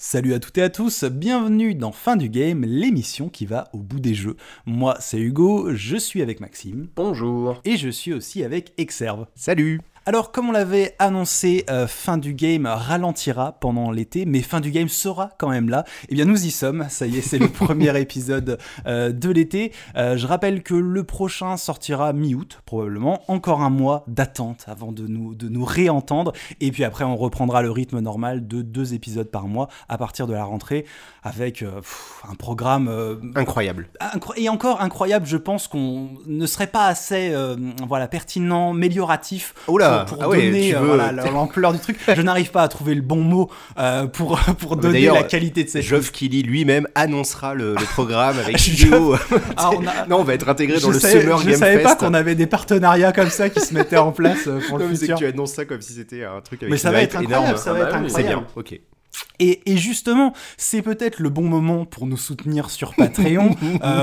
Salut à toutes et à tous, bienvenue dans Fin du Game, l'émission qui va au bout des jeux. Moi c'est Hugo, je suis avec Maxime. Bonjour. Et je suis aussi avec Exerve. Salut. Alors, comme on l'avait annoncé, Fin du Game ralentira pendant l'été, mais Fin du Game sera quand même là. Eh bien, nous y sommes, ça y est, c'est le premier épisode de l'été. Je rappelle que le prochain sortira mi-août, probablement. Encore un mois d'attente avant de nous réentendre. Et puis après, on reprendra le rythme normal de 2 épisodes par mois à partir de la rentrée, avec un programme... incroyable. Et encore incroyable, je pense qu'on ne serait pas assez pertinent, mélioratif... Pour donner l'ampleur du truc. Je n'arrive pas à trouver le bon mot pour donner la qualité de cette Geoff Keighley lui-même annoncera le programme avec vidéo. Non, on va être intégré dans le Summer Game Fest. Je savais pas qu'on avait des partenariats comme ça qui se mettaient en place pour le futur. C'est que tu annonces ça comme si c'était un truc avec mais ça va être incroyable, ça va être incroyable. C'est bien, ok. Et justement, c'est peut-être le bon moment pour nous soutenir sur Patreon,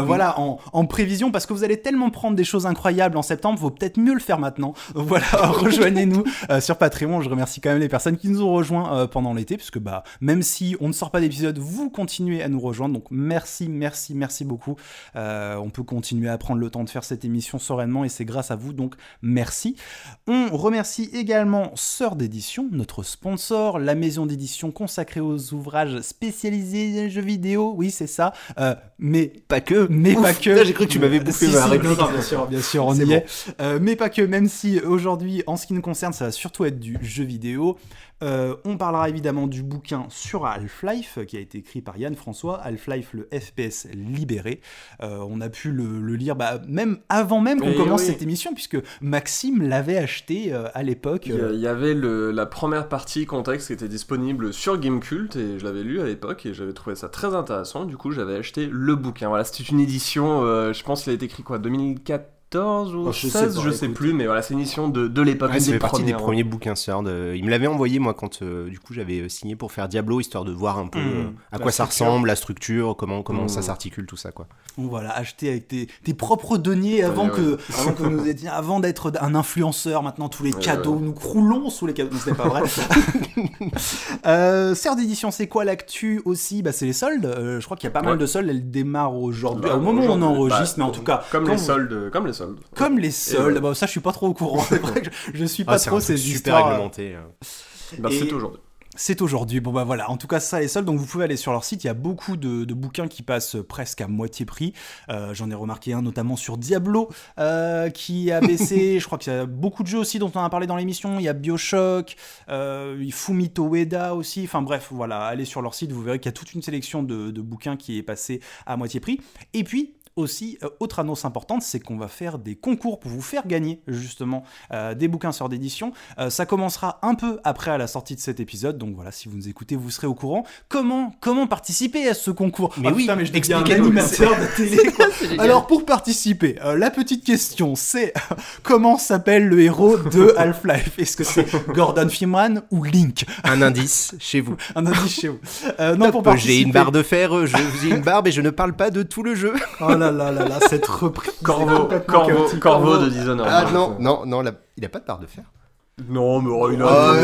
en prévision, parce que vous allez tellement prendre des choses incroyables en septembre, vaut peut-être mieux le faire maintenant. Voilà, rejoignez-nous sur Patreon. Je remercie quand même les personnes qui nous ont rejoints pendant l'été, puisque même si on ne sort pas d'épisode, vous continuez à nous rejoindre. Donc merci beaucoup. On peut continuer à prendre le temps de faire cette émission sereinement, et c'est grâce à vous, donc merci. On remercie également Sœur d'édition, notre sponsor, la maison d'édition consacrée aux ouvrages spécialisés jeux vidéo, oui c'est ça, mais pas que. Putain, j'ai cru que tu m'avais bouffé ma réplique. Bien sûr, on y est. Mais pas que, même si aujourd'hui, en ce qui nous concerne, ça va surtout être du jeu vidéo. On parlera évidemment du bouquin sur Half-Life qui a été écrit par Yann François, Half-Life le FPS libéré. On a pu le lire même avant qu'on commence cette émission, puisque Maxime l'avait acheté à l'époque. Il y avait la première partie contexte qui était disponible sur Gamecult et je l'avais lu à l'époque et j'avais trouvé ça très intéressant. Du coup, j'avais acheté le bouquin. Voilà, c'était une édition, je pense qu'il a été écrit 2014 ou 16, je sais plus, mais voilà, c'est une édition de l'époque. Ça fait partie des premiers bouquins Sord. Il me l'avait envoyé, moi, quand du coup j'avais signé pour faire Diablo, histoire de voir un peu à quoi ça ressemble, la structure, comment ça s'articule, tout ça, quoi. Voilà, acheter avec tes propres deniers avant que nous étions, avant d'être un influenceur. Maintenant, tous les cadeaux, nous croulons sous les cadeaux. Non, c'est pas vrai. Sœur d'édition, c'est quoi l'actu aussi? C'est les soldes. Je crois qu'il y a pas mal de soldes. Elles démarrent aujourd'hui, au moment où on enregistre, mais en tout cas, comme les soldes. Comme les soldes. Ça, je suis pas trop au courant. C'est vrai que je suis pas trop ces histoires. Super réglementé. C'est aujourd'hui. C'est aujourd'hui. Bon voilà, en tout cas ça les soldes, donc vous pouvez aller sur leur site, il y a beaucoup de bouquins qui passent presque à moitié prix. J'en ai remarqué un notamment sur Diablo qui a baissé. Je crois qu'il y a beaucoup de jeux aussi dont on a parlé dans l'émission, il y a BioShock, Fumito Ueda aussi, enfin bref, voilà, allez sur leur site, vous verrez qu'il y a toute une sélection de bouquins qui est passée à moitié prix. Et puis aussi, autre annonce importante, c'est qu'on va faire des concours pour vous faire gagner justement des bouquins Sœur d'édition. Ça commencera un peu après à la sortie de cet épisode, donc voilà, si vous nous écoutez, vous serez au courant. Comment participer à ce concours? Mais oui, je deviens un animateur de télé, quoi. Alors pour participer, la petite question c'est comment s'appelle le héros de Half-Life? Est-ce que c'est Gordon Freeman ou Link? Un indice chez vous. Un indice chez vous. Non, pour participer. J'ai une barre de fer, j'ai une barbe et je ne parle pas de tout le jeu. Oh là, cette reprise. Corvo de Dishonored. Ah non, il a pas de barre de fer. Non, mais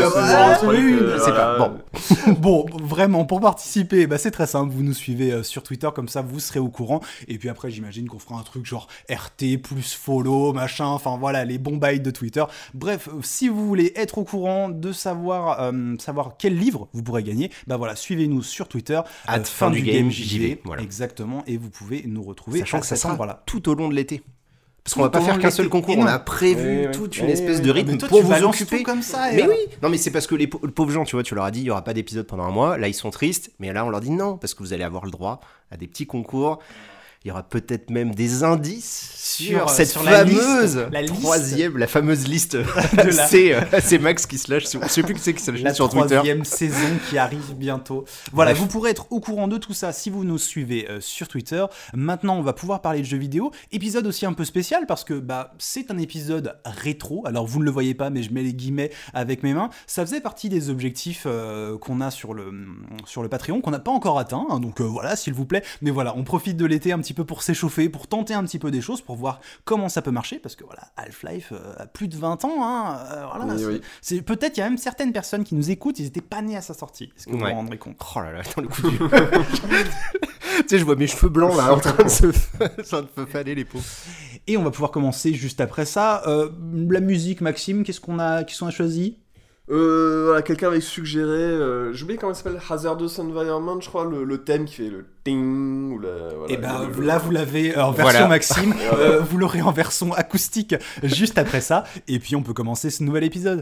c'est pas bon. Bon, vraiment, pour participer, c'est très simple. Vous nous suivez sur Twitter, comme ça, vous serez au courant. Et puis après, j'imagine qu'on fera un truc genre RT plus follow, machin. Enfin voilà, les bons bails de Twitter. Bref, si vous voulez être au courant de savoir quel livre vous pourrez gagner, voilà, suivez-nous sur Twitter. Fin du game JV. Voilà. Exactement. Et vous pouvez nous retrouver. Sachant que ça sera tout au long de l'été. Parce qu'on va pas faire qu'un seul concours, on a prévu toute une espèce de rythme pour vous occuper. Comme ça, mais oui, non mais c'est parce que les pauvres gens, tu vois, tu leur as dit il y aura pas d'épisode pendant un mois, là ils sont tristes, mais là on leur dit non, parce que vous allez avoir le droit à des petits concours. Il y aura peut-être même des indices sur cette fameuse la fameuse liste. C'est Max qui se lâche. Je sais plus qui c'est qui se lâche sur Twitter. La 3e saison qui arrive bientôt. Voilà, vous pourrez être au courant de tout ça si vous nous suivez sur Twitter. Maintenant, on va pouvoir parler de jeux vidéo. Épisode aussi un peu spécial parce que c'est un épisode rétro. Alors vous ne le voyez pas, mais je mets les guillemets avec mes mains. Ça faisait partie des objectifs qu'on a sur le Patreon qu'on n'a pas encore atteint. Donc voilà, s'il vous plaît. Mais voilà, on profite de l'été un petit petit peu pour s'échauffer, pour tenter un petit peu des choses, pour voir comment ça peut marcher, parce que voilà, Half-Life a plus de 20 ans, hein, voilà, c'est peut-être il y a même certaines personnes qui nous écoutent, ils étaient pas nés à sa sortie. Est-ce que vous vous rendrez compte? Oh là là, dans le coup du... Tu sais, je vois mes cheveux blancs là en train de se faner les peaux. Et on va pouvoir commencer juste après ça. La musique, Maxime, qu'est-ce qu'on a choisi? Voilà, quelqu'un avait suggéré, j'oublie comment il s'appelle, Hazardous Environment, je crois, le thème qui fait le ting ou voilà, et ben là vous l'avez en version Maxime, vous l'aurez en version acoustique juste après ça, et puis on peut commencer ce nouvel épisode.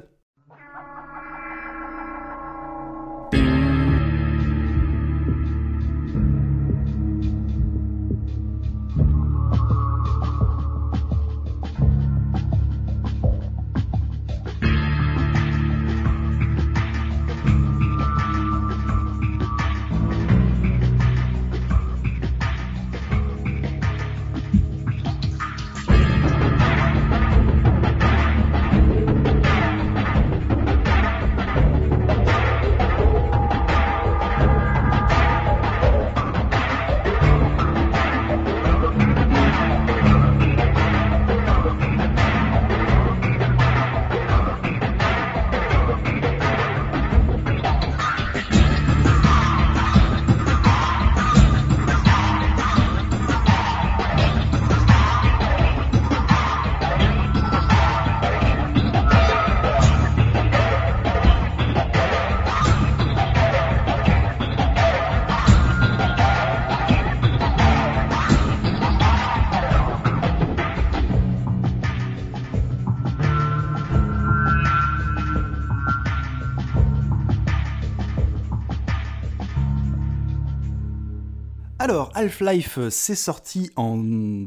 Alors, Half-Life, c'est sorti en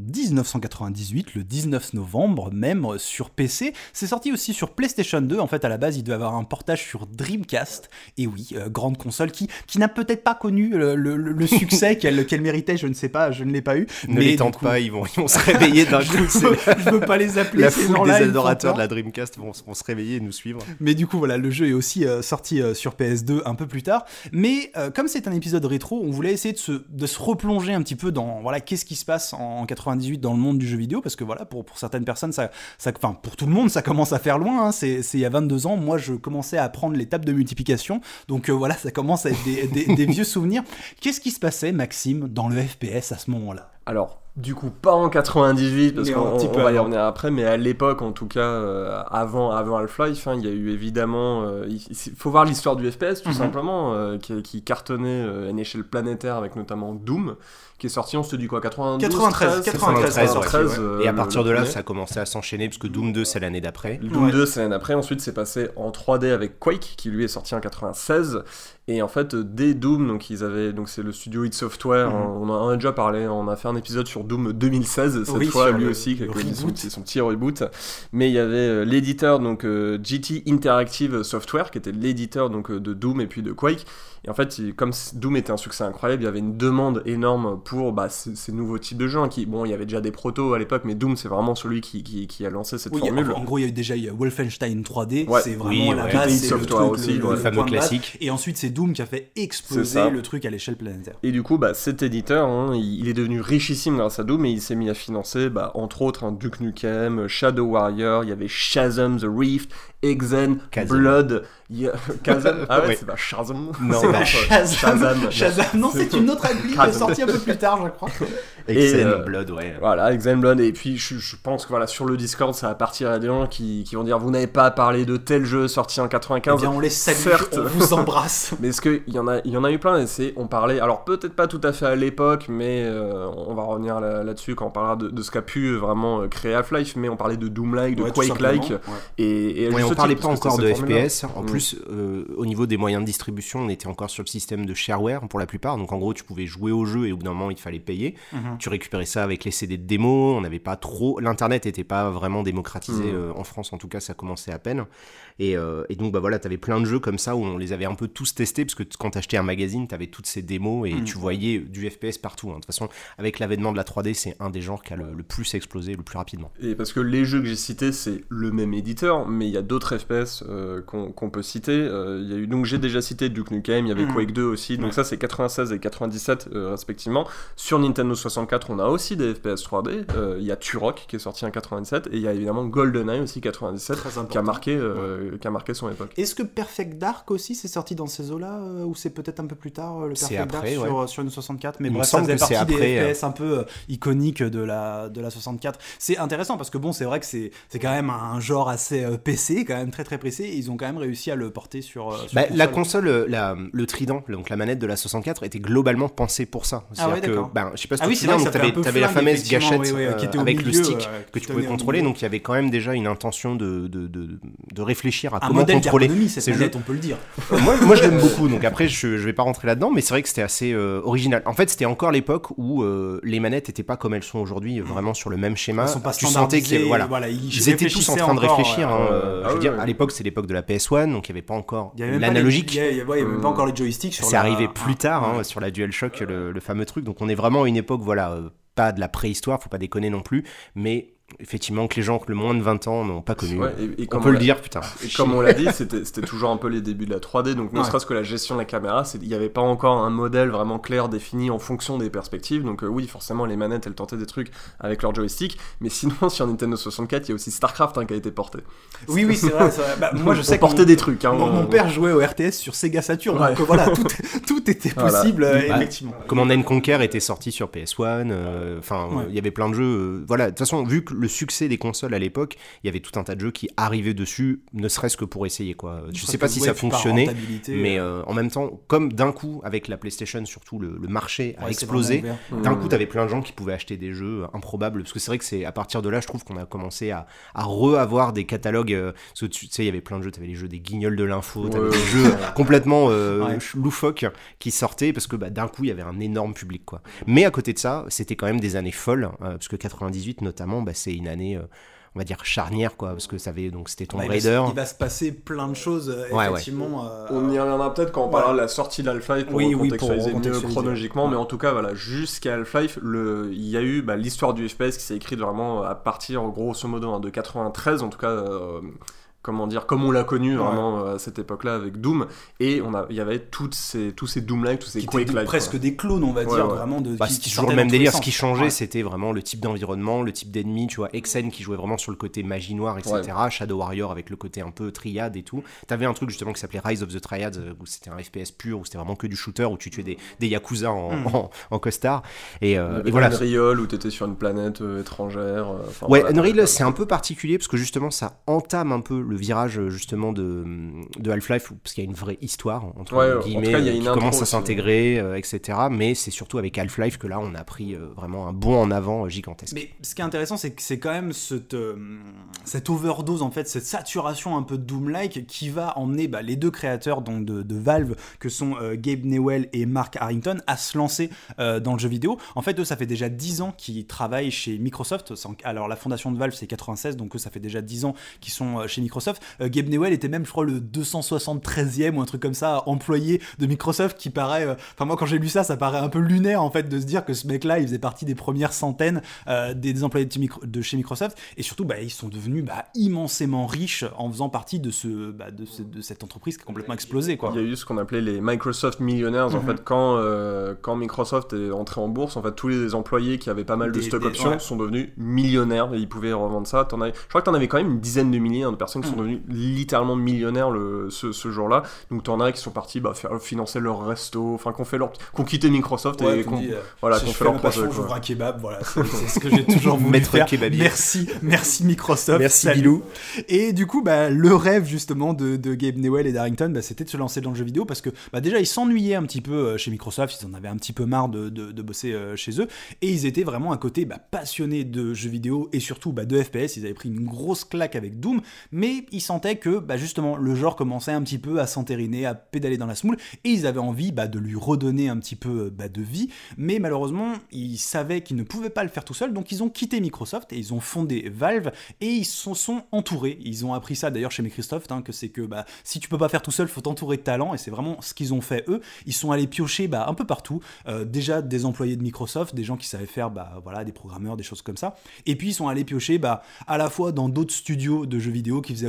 1998, le 19 novembre, même sur PC. C'est sorti aussi sur PlayStation 2. En fait, à la base, il devait avoir un portage sur Dreamcast. Et oui, grande console qui n'a peut-être pas connu le succès qu'elle méritait, je ne sais pas, je ne l'ai pas eu. Ne les tente pas, ils vont se réveiller d'un coup. Je veux pas les appeler. La foule des adorateurs de la Dreamcast vont se réveiller et nous suivre. Mais du coup, voilà, le jeu est aussi sorti sur PS2 un peu plus tard. Mais comme c'est un épisode rétro, on voulait essayer de se replonger un petit peu dans voilà qu'est-ce qui se passe en 98 dans le monde du jeu vidéo, parce que voilà, pour certaines personnes, enfin pour tout le monde, ça commence à faire loin, hein. C'est il y a 22 ans, moi je commençais à apprendre les tables de multiplication, donc voilà, ça commence à être des vieux souvenirs. Qu'est-ce qui se passait, Maxime, dans le FPS à ce moment-là? Alors, du coup, pas en 98, parce qu'on va y avant. revenir après, mais à l'époque, en tout cas, avant Half-Life, hein, il y a eu évidemment... il faut voir l'histoire du FPS, tout simplement, qui cartonnait à une échelle planétaire, avec notamment Doom, qui est sorti, on se dit quoi, 93, et à partir de là, ça a commencé à s'enchaîner, parce que Doom 2, c'est l'année d'après. Doom 2, c'est l'année d'après. Ensuite, c'est passé en 3D avec Quake, qui lui est sorti en 96. Et en fait, dès Doom, donc c'est le studio id Software, on en a déjà parlé, on a fait un épisode sur Doom 2016, cette fois, lui aussi, qui a son petit reboot. Mais il y avait l'éditeur, donc GT Interactive Software, qui était l'éditeur donc de Doom et puis de Quake. Et en fait, comme Doom était un succès incroyable, il y avait une demande énorme pour ces nouveaux types de jeux. Bon, il y avait déjà des protos à l'époque, mais Doom, c'est vraiment celui qui a lancé cette formule. En gros, il y a eu déjà Wolfenstein 3D, ouais, c'est vraiment la base, c'est le fameux classique. Et ensuite, c'est Doom qui a fait exploser le truc à l'échelle planétaire. Et du coup, cet éditeur, hein, il est devenu richissime grâce à Doom, et il s'est mis à financer, entre autres, Duke Nukem, Shadow Warrior, il y avait Shazam The Rift, Exen, Blood, Kazam. Ah ouais, c'est pas Shazam. Non, c'est pas Shazam. Non, c'est une autre appli qui est sortie un peu plus tard, je crois. Exen Blood, ouais. Voilà, Exen Blood. Et puis, je pense que voilà, sur le Discord, ça va partir à des gens qui vont dire, vous n'avez pas parlé de tel jeu sorti en 95. Eh bien, on les salue, on vous embrasse. Mais est-ce qu'il y en a eu plein, et on parlait, alors peut-être pas tout à fait à l'époque, mais on va revenir là-dessus quand on parlera de ce qu'a pu vraiment créer Half-Life, mais on parlait de Doom-like, de Quake-like. Et on parlait pas encore de FPS. En plus, au niveau des moyens de distribution, on était encore sur le système de shareware pour la plupart. Donc en gros, tu pouvais jouer au jeu et au bout d'un moment, il fallait payer. Tu récupérais ça avec les CD de démo. On n'avait pas trop. L'internet n'était pas vraiment démocratisé en France, en tout cas, ça commençait à peine. Et donc voilà, t'avais plein de jeux comme ça où on les avait un peu tous testés, parce que quand t'achetais un magazine, t'avais toutes ces démos et tu voyais du FPS partout. Hein. De toute façon, avec l'avènement de la 3D, c'est un des genres qui a le plus explosé le plus rapidement. Et parce que les jeux que j'ai cités, c'est le même éditeur, mais il y a d'autres d'autres FPS qu'on peut citer. Il y a eu, donc j'ai déjà cité Duke Nukem, il y avait Quake 2 aussi, donc ça c'est 96 et 97 respectivement. Sur Nintendo 64, on a aussi des FPS 3D. Il y a Turok qui est sorti en 87 et il y a évidemment GoldenEye aussi 97 qui a marqué son époque. Est-ce que Perfect Dark aussi c'est sorti dans ces eaux-là ou c'est peut-être un peu plus tard le Perfect Dark sur une 64, mais bref, ça faisait partie des FPS un peu iconiques de la 64. C'est intéressant parce que bon, c'est vrai que c'est quand même un genre assez PC, quand même très très pressé, et ils ont quand même réussi à le porter sur la console, le trident, donc la manette de la 64 était globalement pensée pour ça. Ouais, d'accord. Je sais pas si tu te souviens, t'avais la fameuse gâchette avec le stick que tu pouvais contrôler, donc il y avait quand même déjà une intention de réfléchir à comment contrôler ces jeux, on peut le dire. Moi je l'aime beaucoup, donc après je vais pas rentrer là-dedans, mais c'est vrai que c'était assez original. En fait, c'était encore l'époque où les manettes étaient pas comme elles sont aujourd'hui, vraiment sur le même schéma. Tu sentais qu'ils étaient tous en train de réfléchir. Je veux dire, à l'époque, c'est l'époque de la PS1, donc il y avait pas encore l'analogique. Il y avait même pas encore les joysticks. C'est arrivé plus tard sur la DualShock, le fameux truc. Donc on est vraiment à une époque, pas de la préhistoire, faut pas déconner non plus, mais effectivement que les gens le moins de 20 ans n'ont pas connu. On peut le dire, putain. Et comme on l'a dit, c'était toujours un peu les débuts de la 3D, donc ne serait-ce que la gestion de la caméra, il n'y avait pas encore un modèle vraiment clair, défini en fonction des perspectives, donc oui, forcément les manettes elles tentaient des trucs avec leur joystick, mais sinon sur Nintendo 64 il y a aussi StarCraft qui a été porté. Oui, c'est vrai. Bah, moi je sais que portait des trucs. Mon père jouait au RTS sur Sega Saturn, donc voilà, tout était possible, effectivement. Command & Conquer était sorti sur PS1, il y avait plein de jeux. De toute façon, vu que le succès des consoles à l'époque, il y avait tout un tas de jeux qui arrivaient dessus, ne serait-ce que pour essayer quoi. Je sais pas si ça fonctionnait, mais en même temps, comme d'un coup avec la PlayStation surtout le marché a explosé, d'un coup t'avais plein de gens qui pouvaient acheter des jeux improbables, parce que c'est vrai que c'est à partir de là, je trouve qu'on a commencé à re-avoir des catalogues, parce que tu sais, il y avait plein de jeux, t'avais les jeux des Guignols de l'info, t'avais des jeux complètement loufoques qui sortaient, parce que d'un coup il y avait un énorme public quoi. Mais à côté de ça, c'était quand même des années folles, parce que 98 notamment, c'est une année on va dire charnière quoi, parce que c'était Tomb Raider. Il va se passer plein de choses effectivement. On y reviendra peut-être quand on parlera de la sortie de Half-Life pour recontextualiser mieux chronologiquement, mais en tout cas jusqu'à Half-Life, il y a eu l'histoire du FPS qui s'est écrite vraiment à partir grosso modo de 93 en tout cas. Comme on l'a connu vraiment à cette époque-là avec Doom, et il y avait tous ces Doom-like, tous ces Quake-like. Presque des clones, on va dire, vraiment. C'était toujours le même délire. Ce qui changeait, c'était vraiment le type d'environnement, le type d'ennemi. Tu vois, Exen qui jouait vraiment sur le côté magie noire, etc. Shadow Warrior avec le côté un peu triade et tout. T'avais un truc justement qui s'appelait Rise of the Triads, où c'était un FPS pur, où c'était vraiment que du shooter, où tu tuais des yakuza en costard. Et voilà. Unreal, où t'étais sur une planète étrangère. Unreal, c'est un peu particulier parce que justement, ça entame un peu le virage justement de Half-Life, parce qu'il y a une vraie histoire entre guillemets, qui commence à s'intégrer, etc. Mais c'est surtout avec Half-Life que là on a pris vraiment un bond en avant gigantesque. Mais ce qui est intéressant, c'est que c'est quand même cette overdose, en fait, cette saturation un peu Doom-like qui va emmener les deux créateurs donc de Valve, que sont Gabe Newell et Mark Harrington, à se lancer dans le jeu vidéo. En fait, eux, ça fait déjà 10 ans qu'ils travaillent chez Microsoft. Alors la fondation de Valve c'est 96, donc eux, ça fait déjà 10 ans qu'ils sont chez Microsoft. Gabe Newell était même, je crois, le 273e ou un truc comme ça, employé de Microsoft, qui paraît... moi, quand j'ai lu ça paraît un peu lunaire, en fait, de se dire que ce mec-là, il faisait partie des premières centaines des employés de chez Microsoft. Et surtout, ils sont devenus immensément riches en faisant partie de cette entreprise qui a complètement explosé, quoi. Il y a eu ce qu'on appelait les Microsoft Millionaires, en fait, quand Microsoft est entré en bourse, en fait, tous les employés qui avaient pas mal de stock options sont devenus millionnaires, et ils pouvaient revendre ça. Je crois que t'en avais quand même une dizaine de milliers de personnes qui sont devenus littéralement millionnaires ce jour-là. Donc t'en as qui sont partis financer leur resto, qu'on quitté Microsoft et qu'on fait leur projet. J'ouvre un kebab, voilà, c'est ce que j'ai toujours voulu faire. Merci Microsoft. Merci Bilou. Et du coup, le rêve justement de Gabe Newell et d'Harrington, c'était de se lancer dans le jeu vidéo, parce que déjà ils s'ennuyaient un petit peu chez Microsoft, ils en avaient un petit peu marre de bosser chez eux, et ils étaient vraiment à côté passionnés de jeux vidéo et surtout de FPS. Ils avaient pris une grosse claque avec Doom, mais ils sentaient que justement le genre commençait un petit peu à s'entériner, à pédaler dans la semoule, et ils avaient envie de lui redonner un petit peu de vie, mais malheureusement ils savaient qu'ils ne pouvaient pas le faire tout seuls, donc ils ont quitté Microsoft et ils ont fondé Valve, et ils se sont entourés. Ils ont appris ça d'ailleurs chez Microsoft, que c'est que si tu peux pas faire tout seul, faut t'entourer de talents, et c'est vraiment ce qu'ils ont fait eux. Ils sont allés piocher un peu partout, déjà des employés de Microsoft, des gens qui savaient faire des programmeurs, des choses comme ça, et puis ils sont allés piocher à la fois dans d'autres studios de jeux vidéo qui faisaient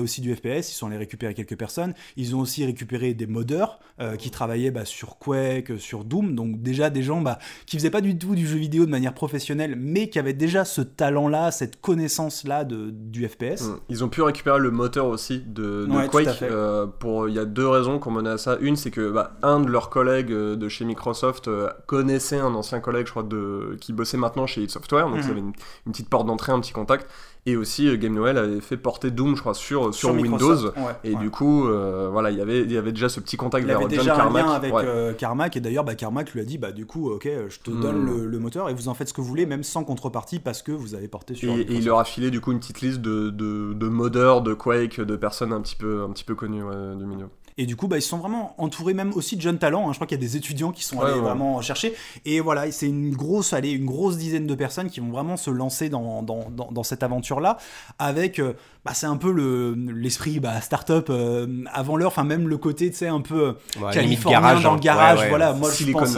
a aussi du FPS, ils sont allés récupérer quelques personnes. Ils ont aussi récupéré des modeurs qui travaillaient sur Quake, sur Doom. Donc déjà des gens qui faisaient pas du tout du jeu vidéo de manière professionnelle, mais qui avaient déjà ce talent-là, cette connaissance-là du FPS. Ils ont pu récupérer le moteur aussi de Quake. Il y a 2 raisons qu'on menait à ça. Une, c'est que un de leurs collègues de chez Microsoft connaissait un ancien collègue, je crois, qui bossait maintenant chez id Software, donc ils avaient une petite porte d'entrée, un petit contact. Et aussi, Game Newell avait fait porter Doom, je crois, sur Windows. Et du coup, il y avait déjà ce petit contact vers John Carmack. Il avait déjà un lien avec Carmack, et d'ailleurs, Carmack lui a dit, du coup, ok, je te donne le moteur, et vous en faites ce que vous voulez, même sans contrepartie, parce que vous avez porté sur et il leur a filé, du coup, une petite liste de modeurs, de Quake, de personnes un petit peu connues du milieu. Et du coup, ils se sont vraiment entourés même aussi de jeunes talents. Je crois qu'il y a des étudiants qui sont allés vraiment chercher. Et voilà, c'est une grosse dizaine de personnes qui vont vraiment se lancer dans cette aventure-là. Avec, c'est un peu l'esprit start-up avant l'heure. Enfin, même le côté, tu sais, un peu californien garage, dans le garage. Voilà, moi je pense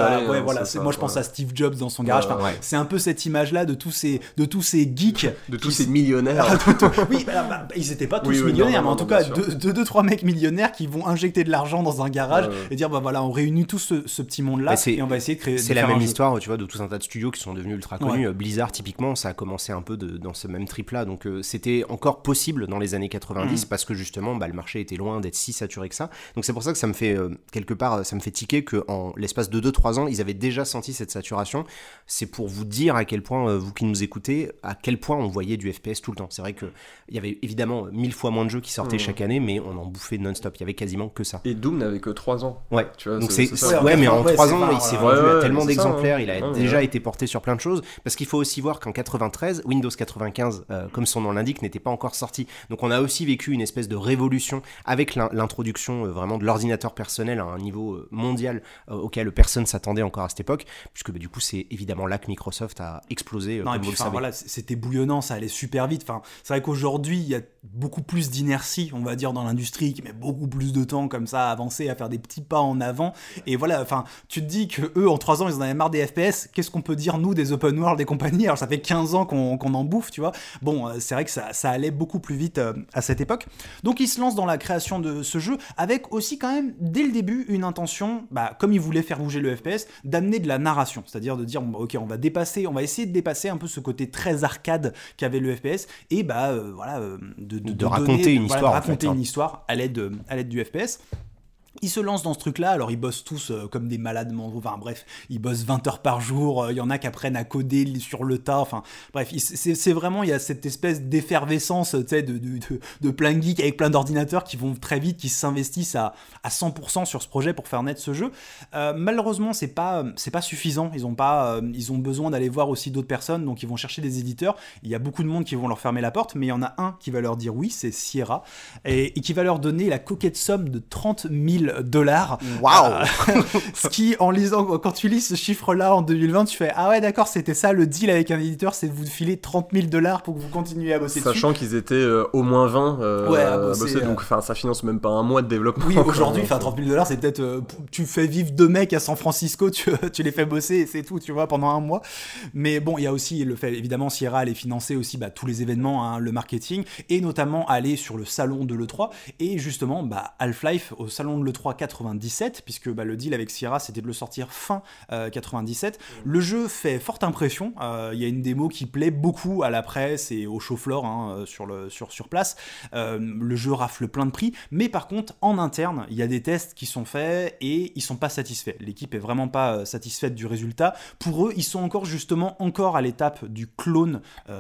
je pense à Steve Jobs dans son garage. C'est un peu cette image-là de tous ces geeks, de tous ces millionnaires. Oui, ils n'étaient pas tous millionnaires, mais en tout cas, 2-3 mecs millionnaires qui vont injecter de l'argent dans un garage et dire on réunit tout ce petit monde là et on va essayer de créer. C'est la même histoire, tu vois, de tout un tas de studios qui sont devenus ultra connus. Blizzard typiquement, ça a commencé un peu dans ce même trip là, donc c'était encore possible dans les années 90 parce que justement le marché était loin d'être si saturé que ça. Donc c'est pour ça que ça me fait quelque part, ça me fait tiquer qu'en l'espace de 2-3 ans ils avaient déjà senti cette saturation. C'est pour vous dire à quel point, vous qui nous écoutez, à quel point on voyait du FPS tout le temps. C'est vrai qu'il y avait évidemment 1000 fois moins de jeux qui sortaient chaque année, mais on en bouffait non-stop. Il y avait quasiment que ça. Et Doom n'avait que 3 ans. Ouais, tu vois, donc c'est ça. Mais en 3 ans, il s'est vendu à tellement d'exemplaires, il a déjà été porté sur plein de choses. Parce qu'il faut aussi voir qu'en 93, Windows 95, comme son nom l'indique, n'était pas encore sorti. Donc on a aussi vécu une espèce de révolution avec l'introduction vraiment de l'ordinateur personnel à un niveau mondial auquel personne s'attendait encore à cette époque, puisque du coup c'est évidemment là que Microsoft a explosé. Non, et puis, c'était bouillonnant, ça allait super vite. C'est vrai qu'aujourd'hui il y a beaucoup plus d'inertie, on va dire, dans l'industrie, qui met beaucoup plus de temps comme ça à avancer, à faire des petits pas en avant. Et voilà, tu te dis que eux en 3 ans ils en avaient marre des FPS. Qu'est-ce qu'on peut dire nous des open world et compagnie? Alors ça fait 15 ans qu'on en bouffe, tu vois. Bon, c'est vrai que ça allait beaucoup plus vite à cette époque. Donc ils se lancent dans la création de ce jeu avec aussi quand même dès le début une intention, comme ils voulaient faire bouger le FPS, d'amener de la narration, c'est-à-dire de dire ok, on va essayer de dépasser un peu ce côté très arcade qu'avait le FPS et de raconter une histoire, raconter une histoire à l'aide du FPS. Ils se lancent dans ce truc-là, alors ils bossent tous comme des malades, ils bossent 20 heures par jour, il y en a qui apprennent à coder sur le tas, c'est vraiment, il y a cette espèce d'effervescence, tu sais, de plein de geeks avec plein d'ordinateurs qui vont très vite, qui s'investissent à 100% sur ce projet pour faire naître ce jeu. Malheureusement, c'est pas suffisant, ils ont besoin d'aller voir aussi d'autres personnes, donc ils vont chercher des éditeurs, il y a beaucoup de monde qui vont leur fermer la porte, mais il y en a un qui va leur dire oui, c'est Sierra, et qui va leur donner la coquette somme de $30,000. Waouh. Ce qui, en lisant, quand tu lis ce chiffre-là en 2020, tu fais ah ouais d'accord, c'était ça le deal avec un éditeur, c'est de vous filer $30,000 pour que vous continuiez à bosser dessus. Sachant qu'ils étaient au moins 20 à bosser, donc ça finance même pas un mois de développement. Oui, aujourd'hui, $30,000, c'est peut-être tu fais vivre 2 mecs à San Francisco, tu les fais bosser et c'est tout, tu vois, pendant un mois. Mais bon, il y a aussi le fait, évidemment, Sierra allait financer aussi tous les événements, le marketing, et notamment aller sur le salon de l'E3, et justement Half-Life au salon de l'E3 97, puisque le deal avec Sierra c'était de le sortir fin 97. Le jeu fait forte impression, il y a une démo qui plaît beaucoup à la presse et au show floor sur place. Le jeu rafle plein de prix, mais par contre en interne il y a des tests qui sont faits et ils sont pas satisfaits. L'équipe est vraiment pas satisfaite du résultat. Pour eux, ils sont encore à l'étape du clone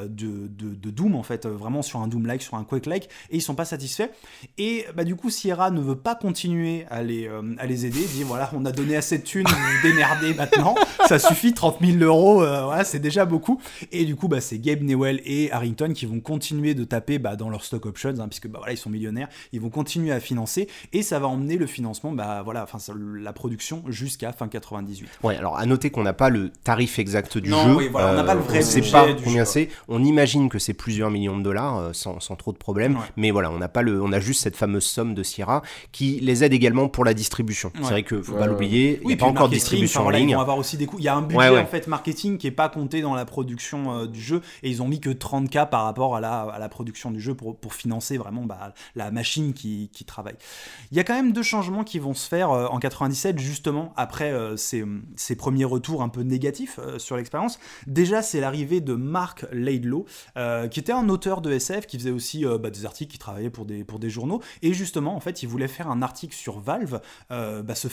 de Doom, en fait, vraiment sur un Doom-like, sur un Quake-like, et ils sont pas satisfaits. Et du coup Sierra ne veut pas continuer à les aider, dit voilà, on a donné assez de thunes, vous vous démerdez maintenant, ça suffit, €30,000, c'est déjà beaucoup. Et du coup c'est Gabe Newell et Harrington qui vont continuer de taper dans leur stock options, puisque ils sont millionnaires, ils vont continuer à financer, et ça va emmener le financement, la production jusqu'à fin 98. Ouais, alors à noter qu'on n'a pas le tarif exact du jeu. Oui, voilà, on n'a pas le vrai budget, on sait pas combien c'est, on imagine que c'est plusieurs millions de dollars sans trop de problèmes, mais voilà, on a juste cette fameuse somme de Sierra qui les aide également réellement pour la distribution. C'est vrai que faut pas l'oublier, il n'y a pas encore de distribution en ligne. Ils vont avoir aussi des coûts. Il y a un budget en fait marketing qui est pas compté dans la production du jeu, et ils ont mis que 30K par rapport à la production du jeu pour financer vraiment la machine qui travaille. Il y a quand même 2 changements qui vont se faire en 97, justement après ces premiers retours un peu négatifs sur l'expérience. Déjà, c'est l'arrivée de Mark Laidlaw, qui était un auteur de SF, qui faisait aussi des articles, qui travaillait pour des journaux, et justement en fait il voulait faire un article sur Valve, ce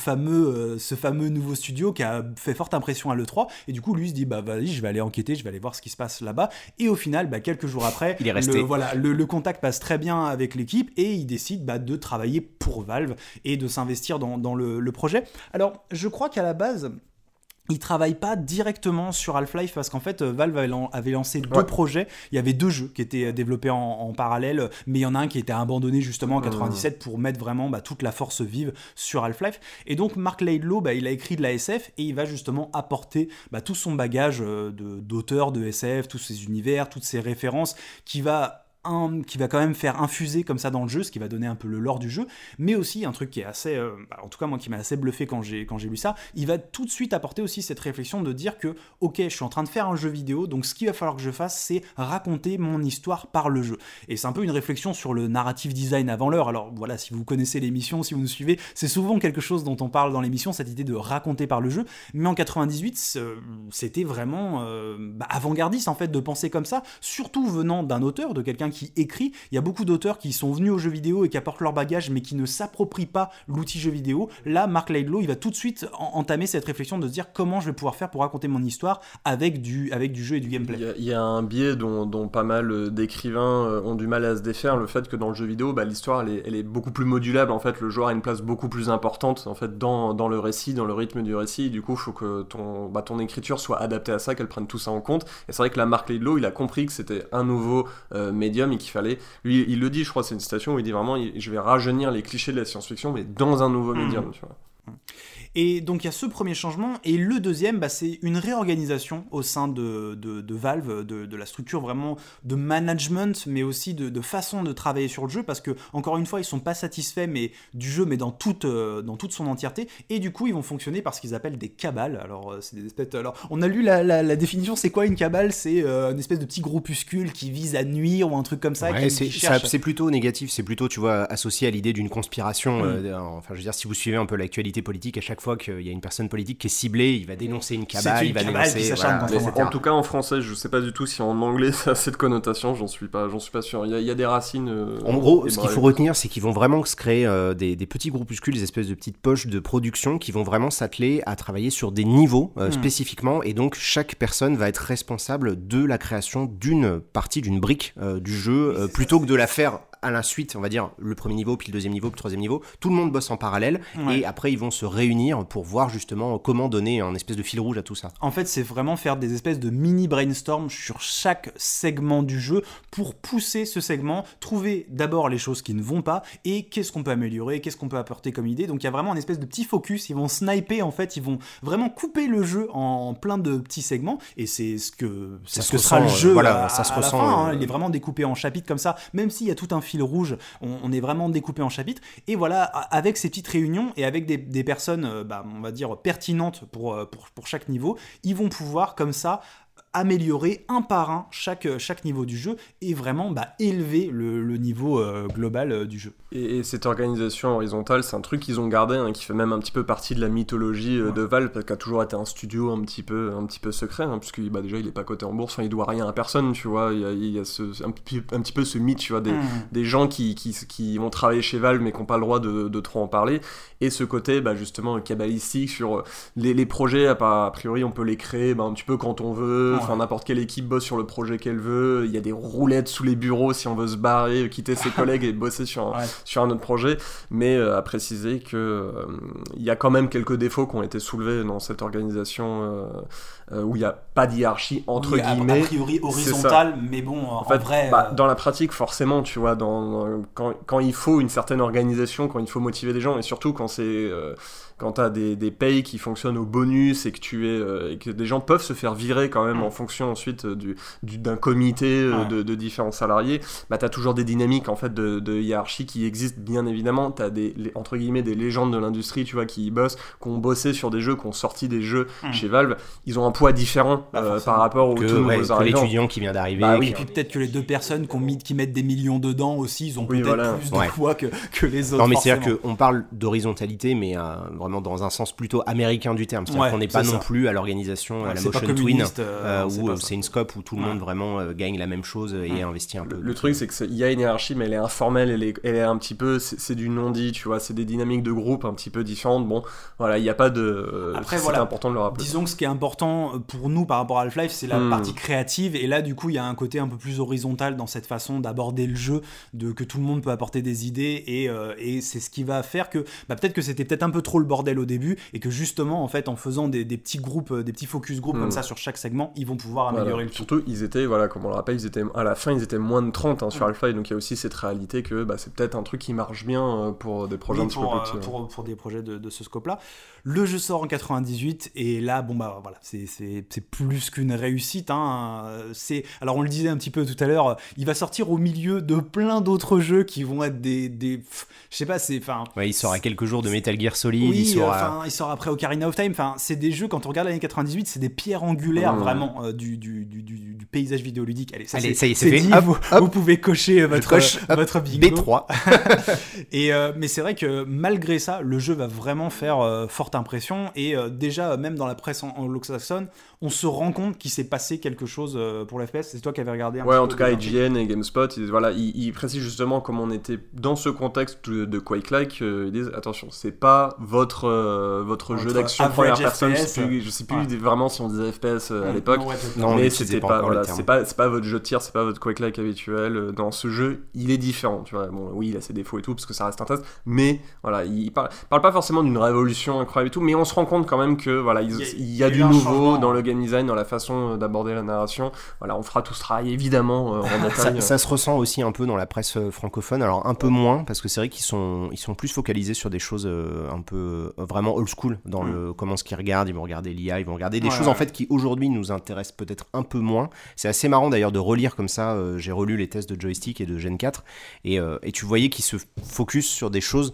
fameux nouveau studio qui a fait forte impression à l'E3, et du coup lui il se dit vas-y, je vais aller enquêter, je vais aller voir ce qui se passe là-bas, et au final quelques jours après il est resté. Le contact passe très bien avec l'équipe, et il décide de travailler pour Valve et de s'investir dans le projet. Alors je crois qu'à la base il travaille pas directement sur Half-Life, parce qu'en fait Valve avait lancé 2 projets. Il y avait 2 jeux qui étaient développés en parallèle, mais il y en a un qui était abandonné justement en 97 pour mettre vraiment toute la force vive sur Half-Life. Et donc Mark Laidlaw, il a écrit de la SF, et il va justement apporter tout son bagage d'auteur de SF, tous ses univers, toutes ses références, qui va quand même faire infuser comme ça dans le jeu, ce qui va donner un peu le lore du jeu, mais aussi un truc qui est assez, en tout cas moi qui m'a assez bluffé quand j'ai lu ça, il va tout de suite apporter aussi cette réflexion de dire que ok, je suis en train de faire un jeu vidéo, donc ce qu'il va falloir que je fasse, c'est raconter mon histoire par le jeu. Et c'est un peu une réflexion sur le narrative design avant l'heure. Alors voilà, si vous connaissez l'émission, si vous nous suivez, c'est souvent quelque chose dont on parle dans l'émission, cette idée de raconter par le jeu, mais en 98 c'était vraiment avant-gardiste en fait de penser comme ça, surtout venant d'un auteur, de quelqu'un qui écrit. Il y a beaucoup d'auteurs qui sont venus aux jeux vidéo et qui apportent leur bagage, mais qui ne s'approprient pas l'outil jeu vidéo. Là, Mark Laidlaw, il va tout de suite entamer cette réflexion de se dire comment je vais pouvoir faire pour raconter mon histoire avec du jeu et du gameplay. Il y a un biais dont pas mal d'écrivains ont du mal à se défaire, le fait que dans le jeu vidéo, l'histoire elle est beaucoup plus modulable. En fait, le joueur a une place beaucoup plus importante en fait dans le récit, dans le rythme du récit. Du coup, il faut que ton écriture soit adaptée à ça, qu'elle prenne tout ça en compte. Et c'est vrai que là, Mark Laidlaw, il a compris que c'était un nouveau médium et qu'il fallait, lui il le dit, je crois, c'est une citation où il dit vraiment je vais rajeunir les clichés de la science-fiction mais dans un nouveau médium, tu vois. Et donc il y a ce premier changement, et le deuxième, c'est une réorganisation au sein de Valve, de la structure vraiment de management, mais aussi de façon de travailler sur le jeu, parce que encore une fois ils sont pas satisfaits du jeu, mais dans toute son entièreté, et du coup ils vont fonctionner par ce qu'ils appellent des cabales. Alors c'est des espèces, alors on a lu la définition, c'est quoi une cabale? C'est une espèce de petit groupuscule qui vise à nuire ou un truc comme ça. Ouais, c'est plutôt négatif, c'est plutôt, tu vois, associé à l'idée d'une conspiration. Enfin je veux dire, si vous suivez un peu l'actualité politique, à chaque fois qu'il y a une personne politique qui est ciblée, il va dénoncer une cabale, il va dénoncer. En tout cas en français, je sais pas du tout si en anglais ça a cette connotation, j'en suis pas sûr. Il y a des racines. En gros, ce qu'il faut retenir, c'est qu'ils vont vraiment se créer des petits groupuscules, des espèces de petites poches de production qui vont vraiment s'atteler à travailler sur des niveaux spécifiquement, et donc chaque personne va être responsable de la création d'une partie, d'une brique du jeu, plutôt que de la faire à la suite, on va dire le premier niveau, puis le deuxième niveau, puis le troisième niveau. Tout le monde bosse en parallèle, et après ils vont se réunir pour voir justement comment donner un espèce de fil rouge à tout ça. En fait, c'est vraiment faire des espèces de mini brainstorm sur chaque segment du jeu pour pousser ce segment, trouver d'abord les choses qui ne vont pas et qu'est-ce qu'on peut améliorer, qu'est-ce qu'on peut apporter comme idée. Donc il y a vraiment une espèce de petit focus, ils vont sniper en fait, ils vont vraiment couper le jeu en plein de petits segments, et c'est ce que sera le jeu ça se ressent, la fin, il est vraiment découpé en chapitres comme ça, même s'il y a tout un fil rouge, on est vraiment découpé en chapitres, et voilà, avec ces petites réunions et avec des personnes on va dire pertinentes pour chaque niveau, ils vont pouvoir comme ça améliorer un par un chaque niveau du jeu et vraiment élever le niveau global du jeu. Et cette organisation horizontale, c'est un truc qu'ils ont gardé, qui fait même un petit peu partie de la mythologie de Valve, parce qu'il a toujours été un studio un petit peu secret, puisque déjà il est pas coté en bourse, il doit rien à personne, tu vois. Il y a un petit peu ce mythe, tu vois, des gens qui vont travailler chez Valve mais qui n'ont pas le droit de trop en parler, et ce côté justement cabalistique sur les projets, a priori on peut les créer un petit peu quand on veut. Enfin, n'importe quelle équipe bosse sur le projet qu'elle veut. Il y a des roulettes sous les bureaux si on veut se barrer, quitter ses collègues et bosser sur un autre projet. Mais à préciser que il y a quand même quelques défauts qui ont été soulevés dans cette organisation où il n'y a pas d'hiérarchie entre guillemets. A priori horizontale, mais bon, en fait, vrai. Dans la pratique, forcément, tu vois, quand il faut une certaine organisation, quand il faut motiver des gens, et surtout quand quand t'as des payes qui fonctionnent au bonus et que et que des gens peuvent se faire virer quand même en fonction ensuite d'un comité de différents salariés, bah t'as toujours des dynamiques en fait de hiérarchie qui existent bien évidemment. T'as entre guillemets des légendes de l'industrie, tu vois, qui y bossent, qui ont bossé sur des jeux, qui ont sorti des jeux chez Valve. Ils ont un poids différent par rapport aux tout nouveaux arrivants. L'étudiant qui vient d'arriver. Bah oui, et puis peut-être que les deux personnes qui mettent des millions dedans aussi, ils ont peut-être plus de poids que les autres. Non, mais c'est-à-dire qu'on parle d'horizontalité, mais vraiment dans un sens plutôt américain du terme. C'est-à-dire qu'on n'est pas non plus à l'organisation, à la Motion Twin, où c'est une scope où tout le monde vraiment gagne la même chose et investit un peu. Le truc, c'est qu'il y a une hiérarchie, mais elle est informelle, elle est un petit peu, c'est du non-dit, tu vois, c'est des dynamiques de groupe un petit peu différentes. Bon, voilà, il n'y a pas de. Après, c'est important de le rappeler. Disons que ce qui est important pour nous par rapport à Half-Life, c'est la partie créative, et là, du coup, il y a un côté un peu plus horizontal dans cette façon d'aborder le jeu, que tout le monde peut apporter des idées, et c'est ce qui va faire que peut-être que c'était peut-être un peu trop le bordel au début, et que justement, en fait, en faisant des petits groupes, des petits focus groupes comme ça sur chaque segment, ils vont pouvoir améliorer le tout. Surtout, ils étaient, comme on le rappelle, à la fin, ils étaient moins de 30 sur Half-Life, donc il y a aussi cette réalité que c'est peut-être un truc qui marche bien pour des projets un petit peu plus petits. Pour des projets de ce scope-là. Le jeu sort en 98, et là, voilà, c'est plus qu'une réussite. Alors, on le disait un petit peu tout à l'heure, il va sortir au milieu de plein d'autres jeux qui vont être je sais pas, il sort à quelques jours de Metal Gear Solid, il sort après Ocarina of Time. C'est des jeux, quand on regarde l'année 98, c'est des pierres angulaires vraiment du paysage vidéoludique. Allez, ça y est, c'est fait. Dit, vous pouvez cocher votre bingo. B3. Mais c'est vrai que malgré ça, le jeu va vraiment faire forte impression, et déjà même dans la presse anglo-saxonne, on se rend compte qu'il s'est passé quelque chose pour l'FPS. C'est toi qui avais regardé un petit peu. En tout cas, IGN et GameSpot, ils précisent justement comment on était dans ce contexte de Quake-like. Ils disent attention, c'est pas votre jeu d'action première personne. Je sais plus vraiment si on disait FPS à l'époque. Non, mais c'était pas, c'est pas votre jeu de tir, c'est pas votre Quake-like habituel. Dans ce jeu, il est différent. Tu vois, bon, oui, il a ses défauts et tout parce que ça reste un test, mais voilà, il parle pas forcément d'une révolution incroyable et tout, mais on se rend compte quand même que il y a du nouveau dans le game design, dans la façon d'aborder la narration. Voilà, on fera tout ce travail évidemment en détail. Ça se ressent aussi un peu dans la presse francophone, alors un peu moins parce que c'est vrai qu'ils sont plus focalisés sur des choses un peu vraiment old school dans comment ce qu'ils regardent. Ils vont regarder l'IA, ils vont regarder des choses en fait qui aujourd'hui nous intéressent peut-être un peu moins. C'est assez marrant d'ailleurs de relire comme ça. J'ai relu les tests de Joystick et de Gen 4 et tu voyais qu'ils se focus sur des choses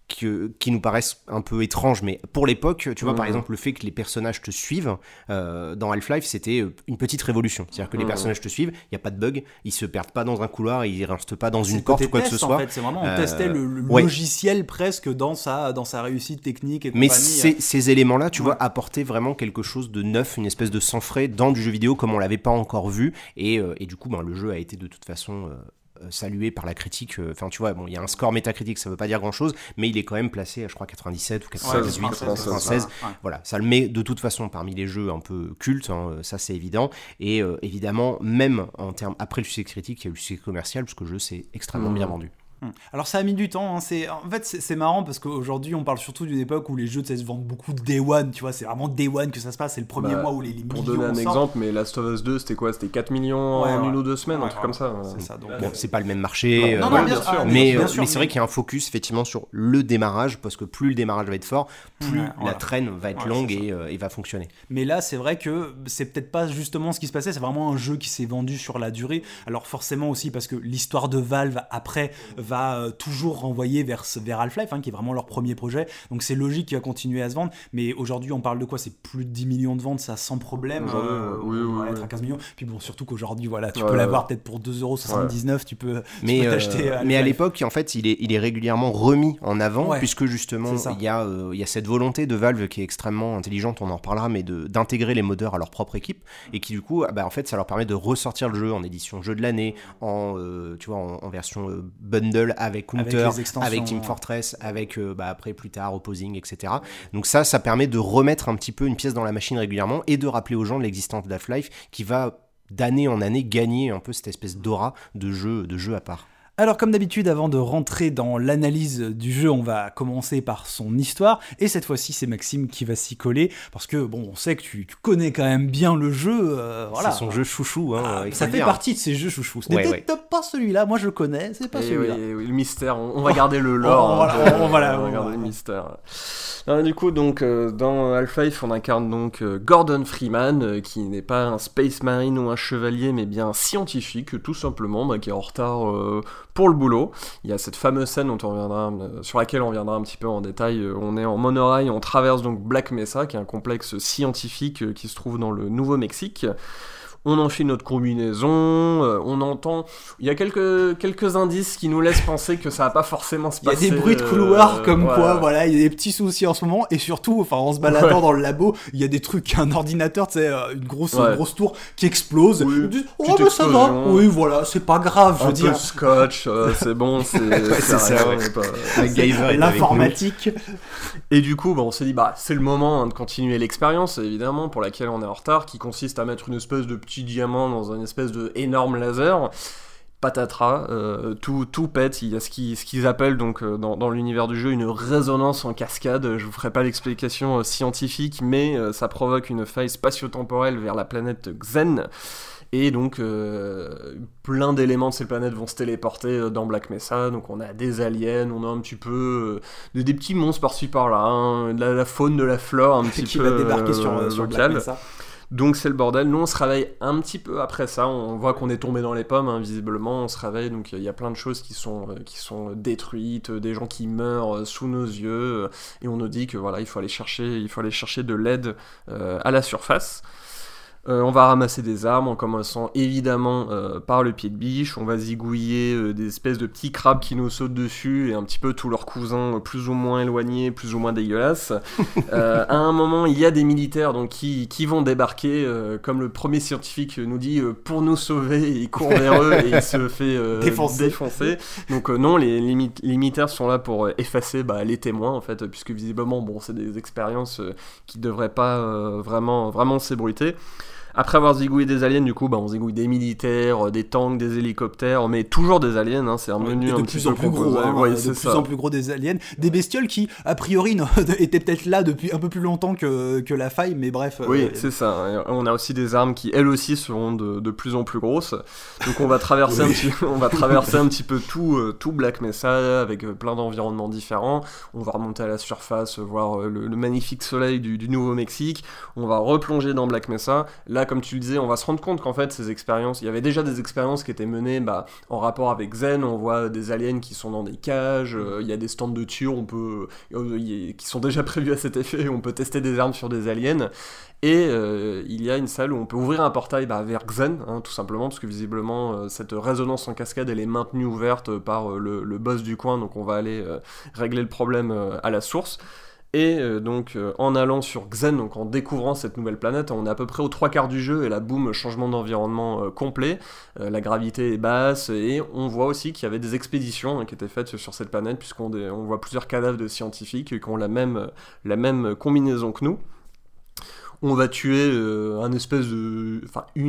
qui nous paraissent un peu étranges, mais pour l'époque, tu vois, par exemple, le fait que les personnages te suivent dans Half-Life, c'était une petite révolution. C'est-à-dire que les personnages te suivent, il n'y a pas de bug, ils se perdent pas dans un couloir, ils restent pas dans une porte ou quoi que ce soit. En fait, c'est vraiment, on testait le logiciel presque dans sa réussite technique et compagnie. Mais ces éléments-là, tu vois, apportaient vraiment quelque chose de neuf, une espèce de sang frais dans du jeu vidéo comme on l'avait pas encore vu, et du coup, le jeu a été de toute façon salué par la critique. Enfin, tu vois, bon, il y a un score métacritique, ça veut pas dire grand-chose, mais il est quand même placé à, je crois, 97 ou 98, 96. Voilà, ça le met de toute façon parmi les jeux un peu cultes, ça c'est évident. Et évidemment, même en termes, après le succès critique, il y a eu le succès commercial, parce que le jeu s'est extrêmement bien vendu. Alors ça a mis du temps, en fait c'est marrant parce qu'aujourd'hui on parle surtout d'une époque où les jeux se vendent beaucoup de Day One, tu vois, c'est vraiment Day One que ça se passe, c'est le premier mois où les millions. Pour donner un exemple, mais Last of Us 2 c'était quoi, c'était 4 millions en 1 ou 2 semaines, un truc comme ça. C'est ça, donc bon, c'est pas le même marché, non, bien sûr, mais c'est vrai qu'il y a un focus effectivement sur le démarrage, parce que plus le démarrage va être fort, plus la traîne va être longue et va fonctionner. Mais là c'est vrai que c'est peut-être pas justement ce qui se passait, c'est vraiment un jeu qui s'est vendu sur la durée. Alors forcément aussi parce que l'histoire de Valve après va toujours renvoyer vers Half-Life, qui est vraiment leur premier projet, donc c'est logique qu'il va continuer à se vendre, mais aujourd'hui on parle de quoi, c'est plus de 10 millions de ventes, ça sans problème, on va être à 15 millions, puis bon, surtout qu'aujourd'hui voilà, tu peux l'avoir peut-être pour 2,79€, tu peux t'acheter mais à l'époque en fait il est régulièrement remis en avant, puisque justement il y a cette volonté de Valve qui est extrêmement intelligente, on en reparlera, mais d'intégrer les modeurs à leur propre équipe, et qui du coup en fait ça leur permet de ressortir le jeu en édition jeu de l'année, tu vois, en version bundle avec avec Team Fortress, avec après plus tard Opposing, etc. Donc ça permet de remettre un petit peu une pièce dans la machine régulièrement et de rappeler aux gens l'existence d'Half-Life qui va d'année en année gagner un peu cette espèce d'aura de jeu à part. Alors comme d'habitude, avant de rentrer dans l'analyse du jeu, on va commencer par son histoire, et cette fois-ci c'est Maxime qui va s'y coller, parce que bon, on sait que tu connais quand même bien le jeu, voilà. C'est son jeu chouchou, hein, ça fait partie de ses jeux chouchous. Ce n'était pas celui-là, moi je le connais, c'est pas celui-là. Oui, le mystère, on va garder le lore. on va garder le mystère. Alors, du coup, donc, dans Half-Life, on incarne donc Gordon Freeman, qui n'est pas un Space Marine ou un chevalier, mais bien un scientifique, tout simplement, qui est en retard pour le boulot. Il y a cette fameuse scène sur laquelle on reviendra un petit peu en détail. On est en monorail, on traverse donc Black Mesa, qui est un complexe scientifique qui se trouve dans le Nouveau-Mexique. On enfile notre combinaison, on entend... Il y a quelques indices qui nous laissent penser que ça va pas forcément se passer. Il y a des bruits de couloir quoi, voilà, il y a des petits soucis en ce moment, et surtout, enfin, en se baladant dans le labo, il y a des trucs, un ordinateur, tu sais, une grosse tour qui explose. Oui, on dit, mais ça va, oui, voilà, c'est pas grave, je veux dire. Un peu scotch, c'est bon, c'est ça, rien, l'informatique. Et du coup, on s'est dit, c'est le moment de continuer l'expérience, évidemment, pour laquelle on est en retard, qui consiste à mettre une espèce de petit diamant dans une espèce de énorme laser. Patatras, tout pète. Il y a ce qu'ils appellent donc dans l'univers du jeu une résonance en cascade. Je vous ferai pas l'explication scientifique, mais ça provoque une faille spatio-temporelle vers la planète Xen. Et donc, plein d'éléments de ces planètes vont se téléporter dans Black Mesa. Donc, on a des aliens, on a un petit peu des petits monstres par-ci par-là, hein, de la faune, de la flore, un petit qui peu va débarquer sur Black Mesa. Donc c'est le bordel. Nous on se réveille un petit peu après ça, on voit qu'on est tombé dans les pommes, hein, visiblement on se réveille, donc il y a plein de choses qui sont détruites, des gens qui meurent sous nos yeux, et on nous dit que voilà, il faut aller chercher de l'aide à la surface. On va ramasser des armes en commençant évidemment par le pied de biche. On va zigouiller des espèces de petits crabes qui nous sautent dessus et un petit peu tous leurs cousins plus ou moins éloignés, plus ou moins dégueulasses. À un moment, il y a des militaires donc, qui vont débarquer, comme le premier scientifique nous dit, pour nous sauver. Il court vers eux et il se fait défoncer. Donc non, les militaires sont là pour effacer les témoins en fait, puisque visiblement c'est des expériences qui devraient pas vraiment s'ébruiter. Après avoir zigouillé des aliens, du coup, on zigouille des militaires, des tanks, des hélicoptères, mais toujours des aliens, hein, c'est un menu un petit peu plus gros, de plus en plus gros des aliens, des bestioles qui, a priori, étaient peut-être là depuis un peu plus longtemps que la faille, mais bref. Oui, c'est ça. On a aussi des armes qui, elles aussi, seront de plus en plus grosses. Donc on va traverser un petit peu tout Black Mesa avec plein d'environnements différents. On va remonter à la surface, voir le magnifique soleil du Nouveau-Mexique. On va replonger dans Black Mesa. Là, comme tu le disais, on va se rendre compte qu'en fait, ces expériences, il y avait déjà des expériences qui étaient menées en rapport avec Xen. On voit des aliens qui sont dans des cages, il y a des stands de tir qui sont déjà prévus à cet effet, on peut tester des armes sur des aliens. Et il y a une salle où on peut ouvrir un portail vers Xen, hein, tout simplement, parce que visiblement, cette résonance en cascade, elle est maintenue ouverte par le boss du coin, donc on va aller régler le problème à la source. Et donc en allant sur Xen, donc en découvrant cette nouvelle planète, on est à peu près aux 3/4 du jeu et là boum, changement d'environnement complet, la gravité est basse et on voit aussi qu'il y avait des expéditions qui étaient faites sur cette planète puisqu'on voit plusieurs cadavres de scientifiques qui ont la même combinaison que nous. On va tuer une espèce de...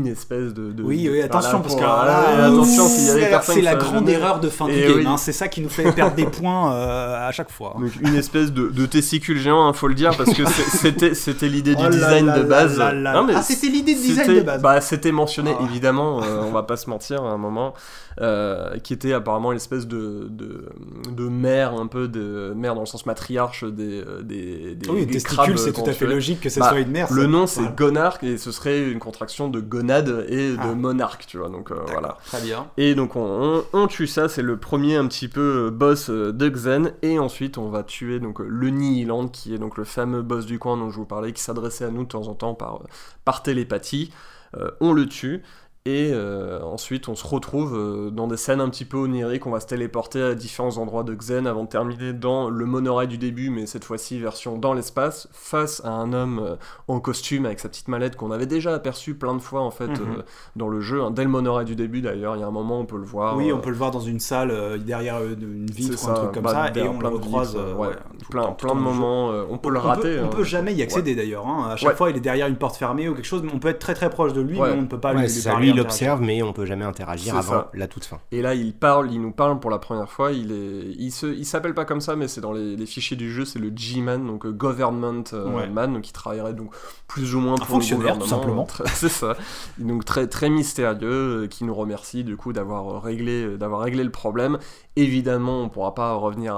Oui, attention, parce que attention, s'il y a des personnes c'est la grande erreur de fin du game, hein, c'est ça qui nous fait perdre des points à chaque fois. Donc, une espèce de testicule géant, faut le dire, parce que c'était l'idée du design de base. C'était l'idée de design de base. C'était mentionné, évidemment, on va pas se mentir à un moment, qui était apparemment une espèce de mère, un peu de mère dans le sens matriarche des testicule, c'est tout à fait logique que ce soit une mère. Le nom c'est Gonarch et ce serait une contraction de gonade et de monarque, tu vois, donc voilà. Très bien. Et donc on tue ça, c'est le premier un petit peu boss de Xen, et ensuite on va tuer donc le Nihiland qui est donc le fameux boss du coin dont je vous parlais, qui s'adressait à nous de temps en temps par télépathie. On le tue. Et ensuite on se retrouve dans des scènes un petit peu oniriques, on va se téléporter à différents endroits de Xen avant de terminer dans le monorail du début, mais cette fois-ci version dans l'espace, face à un homme en costume avec sa petite mallette qu'on avait déjà aperçu plein de fois en fait dans le jeu, hein. Dès le monorail du début d'ailleurs, il y a un moment on peut le voir. Oui, on peut le voir dans une salle derrière une vitre ou un truc comme ça, et on le recroise plein de moments, on peut le rater. On peut jamais y accéder d'ailleurs, hein. À chaque fois il est derrière une porte fermée ou quelque chose, mais on peut être très très proche de lui, mais on ne peut pas lui parler. il observe, mais on peut jamais interagir avant la toute fin. Et là, il nous parle pour la première fois. Il s'appelle pas comme ça, mais c'est dans les fichiers du jeu, c'est le G-Man, donc Government Man, donc qui travaillerait donc plus ou moins pour le gouvernement, tout simplement. C'est ça. Donc très très mystérieux, qui nous remercie du coup d'avoir réglé le problème. Évidemment, on pourra pas revenir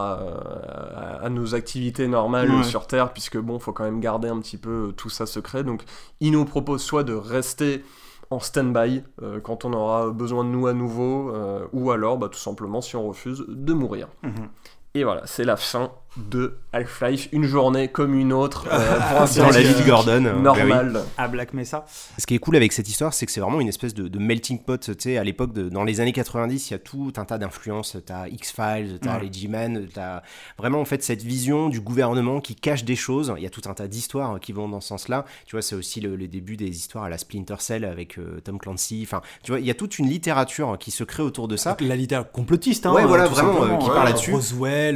à nos activités normales sur Terre, puisque bon, faut quand même garder un petit peu tout ça secret. Donc, il nous propose soit de rester en stand-by quand on aura besoin de nous à nouveau, ou alors, tout simplement, si on refuse, de mourir. Et voilà, c'est la fin de Half-Life, une journée comme une autre, pour ainsi dans la vie de Gordon, normal. À Black Mesa. Ce qui est cool avec cette histoire, c'est que c'est vraiment une espèce de melting pot. Tu sais, à l'époque, dans les années 90, il y a tout un tas d'influences. T'as X-Files, t'as les G-Men, t'as vraiment en fait cette vision du gouvernement qui cache des choses. Il y a tout un tas d'histoires qui vont dans ce sens-là. Tu vois, c'est aussi le début des histoires à la Splinter Cell avec Tom Clancy. Enfin, tu vois, il y a toute une littérature qui se crée autour de ça. La littérature complotiste, hein. Ouais, voilà, vraiment, qui parle là-dessus. Roswell,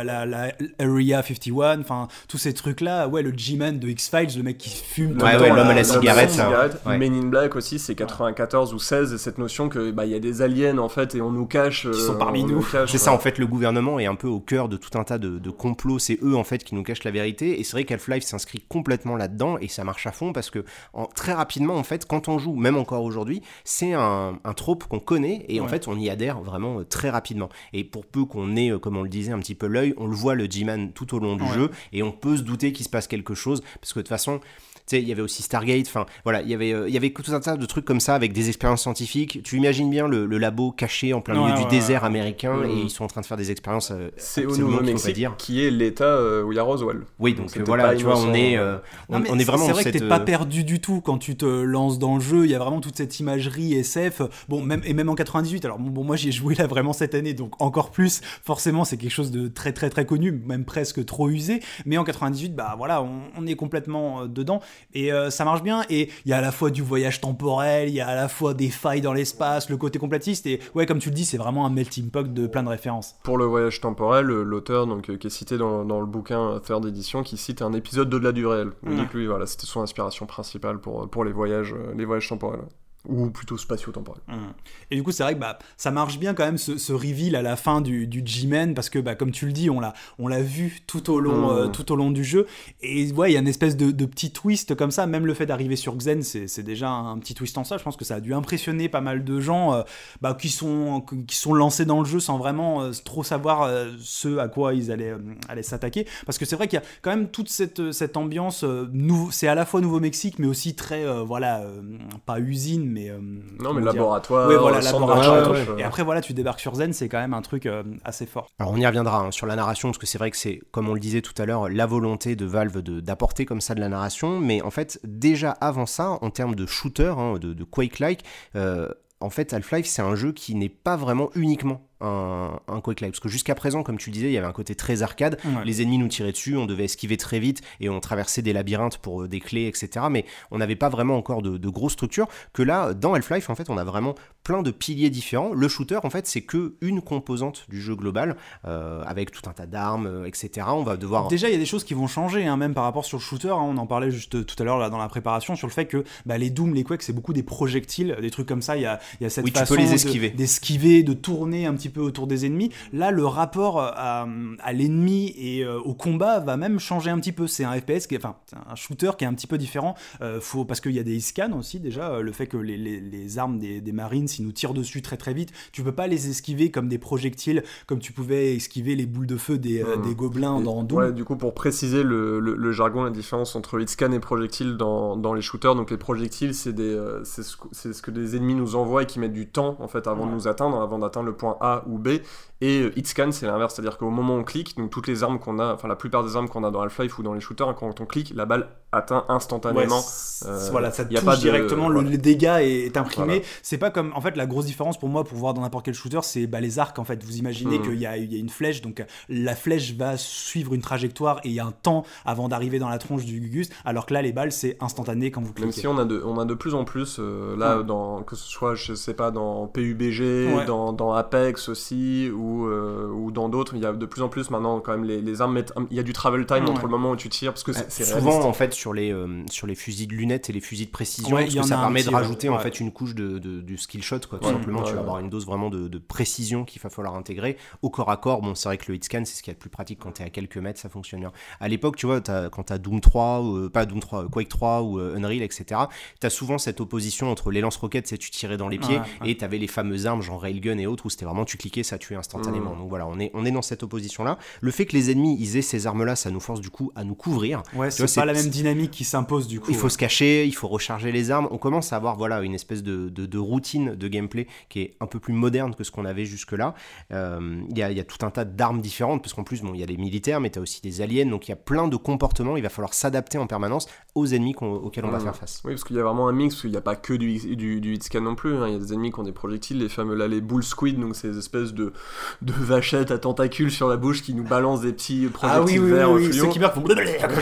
la Area 51, enfin tous ces trucs-là. Ouais, le G-Man de X-Files, le mec qui fume. L'homme à la cigarette. Men in Black aussi, c'est 94 ou 16, et cette notion que y a des aliens en fait et on nous cache. Qui sont parmi nous. C'est ça, en fait, le gouvernement est un peu au cœur de tout un tas de complots. C'est eux en fait qui nous cachent la vérité. Et c'est vrai qu'Half-Life s'inscrit complètement là-dedans et ça marche à fond parce que très rapidement en fait, quand on joue, même encore aujourd'hui, c'est un trope qu'on connaît et en fait on y adhère vraiment très rapidement. Et pour peu qu'on ait, comme on le disait, un petit peu l'œil, on le voit le G-Man tout au long du jeu et on peut se douter qu'il se passe quelque chose parce que de toute façon, tu sais, il y avait aussi Stargate, enfin voilà, il y avait tout un tas de trucs comme ça avec des expériences scientifiques. Tu imagines bien le labo caché en plein milieu du désert américain et ils sont en train de faire des expériences. C'est au Nouveau-Mexique qui est l'état où il y a Roswell. Oui, donc voilà, tu vois, on est vraiment. C'est vrai que t'es pas perdu du tout quand tu te lances dans le jeu. Il y a vraiment toute cette imagerie SF. Bon, même en 98. Alors bon, moi j'y ai joué là vraiment cette année, donc encore plus. Forcément, c'est quelque chose de très très très connu, même presque trop usé. Mais en 98, voilà, on est complètement dedans. Et ça marche bien, et il y a à la fois du voyage temporel, il y a à la fois des failles dans l'espace, le côté complotiste, et ouais, comme tu le dis, c'est vraiment un melting pot de plein de références. Pour le voyage temporel, l'auteur qui est cité dans le bouquin Third Edition, qui cite un épisode d'Au-delà du réel. Il dit que lui, voilà, c'était son inspiration principale pour les voyages temporels. Ou plutôt spatio-temporel. Et du coup, c'est vrai que ça marche bien quand même ce reveal à la fin du G-Man, parce que comme tu le dis, on l'a vu tout au long du jeu. Et ouais, il y a une espèce de petit twist comme ça. Même le fait d'arriver sur Xen, c'est déjà un petit twist en ça. Je pense que ça a dû impressionner pas mal de gens qui sont lancés dans le jeu sans vraiment trop savoir ce à quoi ils allaient s'attaquer. Parce que c'est vrai qu'il y a quand même toute cette ambiance. C'est à la fois Nouveau-Mexique, mais aussi très pas usine, mais laboratoire. Ouais, voilà, laboratoire. Et après, voilà, tu débarques sur Zen, c'est quand même un truc assez fort. Alors, on y reviendra sur la narration, parce que c'est vrai que c'est, comme on le disait tout à l'heure, la volonté de Valve d'apporter comme ça de la narration. Mais en fait, déjà avant ça, en termes de shooter, de Quake-like, en fait, Half-Life, c'est un jeu qui n'est pas vraiment uniquement un Quake-like, parce que jusqu'à présent, comme tu le disais, il y avait un côté très arcade, les ennemis nous tiraient dessus, on devait esquiver très vite et on traversait des labyrinthes pour des clés, etc., mais on n'avait pas vraiment encore de grosses structures, que là, dans Half-Life, en fait, on a vraiment plein de piliers différents. Le shooter, en fait, c'est que une composante du jeu global, avec tout un tas d'armes, etc. On va devoir... Déjà, il y a des choses qui vont changer, même par rapport sur le shooter, on en parlait juste tout à l'heure là, dans la préparation, sur le fait que les Doom, les Quake, c'est beaucoup des projectiles, des trucs comme ça, il y a cette façon d'esquiver, de tourner un petit peu autour des ennemis. Là, le rapport à l'ennemi et au combat va même changer un petit peu. C'est un FPS, un shooter qui est un petit peu différent. Parce qu'il y a des scans aussi, déjà. Le fait que les armes des Marines, ils nous tirent dessus très très vite, tu peux pas les esquiver comme des projectiles, comme tu pouvais esquiver les boules de feu des gobelins dans Doom. Ouais, du coup, pour préciser le jargon, la différence entre hitscan et projectiles dans les shooters, donc les projectiles, c'est ce que les ennemis nous envoient et qui mettent du temps en fait avant de nous atteindre, avant d'atteindre le point A ou B. Et hitscan, c'est l'inverse, c'est-à-dire qu'au moment où on clique, donc toutes les armes qu'on a, enfin la plupart des armes qu'on a dans Half-Life ou dans les shooters, quand on clique, la balle atteint instantanément. Voilà, ça touche directement, le dégât est imprimé. Voilà. C'est pas comme, en fait, la grosse différence pour moi, pour voir dans n'importe quel shooter, c'est les arcs, en fait. Vous imaginez qu'il y a une flèche, donc la flèche va suivre une trajectoire et il y a un temps avant d'arriver dans la tronche du Gugus, alors que là, les balles, c'est instantané quand vous cliquez. Même si on a de plus en plus, que ce soit, je sais pas, dans PUBG, dans Apex aussi, ou ou dans d'autres, il y a de plus en plus maintenant quand même les armes il y a du travel time entre le moment où tu tires parce que c'est souvent réaliste. En fait sur les fusils de lunettes et les fusils de précision, parce que ça permet de rajouter en fait une couche du skill shot quoi, tout simplement. Tu vas avoir une dose vraiment de précision qu'il va falloir intégrer au corps à corps. Bon, c'est vrai que le hitscan c'est ce qu'il y a de plus pratique quand t'es à quelques mètres, ça fonctionne bien. À l'époque, tu vois, quand t'as Doom 3 Quake 3 ou Unreal, etc., t'as souvent cette opposition entre les lance-roquettes, c'est tu tirais dans les pieds, et t'avais les fameuses armes genre railgun et autres où c'était vraiment tu cliquais, ça tuait instantanément. Donc voilà, on est dans cette opposition là. Le fait que les ennemis ils aient ces armes là, ça nous force du coup à nous couvrir. C'est pas la même dynamique qui s'impose du coup. Il faut se cacher, il faut recharger les armes. On commence à avoir une espèce de routine de gameplay qui est un peu plus moderne que ce qu'on avait jusque là. Il y a tout un tas d'armes différentes parce qu'en plus il y a des militaires mais t'as aussi des aliens, donc il y a plein de comportements. Il va falloir s'adapter en permanence aux ennemis auxquels on va faire face. Oui, parce qu'il y a vraiment un mix, parce qu'il n'y a pas que du hitscan non plus, hein. Il y a des ennemis qui ont des projectiles, les fameux là, les bull squid, donc ces espèces de vachettes à tentacules sur la bouche qui nous balancent des petits projectiles verts fluo. Ceux qui meurent font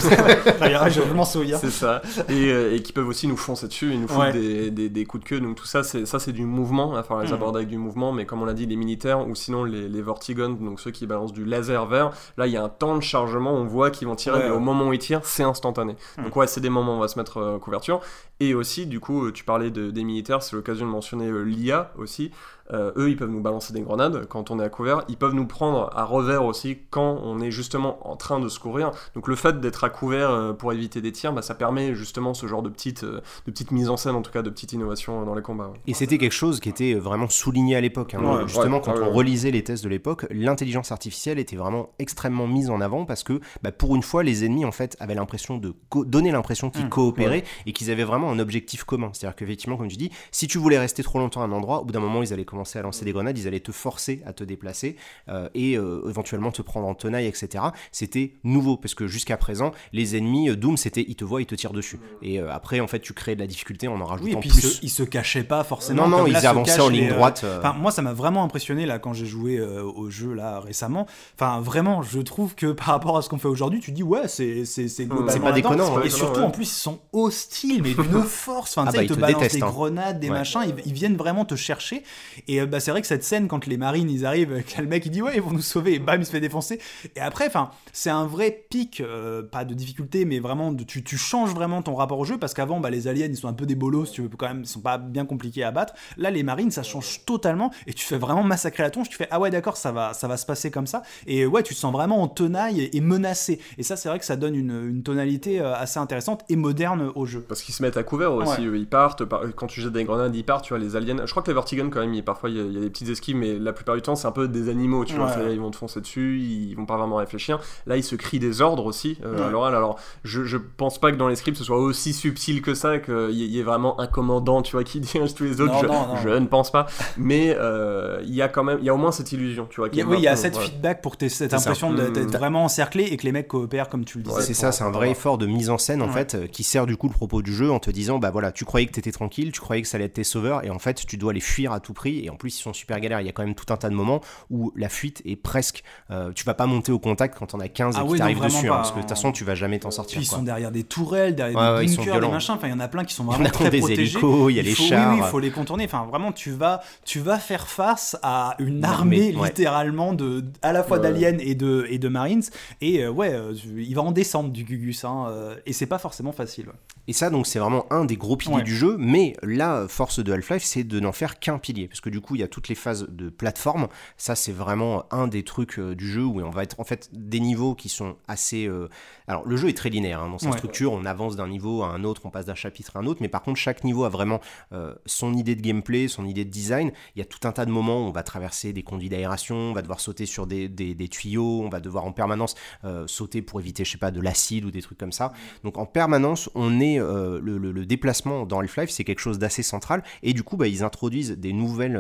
je m'en souviens. C'est ça, et qui peuvent aussi nous foncer dessus et nous foutre des coups de queue, donc tout ça c'est du mouvement, il va falloir les aborder avec du mouvement, mais comme on l'a dit, les militaires ou sinon les vortigons, donc ceux qui balancent du laser vert, là il y a un temps de chargement, on voit qu'ils vont tirer, mais au moment où ils tirent, c'est instantané. Donc c'est des moments où on va se mettre en couverture. Et aussi, du coup, tu parlais des militaires, c'est l'occasion de mentionner l'IA aussi. Eux, ils peuvent nous balancer des grenades quand on est à couvert. Ils peuvent nous prendre à revers aussi quand on est justement en train de se couvrir. Donc le fait d'être à couvert pour éviter des tirs, ça permet justement ce genre de petite mise en scène, en tout cas de petite innovation dans les combats. Et c'était quelque chose qui était vraiment souligné à l'époque. Justement, quand on relisait les tests de l'époque, l'intelligence artificielle était vraiment extrêmement mise en avant parce que pour une fois, les ennemis en fait avaient l'impression de donner l'impression qu'ils coopéraient et qu'ils avaient vraiment un objectif commun. C'est-à-dire qu'effectivement, comme tu dis, si tu voulais rester trop longtemps à un endroit, au bout d'un moment, ils allaient commencer à lancer des grenades, ils allaient te forcer à te déplacer et éventuellement te prendre en tenaille, etc. C'était nouveau parce que jusqu'à présent, les ennemis Doom, c'était ils te voient, ils te tirent dessus. Et après, en fait, tu crées de la difficulté en rajoutant plus. Ils se cachaient pas forcément. Non, ils avançaient en ligne droite. Moi, ça m'a vraiment impressionné là quand j'ai joué au jeu là récemment. Enfin, vraiment, je trouve que par rapport à ce qu'on fait aujourd'hui, tu dis c'est globalement c'est pas déconnant. Et surtout, en plus, ils sont hostiles, mais d'une force. Enfin, ils te balancent des grenades, des machins. Ils viennent vraiment te chercher. Et c'est vrai que cette scène quand les marines ils arrivent, le mec il dit ils vont nous sauver et bam il se fait défoncer. Et après, c'est un vrai pic, pas de difficulté, mais vraiment tu changes vraiment ton rapport au jeu parce qu'avant les aliens ils sont un peu des bolos, tu veux quand même, ils sont pas bien compliqués à battre. Là les marines ça change totalement et tu fais vraiment massacrer la tronche. Tu fais d'accord, ça va se passer comme ça. Et tu te sens vraiment en tenaille et menacé. Et ça c'est vrai que ça donne une tonalité assez intéressante et moderne au jeu. Parce qu'ils se mettent à couvert aussi, ils partent. Quand tu jettes des grenades, ils partent. Tu vois les aliens. Je crois que les Vortigons quand même, parfois il y a des petites esquives, mais la plupart du temps c'est un peu des animaux. Tu vois, ils vont te foncer dessus, ils vont pas vraiment réfléchir. Là ils se crient des ordres aussi à l'oral. Alors je pense pas que dans les scripts ce soit aussi subtil que ça, qu'il y ait vraiment un commandant, tu vois, qui dirige tous les autres. Je ne pense pas. Mais il y a quand même, il y a au moins cette illusion, tu vois. Il y a cette feedback pour que tu aies cette impression d'être vraiment encerclé et que les mecs coopèrent comme tu le disais. C'est ça, c'est un vrai effort de mise en scène en fait qui sert du coup le propos du jeu en te disant tu croyais que t'étais tranquille, tu croyais que ça allait être tes sauveurs et en fait tu dois les fuir à tout prix et en plus ils sont super galères. Il y a quand même tout un tas de moments où la fuite est presque tu vas pas monter au contact quand on a 15 et qui t'arrivent dessus parce que de toute façon tu vas jamais t'en sortir. Puis ils sont derrière des tourelles, derrière des bunkers, des machins, il y en a plein qui sont vraiment très protégés. Il y a des hélicos, il y a les chars. Oui, il faut les contourner. Enfin vraiment tu vas faire face à une armée littéralement à la fois d'aliens et de marines et il va en descendre du Gugus et c'est pas forcément facile. Et ça donc c'est vraiment un des gros piliers du jeu, mais la force de Half-Life c'est de n'en faire qu'un pilier parce que du coup il y a toutes les phases de plateforme, ça c'est vraiment un des trucs du jeu où on va être en fait des niveaux qui sont assez alors le jeu est très linéaire dans sa structure, on avance d'un niveau à un autre, on passe d'un chapitre à un autre, mais par contre chaque niveau a vraiment son idée de gameplay, son idée de design. Il y a tout un tas de moments où on va traverser des conduits d'aération, on va devoir sauter sur des tuyaux, on va devoir en permanence sauter pour éviter je sais pas de l'acide ou des trucs comme ça. Donc en permanence on est le déplacement dans Half-Life c'est quelque chose d'assez central et du coup ils introduisent des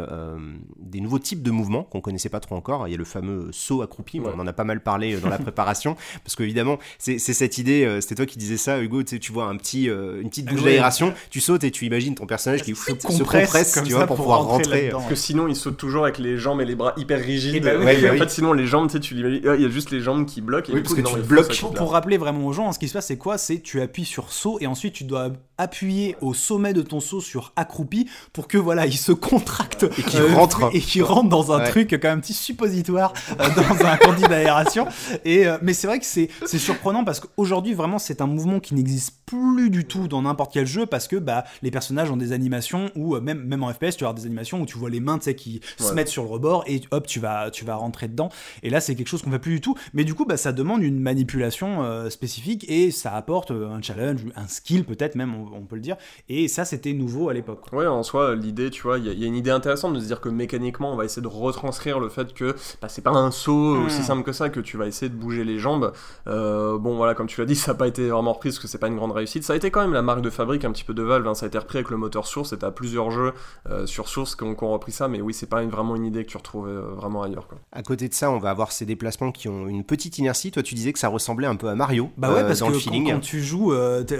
nouveaux types de mouvements qu'on connaissait pas trop encore. Il y a le fameux saut accroupi, on en a pas mal parlé dans la préparation parce qu'évidemment c'est cette idée, c'était toi qui disais ça Hugo, tu vois une petite bouche d'aération, tu sautes et tu imagines ton personnage qui se compresse tu vois, pour pouvoir rentrer. Parce que sinon il saute toujours avec les jambes et les bras hyper rigides. En fait sinon les jambes tu l'imagines, il y a juste les jambes qui bloquent. Et parce que tu bloques. Pour rappeler vraiment aux gens, ce qui se passe c'est quoi, c'est tu appuies sur saut et ensuite ensuite tu dois appuyer au sommet de ton saut sur accroupi pour que voilà, il se contracte et qu'il rentre dans un truc comme un petit suppositoire dans un conduit d'aération. Mais c'est vrai que c'est surprenant parce qu'aujourd'hui vraiment c'est un mouvement qui n'existe plus du tout dans n'importe quel jeu parce que les personnages ont des animations ou même en FPS tu vas avoir des animations où tu vois les mains qui se mettent sur le rebord et hop tu vas rentrer dedans, et là c'est quelque chose qu'on fait plus du tout, mais du coup ça demande une manipulation spécifique et ça apporte un challenge, un skill peut-être même on peut le dire, et ça c'était nouveau à l'époque. Ouais, en soi l'idée tu vois, il y a une idée intéressante de se dire que mécaniquement on va essayer de retranscrire le fait que c'est pas un saut aussi simple que ça, que tu vas essayer de bouger les jambes. Bon voilà, comme tu l'as dit, ça n'a pas été vraiment repris parce que c'est pas une grande réussite. Ça a été quand même la marque de fabrique un petit peu de Valve, hein. Ça a été repris avec le moteur Source, et t'as plusieurs jeux sur Source qui ont repris ça, mais oui c'est pas vraiment une idée que tu retrouves vraiment ailleurs, quoi. À côté de ça, on va avoir ces déplacements qui ont une petite inertie. Toi tu disais que ça ressemblait un peu à Mario. Ouais, parce dans que le feeling. Quand tu joues,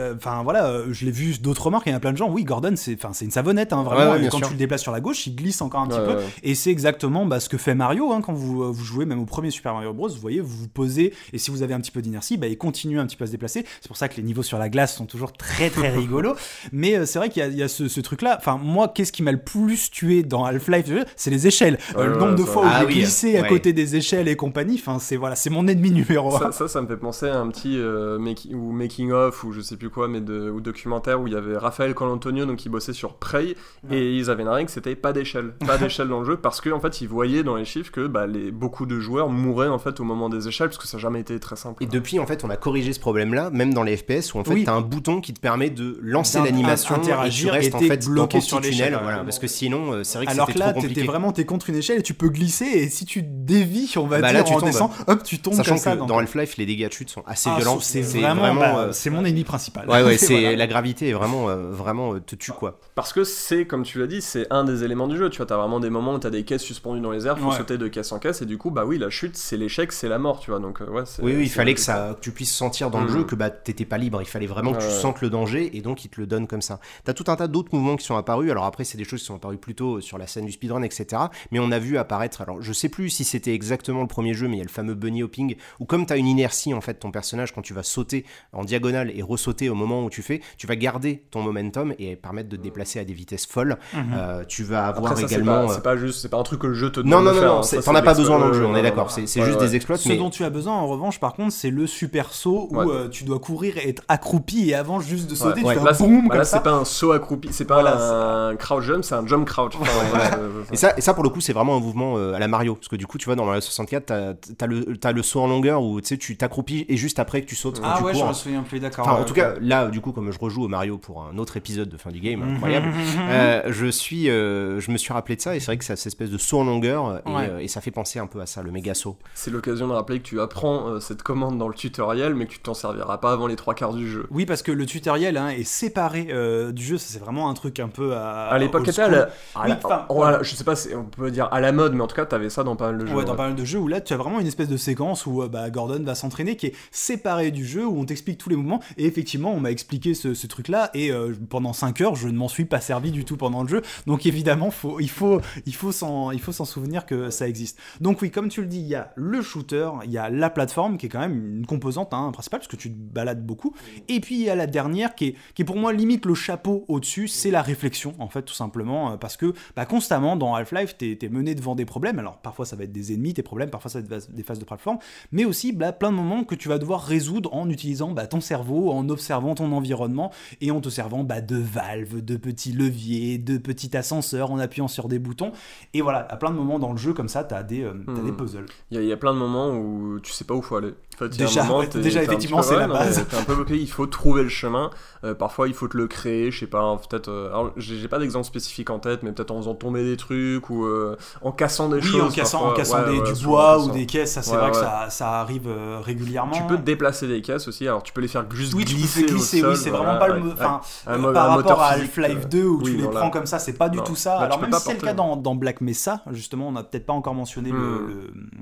je l'ai vu d'autres remarques, il y en a plein de gens, oui Gordon c'est une savonnette, hein, vraiment, et quand tu le déplaces sur la gauche il glisse encore un petit peu, et c'est exactement ce que fait Mario, hein, quand vous jouez même au premier Super Mario Bros, vous voyez, vous vous posez, et si vous avez un petit peu d'inertie, il continue un petit peu à se déplacer. C'est pour ça que les niveaux sur la glace sont toujours très très rigolos, mais c'est vrai qu'il y a ce truc là. Enfin moi, qu'est-ce qui m'a le plus tué dans Half-Life, c'est les échelles, le nombre de fois où j'ai glissé à côté des échelles et compagnie, c'est mon ennemi numéro 1. Ça me fait penser à un petit making of ou je sais plus quoi, ou documentaire où il y avait Raphaël Colantonio, donc qui bossait sur Prey, et ils avaient une règle que c'était pas d'échelle dans le jeu, parce que en fait ils voyaient dans les chiffres que beaucoup de joueurs mouraient en fait au moment des échelles, parce que ça n'a jamais été très simple. Et depuis en fait on a corrigé ce problème là, même dans les FPS où en fait t'as un bouton qui te permet de lancer l'animation et tu restes en fait bloqué sur les tunnel, voilà, parce que sinon c'est vrai que c'était trop compliqué. Alors là t'es contre une échelle et tu peux glisser, et si tu dévies on va dire là, en descend, hop tu tombes. Sachant comme ça que dans Half-Life les dégâts de chute sont assez violents, c'est vraiment c'est mon ennemi principal. Ouais c'est la gravité est vraiment te tue quoi. Parce que c'est, comme tu l'as dit, c'est un des éléments du jeu, tu vois, t'as vraiment des moments où t'as des caisses suspendues dans les airs, faut sauter de caisse en caisse, et du coup la chute c'est l'échec, c'est la mort, tu vois, donc il fallait que tu puisses sentir dans le jeu que t'étais pas libre, il fallait vraiment que tu sentes le danger, et donc il te le donne comme ça. T'as tout un tas d'autres mouvements qui sont apparus, alors après c'est des choses qui sont apparues plutôt sur la scène du speedrun, etc., mais on a vu apparaître, alors je sais plus si c'était exactement le premier jeu, mais il y a le fameux bunny hopping, où comme t'as une inertie en fait, ton personnage, quand tu vas sauter en diagonale et ressauter au moment où tu vas garder ton momentum et permettre de te déplacer à des vitesses folles. Tu vas avoir après, ça, également c'est pas un truc que le jeu te demande de faire. Non, t'en as pas besoin dans le jeu, on est d'accord, c'est juste des exploits. Ce dont tu as besoin en revanche par contre, c'est le super saut où tu dois courir et être accroupi, et avant juste de sauter tu fais un boum comme ça. C'est pas un saut accroupi, c'est pas un crouch jump, c'est un jump crouch. Et ça pour le coup c'est vraiment un mouvement à la Mario, parce que du coup tu vois dans Mario 64 t'as le saut en longueur où tu t'accroupis et juste après que tu sautes quand tu cours. Je me souviens plus, d'accord. En tout cas là du coup comme je rejoue au Mario pour un autre épisode de fin du game incroyable, je me suis rappelé de ça, et c'est vrai que c'est cette espèce de saut en longueur, et ça fait penser un peu à ça, le méga saut. C'est l'occasion de rappeler que tu apprends cette commande dans le tutoriel, mais que tu t'en serviras pas avant les 3/4 du jeu. Oui, parce que le tutoriel est séparé du jeu, ça c'est vraiment un truc un peu à l'époque je sais pas, on peut dire à la mode, mais en tout cas t'avais ça dans pas mal de jeux. Dans pas mal de jeux où là tu as vraiment une espèce de séquence où Gordon va s'entraîner, qui est séparée du jeu, où on t'explique tous les mouvements, et effectivement on m'a expliqué ce truc là, et pendant 5 heures je ne m'en suis pas servi du tout pendant le jeu, donc évidemment il faut s'en souvenir que ça existe. Donc oui, comme tu le dis, il y a le shooter, il y a la plateforme qui est quand même une composante principale, parce que tu te balades beaucoup, et puis il y a la dernière qui est pour moi limite le chapeau au-dessus, c'est la réflexion en fait, tout simplement, parce que constamment dans Half-Life t'es mené devant des problèmes, alors parfois ça va être des ennemis, tes problèmes, parfois ça va être des phases de plateforme, mais aussi plein de moments que tu vas devoir résoudre en utilisant ton cerveau, en observant ton environnement, et en te servant de valves, de petits leviers, de petits ascenseurs, en appuyant sur des boutons, et voilà, à plein de moments dans le jeu comme ça t'as des puzzles. Il y a plein de moments où tu sais pas où faut aller. En fait, déjà effectivement c'est la base. T'es un peu bloqué, il faut trouver le chemin. Parfois il faut te le créer, je sais pas, peut-être. Alors j'ai pas d'exemple spécifique en tête, mais peut-être en faisant tomber des trucs, ou en cassant des choses. En cassant du bois ou des caisses, ça c'est vrai que ça arrive régulièrement. Tu peux te déplacer des caisses aussi, alors tu peux les faire juste glisser au sol. Oui, c'est vraiment pas par rapport à Half-Life 2 où tu les prends comme ça, c'est pas du tout ça. Alors même si c'est le cas dans Black Mesa, justement, on a peut-être pas encore mentionné le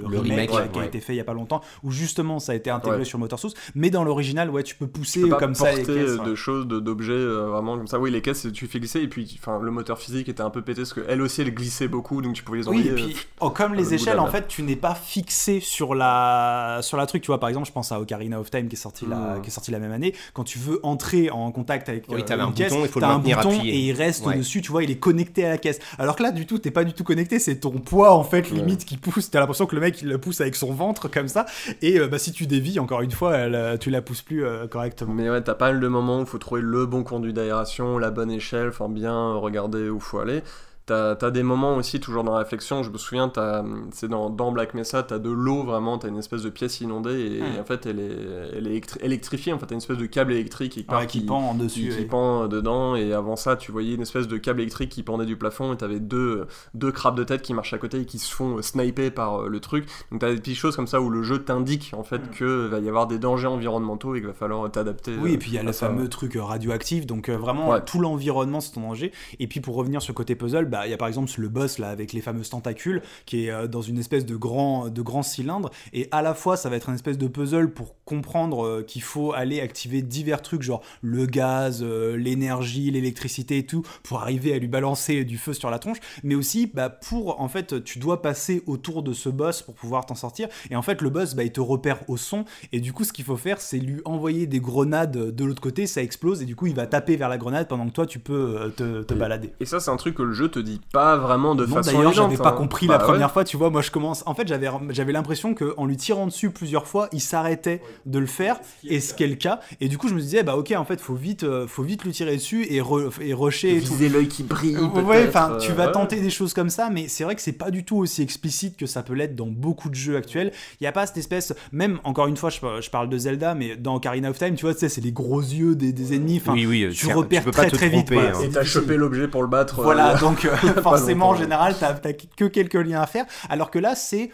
remake remake, qui a été fait il y a pas longtemps, où justement ça a été intégré Ouais. sur Motor Source, mais dans l'original, ouais, tu peux pousser Tu peux pas comme ça les porter caisses. de choses, d'objets vraiment comme ça. Oui, les caisses, tu fais glisser, et puis le moteur physique était un peu pété parce qu'elle aussi elle glissait beaucoup, donc tu pouvais les Oui, envoyer. et puis comme le les bout échelles, de la en fait, tu n'es pas fixé sur la truc. Tu vois, par exemple, je pense à Ocarina of Time qui est sorti la même année. Quand tu veux entrer en contact avec Oui, t'avais un une caisse, bouton, il faut le t'as un maintenir bouton appuyé. et il reste Ouais. dessus. Tu vois, il est connecté à la caisse. Alors que là, du tout, t'es pas du tout connecté. C'est ton poids en fait, limite, qui pousse. T'as l'impression que le mec il le pousse avec son ventre comme ça. Et si tu dévies, encore une fois, tu la pousses plus correctement. Mais ouais, t'as pas mal de moments où il faut trouver le bon conduit d'aération, la bonne échelle, bien regarder où il faut aller. T'as des moments aussi, toujours dans la réflexion, je me souviens, c'est dans Black Mesa, t'as de l'eau vraiment, t'as une espèce de pièce inondée et en fait elle est électrifiée, en fait t'as une espèce de câble électrique Qui pend en dessus. qui pend dedans, et avant ça tu voyais une espèce de câble électrique qui pendait du plafond et t'avais deux crabes de tête qui marchent à côté et qui se font sniper par le truc. Donc t'as des petites choses comme ça où le jeu t'indique en fait que va y avoir des dangers environnementaux et qu'il va falloir t'adapter. Oui, et puis il y a le fameux truc radioactif, donc vraiment tout l'environnement c'est en danger. Et puis pour revenir sur le côté puzzle, il y a par exemple le boss là avec les fameuses tentacules qui est dans une espèce de grand cylindre, et à la fois ça va être une espèce de puzzle pour comprendre qu'il faut aller activer divers trucs genre le gaz, l'énergie, l'électricité et tout pour arriver à lui balancer du feu sur la tronche, mais aussi pour en fait tu dois passer autour de ce boss pour pouvoir t'en sortir, et en fait le boss il te repère au son, et du coup ce qu'il faut faire c'est lui envoyer des grenades de l'autre côté, ça explose et du coup il va taper vers la grenade pendant que toi tu peux te balader. Et ça c'est un truc que le jeu te dit pas vraiment de façon d'ailleurs évidente, j'avais pas compris la première fois, tu vois, moi je commence, en fait j'avais l'impression qu'en lui tirant dessus plusieurs fois il s'arrêtait de le faire, et ce qui est le cas, et du coup je me disais ok en fait faut vite lui tirer dessus et rusher et tout. Viser l'œil qui brille Ouais, enfin tu vas tenter des choses comme ça, mais c'est vrai que c'est pas du tout aussi explicite que ça peut l'être dans beaucoup de jeux actuels. Il y a pas cette espèce, même encore une fois je parle de Zelda, mais dans Ocarina of Time tu vois, tu sais, c'est les gros yeux des ennemis, oui, tu repères peux pas très te très vite, tromper, voilà, hein. et t'as chopé l'objet pour le battre. voilà, donc forcément en longtemps. général t'as que quelques liens à faire, alors que là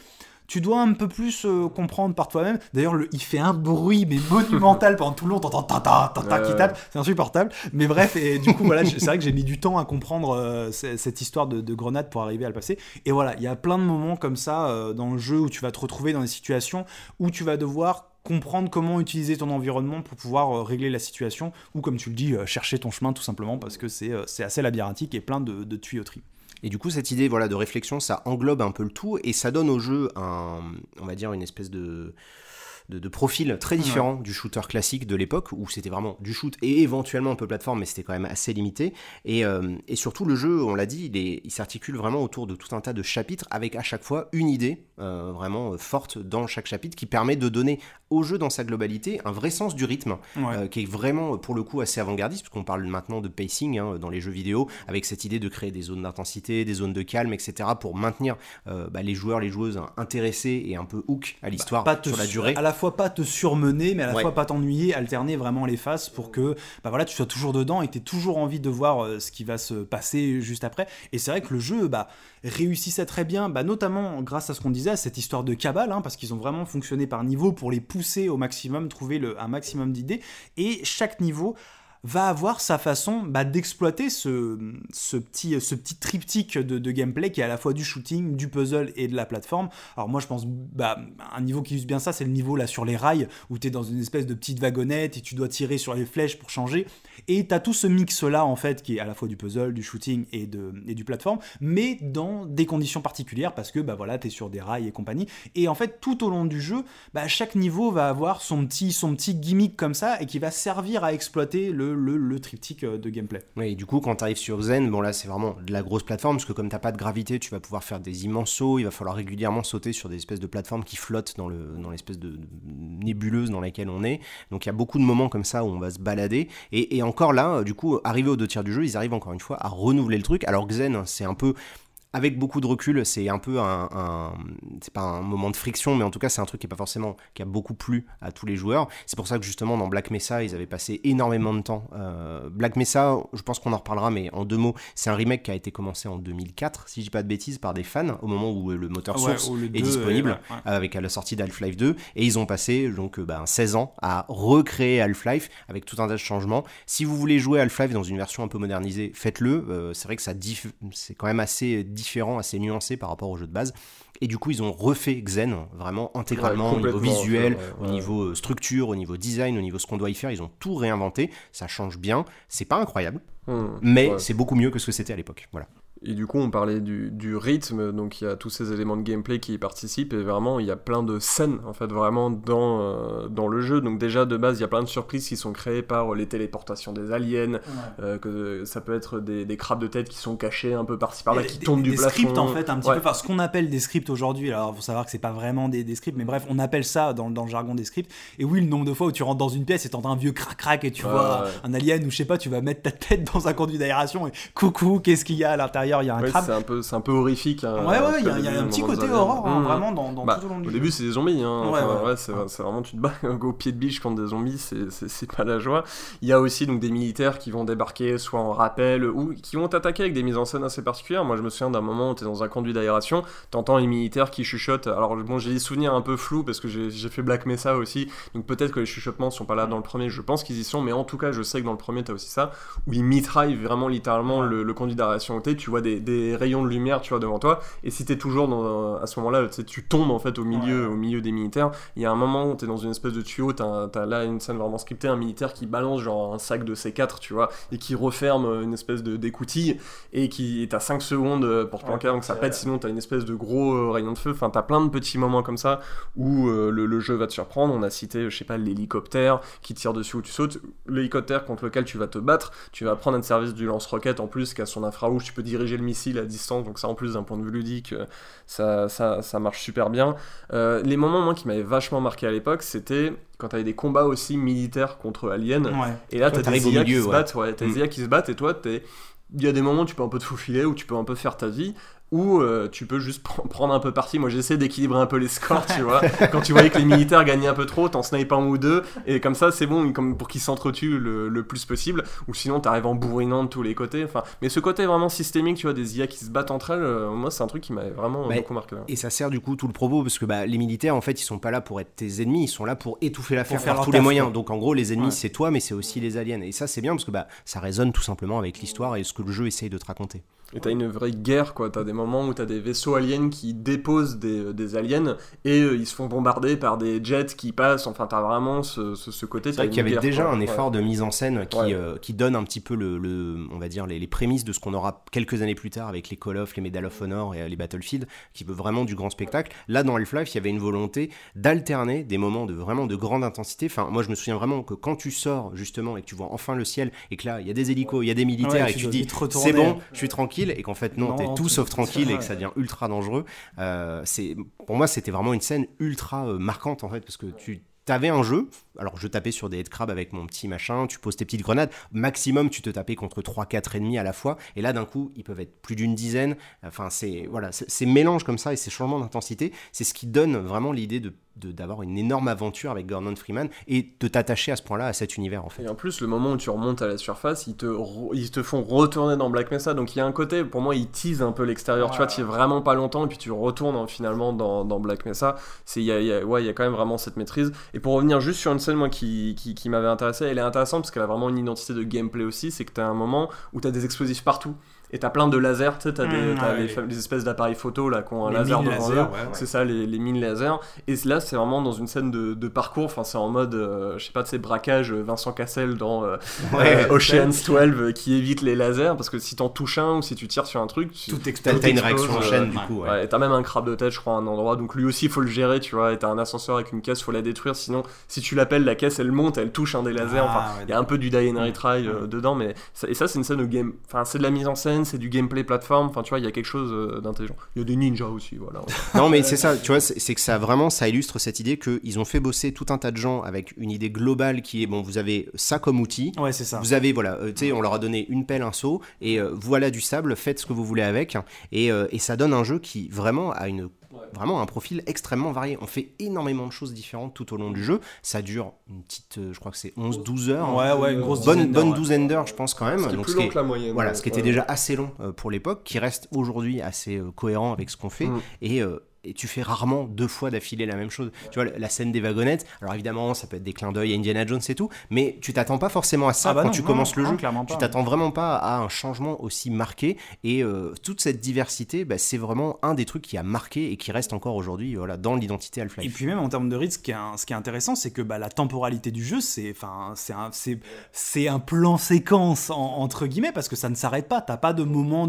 tu dois un peu plus comprendre par toi-même. D'ailleurs, il fait un bruit mais monumental pendant tout le long, t'entends qui tape, c'est insupportable. Mais bref, et du coup voilà, c'est vrai que j'ai mis du temps à comprendre cette histoire de grenade pour arriver à le passer. Et voilà, il y a plein de moments comme ça dans le jeu où tu vas te retrouver dans des situations où tu vas devoir comprendre comment utiliser ton environnement pour pouvoir régler la situation, ou comme tu le dis, chercher ton chemin tout simplement, parce que c'est assez labyrinthique et plein de tuyauteries. Et du coup, cette idée de réflexion, ça englobe un peu le tout et ça donne au jeu on va dire une espèce de profil très différent du shooter classique de l'époque, où c'était vraiment du shoot et éventuellement un peu plateforme, mais c'était quand même assez limité. Et surtout, le jeu, on l'a dit, il s'articule vraiment autour de tout un tas de chapitres, avec à chaque fois une idée vraiment forte dans chaque chapitre, qui permet de donner au jeu dans sa globalité un vrai sens du rythme, qui est vraiment pour le coup assez avant-gardiste, parce qu'on parle maintenant de pacing dans les jeux vidéo, avec cette idée de créer des zones d'intensité, des zones de calme, etc., pour maintenir les joueurs, les joueuses intéressés et un peu hook à l'histoire sur la durée. À la fois pas te surmener, mais à la fois pas t'ennuyer, alterner vraiment les phases pour que tu sois toujours dedans et que tu aies toujours envie de voir ce qui va se passer juste après. Et c'est vrai que le jeu réussissait très bien, notamment grâce à ce qu'on disait, à cette histoire de cabale, parce qu'ils ont vraiment fonctionné par niveau pour les pousser au maximum, trouver un maximum d'idées, et chaque niveau va avoir sa façon d'exploiter ce petit triptyque de gameplay qui est à la fois du shooting, du puzzle et de la plateforme. Alors moi je pense un niveau qui use bien ça, c'est le niveau là sur les rails où tu es dans une espèce de petite wagonnette et tu dois tirer sur les flèches pour changer, et tu as tout ce mix là en fait qui est à la fois du puzzle, du shooting et du plateforme, mais dans des conditions particulières parce que tu es sur des rails et compagnie, et en fait tout au long du jeu chaque niveau va avoir son petit gimmick comme ça et qui va servir à exploiter le triptyque de gameplay. Oui, et du coup, quand tu arrives sur Zen, là c'est vraiment de la grosse plateforme, parce que comme t'as pas de gravité, tu vas pouvoir faire des immenses sauts, il va falloir régulièrement sauter sur des espèces de plateformes qui flottent dans l'espèce de nébuleuse dans laquelle on est. Donc il y a beaucoup de moments comme ça où on va se balader. Et encore là, du coup, arrivé aux 2 tiers du jeu, ils arrivent encore une fois à renouveler le truc. Alors que Zen, c'est un peu... Avec beaucoup de recul, c'est un peu c'est pas un moment de friction, mais en tout cas c'est un truc qui a beaucoup plu à tous les joueurs. C'est pour ça que justement dans Black Mesa, ils avaient passé énormément de temps. Black Mesa, je pense qu'on en reparlera, mais en 2 mots, c'est un remake qui a été commencé en 2004, si je dis pas de bêtises, par des fans, au moment où le moteur source est disponible, avec la sortie d'Half-Life 2, et ils ont passé donc 16 ans à recréer Half-Life, avec tout un tas de changements. Si vous voulez jouer Half-Life dans une version un peu modernisée, faites-le. C'est vrai que c'est quand même assez difficile différent, assez nuancé par rapport au jeu de base. Et du coup, ils ont refait Xen vraiment intégralement au niveau complètement, visuel, ouais. au niveau structure, au niveau design, au niveau ce qu'on doit y faire. Ils ont tout réinventé. Ça change bien. C'est pas incroyable, mais c'est beaucoup mieux que ce que c'était à l'époque. Voilà. Et du coup, on parlait du rythme, donc il y a tous ces éléments de gameplay qui y participent, et vraiment, il y a plein de scènes, en fait, vraiment dans le jeu. Donc déjà, de base, il y a plein de surprises qui sont créées par les téléportations des aliens, que ça peut être des crabes de tête qui sont cachés un peu par-ci par-là, qui tombent du plafond. Des scripts, en fait, un petit peu, enfin, ce qu'on appelle des scripts aujourd'hui. Alors, il faut savoir que c'est pas vraiment des scripts, mais bref, on appelle ça dans le jargon des scripts. Et oui, le nombre de fois où tu rentres dans une pièce et t'entends un vieux crac-crac et tu vois un alien, ou je sais pas, tu vas mettre ta tête dans un conduit d'aération et coucou, qu'est-ce qu'il y a à l'intérieur? Il y a un crabe. C'est un peu horrifique. Hein, il y a un petit côté horreur, vraiment, dans tout au long du jeu. Au début, c'est des zombies. Hein. C'est vraiment, tu te bats au pied de biche contre des zombies, c'est pas la joie. Il y a aussi donc des militaires qui vont débarquer, soit en rappel, ou qui vont t'attaquer avec des mises en scène assez particulières. Moi, je me souviens d'un moment où t'es dans un conduit d'aération, t'entends les militaires qui chuchotent. Alors, bon, j'ai des souvenirs un peu flous parce que j'ai fait Black Mesa aussi, donc peut-être que les chuchotements sont pas là dans le premier, je pense qu'ils y sont, mais en tout cas, je sais que dans le premier, t'as aussi ça, où ils mitraillent vraiment littéralement le conduit d'aération où tu vois des rayons de lumière, tu vois, devant toi, et si t'es toujours à ce moment-là, tu tombes en fait au milieu des militaires. Il y a un moment où t'es dans une espèce de tuyau, t'as là une scène vraiment scriptée, un militaire qui balance genre un sac de C4, tu vois, et qui referme une espèce d'écoutille, et t'as 5 secondes pour te planquer avant que ça pète, sinon t'as une espèce de gros rayon de feu. Enfin, t'as plein de petits moments comme ça où le jeu va te surprendre. On a cité, je sais pas, l'hélicoptère qui tire dessus où tu sautes, l'hélicoptère contre lequel tu vas te battre, tu vas prendre un service du lance-roquette en plus qui a son infrarouge, tu peux diriger le missile à distance, donc ça en plus d'un point de vue ludique, ça marche super bien. Les moments moi qui m'avaient vachement marqué à l'époque, c'était quand t'avais des combats aussi militaires contre aliens, et là t'as des IA qui se battent, t'as des IA qui se battent, et toi il y a des moments où tu peux un peu te faufiler, où tu peux un peu faire ta vie, ou tu peux juste prendre un peu parti. Moi j'essaie d'équilibrer un peu les scores, tu vois. Quand tu voyais que les militaires gagnaient un peu trop, t'en snipes un ou deux, et comme ça c'est bon, comme pour qu'ils s'entretuent le plus possible, ou sinon t'arrives en bourrinant de tous les côtés. Enfin, mais ce côté vraiment systémique, tu vois, des IA qui se battent entre elles, moi c'est un truc qui m'avait vraiment beaucoup marqué. Et ça sert du coup tout le propos, parce que les militaires en fait ils sont pas là pour être tes ennemis, ils sont là pour étouffer l'affaire par tous les moyens. Donc en gros les ennemis c'est toi, mais c'est aussi les aliens, et ça c'est bien parce que ça résonne tout simplement avec l'histoire et ce que le jeu essaye de te raconter. Et t'as une vraie guerre, quoi. T'as des moments où t'as des vaisseaux aliens qui déposent des aliens, et ils se font bombarder par des jets qui passent. Enfin, t'as vraiment ce côté. C'est vrai qu'il y avait déjà un effort de mise en scène qui donne un petit peu on va dire les prémices de ce qu'on aura quelques années plus tard avec les Call of, les Medal of Honor et les Battlefield, qui veut vraiment du grand spectacle. Là, dans Half-Life, il y avait une volonté d'alterner des moments vraiment de grande intensité. Enfin, moi, je me souviens vraiment que quand tu sors justement et que tu vois enfin le ciel, et que là, il y a des hélicos, il y a des militaires, et que tu dis c'est bon, je suis tranquille, et qu'en fait non, t'es tout sauf tranquille, et que ça devient ultra dangereux. Pour moi c'était vraiment une scène ultra marquante en fait, parce que t'avais un jeu, alors je tapais sur des headcrabs avec mon petit machin, tu poses tes petites grenades, maximum tu te tapais contre 3-4 ennemis à la fois, et là d'un coup ils peuvent être plus d'une dizaine. Enfin ces mélanges comme ça et ces changements d'intensité, c'est ce qui donne vraiment l'idée d'avoir une énorme aventure avec Gordon Freeman et de t'attacher à ce point-là à cet univers en fait. Et en plus le moment où tu remontes à la surface, ils te font retourner dans Black Mesa, donc il y a un côté, pour moi ils teasent un peu l'extérieur, tu vois, tu y es vraiment pas longtemps et puis tu retournes finalement dans Black Mesa. Il y a quand même vraiment cette maîtrise. Et pour revenir juste sur une scène moi qui m'avait intéressé, elle est intéressante parce qu'elle a vraiment une identité de gameplay aussi, c'est que t'as un moment où t'as des explosifs partout. Et t'as plein de lasers, tu sais, t'as des espèces d'appareils photo là qui ont un laser devant eux, c'est ça, les mines lasers. Et là, c'est vraiment dans une scène de parcours, enfin, c'est en mode, je sais pas, tu sais, braquage Vincent Cassel dans Ocean's 12 qui évite les lasers, parce que si t'en touches un ou si tu tires sur un truc, t'as une réaction en chaîne du coup. Et t'as même un crabe de tête, je crois, à un endroit, donc lui aussi, il faut le gérer, tu vois. Et t'as un ascenseur avec une caisse, faut la détruire, sinon, si tu l'appelles, la caisse elle monte, elle touche un des lasers. Il y a un peu du die and retry dedans, mais ça, c'est une scène de game, enfin, c'est de la mise en scène, c'est du gameplay plateforme, enfin tu vois, il y a quelque chose d'intelligent. Il y a des ninjas aussi, voilà. Non mais c'est ça, tu vois, c'est que ça illustre cette idée qu'ils ont fait bosser tout un tas de gens avec une idée globale qui est, bon, vous avez ça comme outil, c'est ça. Vous avez, tu sais, on leur a donné une pelle, un seau, et voilà du sable, faites ce que vous voulez avec, et ça donne un jeu qui vraiment a vraiment un profil extrêmement varié. On fait énormément de choses différentes tout au long du jeu. Ça dure une petite, je crois que c'est 11-12 heures. Une grosse bonne douzaine d'heures, je pense quand même. C'est plus long que la moyenne. Voilà, ce qui était déjà assez long pour l'époque, qui reste aujourd'hui assez cohérent avec ce qu'on fait. et tu fais rarement 2 fois d'affilée la même chose. Tu vois, la scène des wagonnettes, alors évidemment, ça peut être des clins d'œil à Indiana Jones et tout, mais tu t'attends pas forcément à ça quand tu commences le jeu. Tu t'attends vraiment pas à un changement aussi marqué, et toute cette diversité, c'est vraiment un des trucs qui a marqué et qui reste encore aujourd'hui dans l'identité Half-Life. Et puis même en termes de rythme, ce qui est intéressant, c'est que la temporalité du jeu, c'est un plan séquence entre guillemets, parce que ça ne s'arrête pas. T'as pas de moment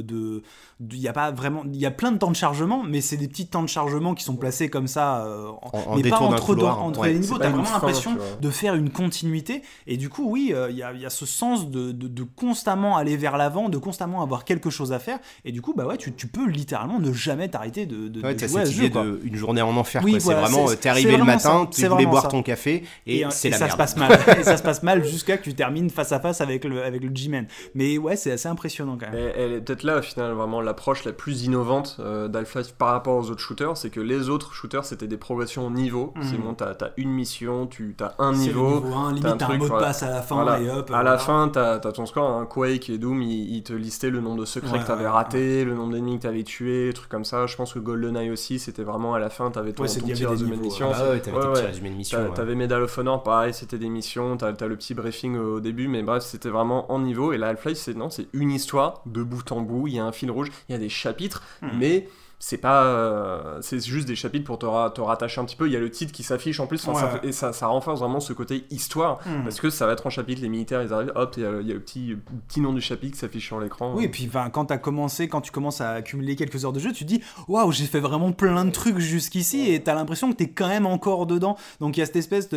il y a pas vraiment, il y a plein de temps de chargement, mais c'est des petits temps de chargement qui sont placés comme ça, mais pas entre les niveaux. T'as vraiment l'impression de faire une continuité, et du coup oui, il y a ce sens de constamment aller vers l'avant, de constamment avoir quelque chose à faire, et du coup tu peux littéralement ne jamais t'arrêter de jouer à ce jeu, quoi. Une journée en enfer, quoi. C'est vraiment t'es arrivé le matin, tu voulais boire ton café, et c'est la merde. Se passe mal. Et ça se passe mal jusqu'à que tu termines face à face avec le G-Man. Mais ouais, c'est assez impressionnant quand même. Elle est peut-être là au final vraiment l'approche la plus innovante d'Half-Life par rapport aux autres shooters, c'est que les autres shooters c'était des progressions au niveau. C'est bon, t'as une mission, t'as un niveau. Le niveau 1, limite t'as un mot de passe à la fin, et hop. À la fin, t'as ton score. Quake et Doom, ils te listaient le nombre de secrets que t'avais raté, le nombre d'ennemis que t'avais tué, trucs comme ça. Je pense que GoldenEye aussi, c'était vraiment à la fin, t'avais ton petit résumé de mission. T'avais tes petits résumés de mission. T'avais Medal of Honor, pareil, c'était des missions. T'as le petit briefing au début, mais bref, c'était vraiment en niveau. Et là, Half-Life, c'est une histoire de bout en bout. Il y a un fil rouge, il y a des chapitres, mais c'est pas c'est juste des chapitres pour te rattacher un petit peu. Il y a le titre qui s'affiche en plus, et ça renforce vraiment ce côté histoire, parce que ça va être en chapitre, les militaires ils arrivent, hop, il y a le petit nom du chapitre qui s'affiche sur l'écran. Oui, et puis quand tu commences à accumuler quelques heures de jeu, tu te dis waouh, j'ai fait vraiment plein de trucs jusqu'ici, et t'as l'impression que t'es quand même encore dedans. Donc il y a cette espèce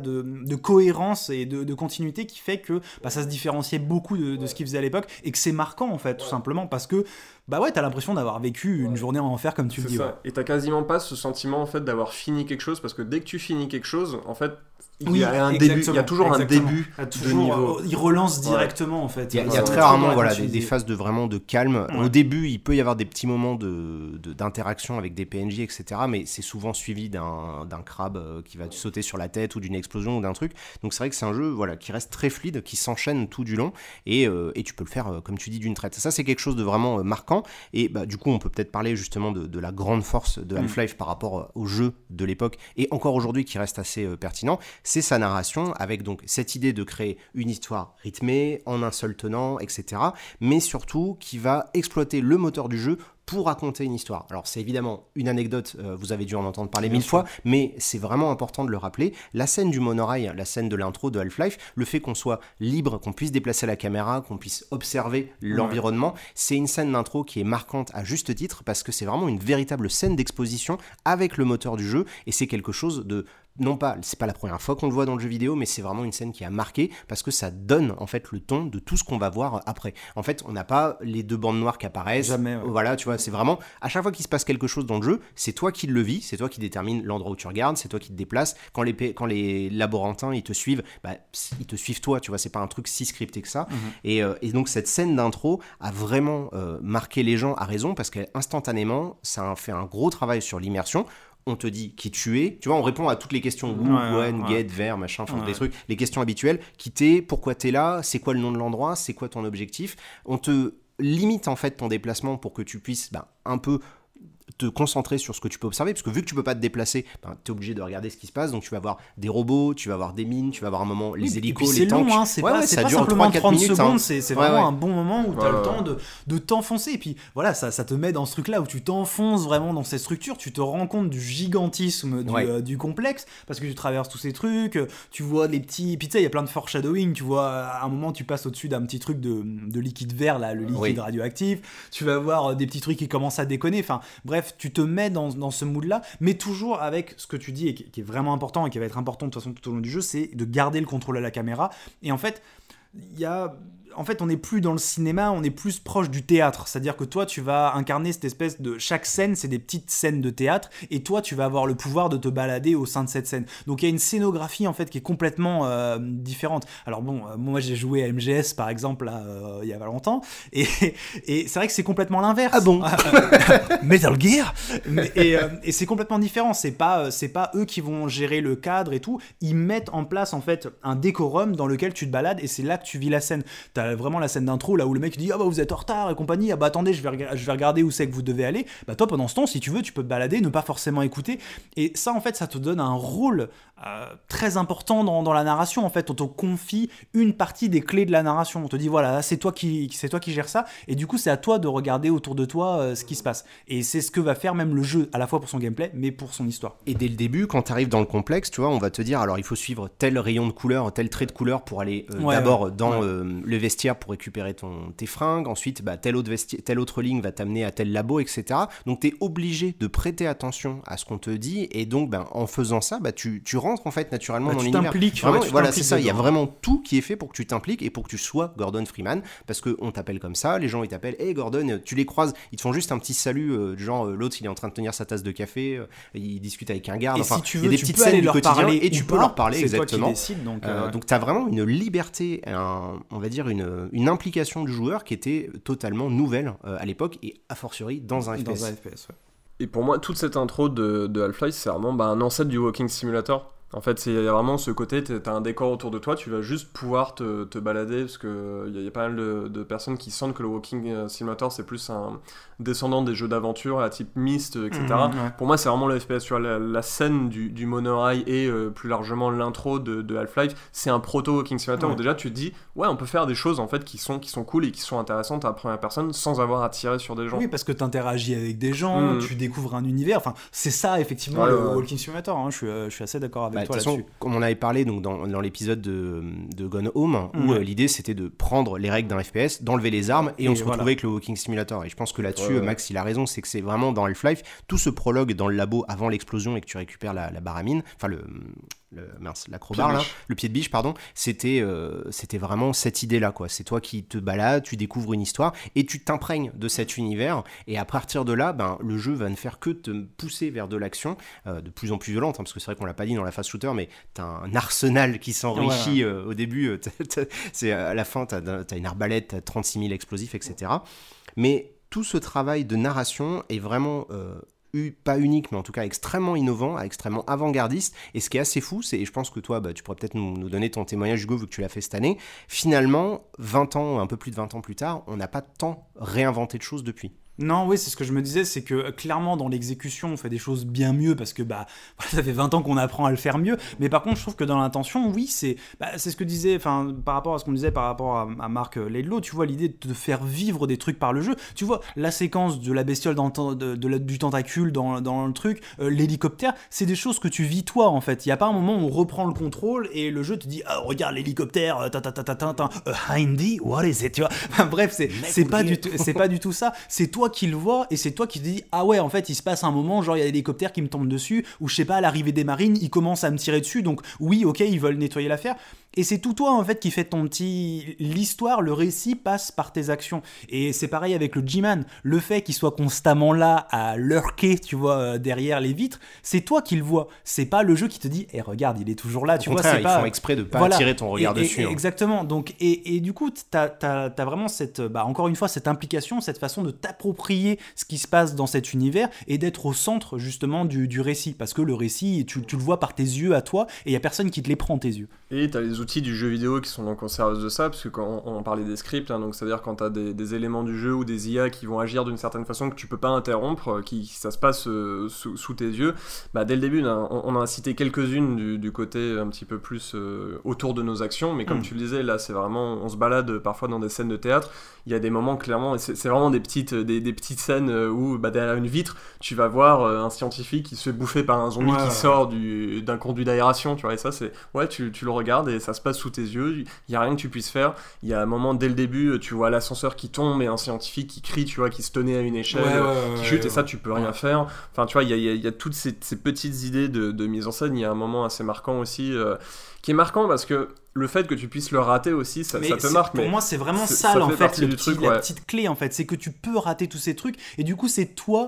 de cohérence et de continuité qui fait que ça se différenciait beaucoup de ce qu'ils faisaient à l'époque, et que c'est marquant en fait, tout simplement parce que t'as l'impression d'avoir vécu une journée en enfer, comme tu le dis. Ça. Et t'as quasiment pas ce sentiment en fait d'avoir fini quelque chose, parce que dès que tu finis quelque chose, en fait, il y a un début, il y a toujours un début de niveau. Il relance directement en fait. Il y a très rarement des phases de calme. Au début, il peut y avoir des petits moments d'interaction avec des PNJ, etc. Mais c'est souvent suivi d'un crabe qui va te sauter sur la tête, ou d'une explosion, ou d'un truc. Donc c'est vrai que c'est un jeu qui reste très fluide, qui s'enchaîne tout du long, et tu peux le faire, comme tu dis, d'une traite. Ça, c'est quelque chose de vraiment marquant. Et du coup, on peut peut-être parler justement de la grande force de Half-Life par rapport au jeu de l'époque, et encore aujourd'hui qui reste assez pertinent. C'est sa narration, avec donc cette idée de créer une histoire rythmée, en un seul tenant, etc. Mais surtout qui va exploiter le moteur du jeu pour raconter une histoire. Alors c'est évidemment une anecdote, vous avez dû en entendre parler 1000 fois, mais c'est vraiment important de le rappeler. La scène du monorail, la scène de l'intro de Half-Life, le fait qu'on soit libre, qu'on puisse déplacer la caméra, qu'on puisse observer l'environnement, c'est une scène d'intro qui est marquante à juste titre, parce que c'est vraiment une véritable scène d'exposition avec le moteur du jeu, et c'est quelque chose de... Non pas, c'est pas la première fois qu'on le voit dans le jeu vidéo, mais c'est vraiment une scène qui a marqué, parce que ça donne en fait le ton de tout ce qu'on va voir après. En fait, on n'a pas les 2 bandes noires qui apparaissent. Jamais. Ouais. Voilà, tu vois, c'est vraiment, à chaque fois qu'il se passe quelque chose dans le jeu, c'est toi qui le vis, c'est toi qui détermine l'endroit où tu regardes, c'est toi qui te déplaces. Quand les laborantins ils te suivent, ils te suivent toi, tu vois, c'est pas un truc si scripté que ça. Et donc cette scène d'intro a vraiment marqué les gens à raison, parce qu'instantanément, ça a fait un gros travail sur l'immersion. On te dit qui tu es, tu vois, on répond à toutes les questions, get, vert, machin, des trucs, les questions habituelles, qui t'es, pourquoi t'es là, c'est quoi le nom de l'endroit, c'est quoi ton objectif. On te limite en fait ton déplacement pour que tu puisses un peu te concentrer sur ce que tu peux observer, parce que vu que tu peux pas te déplacer, t'es obligé de regarder ce qui se passe. Donc tu vas avoir des robots, tu vas avoir des mines, tu vas avoir un moment les hélicos, les tanks. C'est long, c'est pas simplement 30 secondes, c'est vraiment un bon moment où t'as le temps de t'enfoncer. Et puis voilà, ça te met dans ce truc-là où tu t'enfonces vraiment dans cette structure, tu te rends compte du gigantisme du complexe, parce que tu traverses tous ces trucs, tu vois les petits... Puis tu sais, il y a plein de foreshadowing, tu vois, à un moment tu passes au-dessus d'un petit truc de liquide vert, là, le liquide radioactif, tu vas voir des petits trucs qui commencent à déconner, enfin bref, tu te mets dans ce mood-là, mais toujours avec ce que tu dis, et qui est vraiment important, et qui va être important de toute façon tout au long du jeu, c'est de garder le contrôle à la caméra. Et en fait, on n'est plus dans le cinéma, on est plus proche du théâtre. C'est-à-dire que toi, tu vas incarner cette espèce de... Chaque scène, c'est des petites scènes de théâtre, et toi, tu vas avoir le pouvoir de te balader au sein de cette scène. Donc, il y a une scénographie, en fait, qui est complètement différente. Alors bon, moi, j'ai joué à MGS, par exemple, là, il y a pas longtemps, et c'est vrai que c'est complètement l'inverse. Ah bon? Metal Gear. Et c'est complètement différent. C'est pas eux qui vont gérer le cadre et tout. Ils mettent en place, en fait, un décorum dans lequel tu te balades, et c'est là que tu vis la scène. T'as vraiment la scène d'intro là où le mec dit ah bah vous êtes en retard et compagnie, ah bah attendez je vais regarder où c'est que vous devez aller. Bah toi pendant ce temps si tu veux tu peux te balader, ne pas forcément écouter, et ça en fait ça te donne un rôle très important dans la narration. En fait on te confie une partie des clés de la narration, on te dit voilà c'est toi qui gères ça, et du coup c'est à toi de regarder autour de toi ce qui se passe, et c'est ce que va faire même le jeu, à la fois pour son gameplay mais pour son histoire. Et dès le début quand tu arrives dans le complexe, tu vois, on va te dire alors il faut suivre tel rayon de couleur, tel trait de couleur pour aller d'abord dans le vestiaire pour récupérer tes fringues, ensuite telle autre ligne va t'amener à tel labo, etc. Donc tu es obligé de prêter attention à ce qu'on te dit, et donc en faisant ça tu rentres en fait naturellement dans l'univers. Vraiment, voilà, c'est ça, il y a vraiment tout qui est fait pour que tu t'impliques et pour que tu sois Gordon Freeman, parce qu'on t'appelle comme ça, les gens ils t'appellent hey Gordon, tu les croises, ils te font juste un petit salut, genre l'autre il est en train de tenir sa tasse de café, il discute avec un garde, et enfin si tu veux, il y a des petites scènes du quotidien et tu peux leur parler, c'est exactement. toi qui décides, donc tu as vraiment une liberté, on va dire une implication du joueur qui était totalement nouvelle à l'époque, et a fortiori dans un FPS. Dans un FPS, ouais. Et pour moi, toute cette intro de Half-Life, c'est vraiment un ancêtre du Walking Simulator. En fait, c'est vraiment ce côté, t'as un décor autour de toi, tu vas juste pouvoir te balader, parce qu'il y a pas mal de personnes qui sentent que le Walking Simulator, c'est plus un descendant des jeux d'aventure, à type Myst, etc. Ouais. Pour moi, c'est vraiment le FPS, tu vois, la scène du monorail et plus largement l'intro de Half-Life, c'est un proto-Walking Simulator, où déjà tu te dis, ouais, on peut faire des choses en fait qui sont cool et qui sont intéressantes à la première personne, sans avoir à tirer sur des gens. Oui, parce que t'interagis avec des gens, tu découvres un univers, enfin, c'est ça, effectivement, le Walking Simulator, hein. Je suis assez d'accord avec toi là-dessus. Comme on avait parlé donc, dans l'épisode de Gone Home, où l'idée c'était de prendre les règles d'un FPS, d'enlever les armes, et on se retrouvait avec le Walking Simulator. Et je pense que là-dessus, Max il a raison, c'est que c'est vraiment dans Half-Life, tout ce prologue dans le labo avant l'explosion et que tu récupères la baramine, enfin l'acrobar là, le pied de biche pardon, c'était vraiment cette idée là quoi. C'est toi qui te balades, tu découvres une histoire et tu t'imprègnes de cet univers, et à partir de là le jeu va ne faire que te pousser vers de l'action de plus en plus violente, hein, parce que c'est vrai qu'on l'a pas dit dans la phase shooter, mais t'as un arsenal qui s'enrichit au début, c'est à la fin t'as une arbalète, t'as 36 000 explosifs, etc. Mais tout ce travail de narration est vraiment pas unique, mais en tout cas extrêmement innovant, extrêmement avant-gardiste, et ce qui est assez fou, et je pense que toi, tu pourrais peut-être nous donner ton témoignage, Hugo, vu que tu l'as fait cette année, finalement, 20 ans, un peu plus de 20 ans plus tard, on n'a pas tant réinventé de choses depuis. Non, oui, c'est ce que je me disais, c'est que clairement dans l'exécution on fait des choses bien mieux, parce que ça fait 20 ans qu'on apprend à le faire mieux, mais par contre je trouve que dans l'intention, oui, c'est ce que disait, enfin par rapport à ce qu'on disait par rapport à Marc Laidlaw, tu vois, l'idée de te faire vivre des trucs par le jeu, tu vois, la séquence de la bestiole du tentacule dans le truc, l'hélicoptère, c'est des choses que tu vis toi en fait, il n'y a pas un moment où on reprend le contrôle et le jeu te dit ah regarde l'hélicoptère, Hindy, what is it, tu vois, enfin, bref, c'est pas du tout ça, c'est toi qui le vois, et c'est toi qui te dis ah ouais en fait il se passe un moment, genre il y a l'hélicoptère qui me tombe dessus, ou je sais pas, à l'arrivée des marines ils commencent à me tirer dessus, donc oui ok ils veulent nettoyer l'affaire, et c'est tout toi en fait qui fait l'histoire, le récit passe par tes actions. Et c'est pareil avec le G-Man, le fait qu'il soit constamment là à lurker, tu vois, derrière les vitres, c'est toi qui le vois, c'est pas le jeu qui te dit regarde il est toujours là, tu vois, c'est pas, ils font exprès de pas attirer ton regard dessus, exactement, donc et du coup t'as vraiment cette encore une fois cette implication, cette façon de t'approprier ce qui se passe dans cet univers et d'être au centre justement du récit, parce que le récit tu le vois par tes yeux à toi, et il y a personne qui te les prend tes yeux. Et t'as les outils du jeu vidéo qui sont donc au service de ça, parce que quand on parlait des scripts, hein, donc c'est-à-dire quand t'as des éléments du jeu ou des IA qui vont agir d'une certaine façon que tu peux pas interrompre, ça se passe sous tes yeux, dès le début on en a cité quelques-unes du côté un petit peu plus autour de nos actions, mais comme tu le disais, là c'est vraiment, on se balade parfois dans des scènes de théâtre, il y a des moments clairement, c'est vraiment des petites scènes où derrière une vitre tu vas voir un scientifique qui se fait bouffer par un zombie qui sort d'un conduit d'aération, tu vois, et ça c'est, tu le regardes et ça se passe sous tes yeux, il y a rien que tu puisses faire. Il y a un moment dès le début, tu vois l'ascenseur qui tombe et un scientifique qui crie, tu vois, qui se tenait à une échelle, qui chute, et ça tu peux rien faire. Enfin tu vois, il y a toutes ces petites idées de mise en scène. Il y a un moment assez marquant aussi, qui est marquant parce que le fait que tu puisses le rater aussi, ça te marque. Pour moi c'est vraiment ça en fait, la petite clé en fait, c'est que tu peux rater tous ces trucs, et du coup c'est toi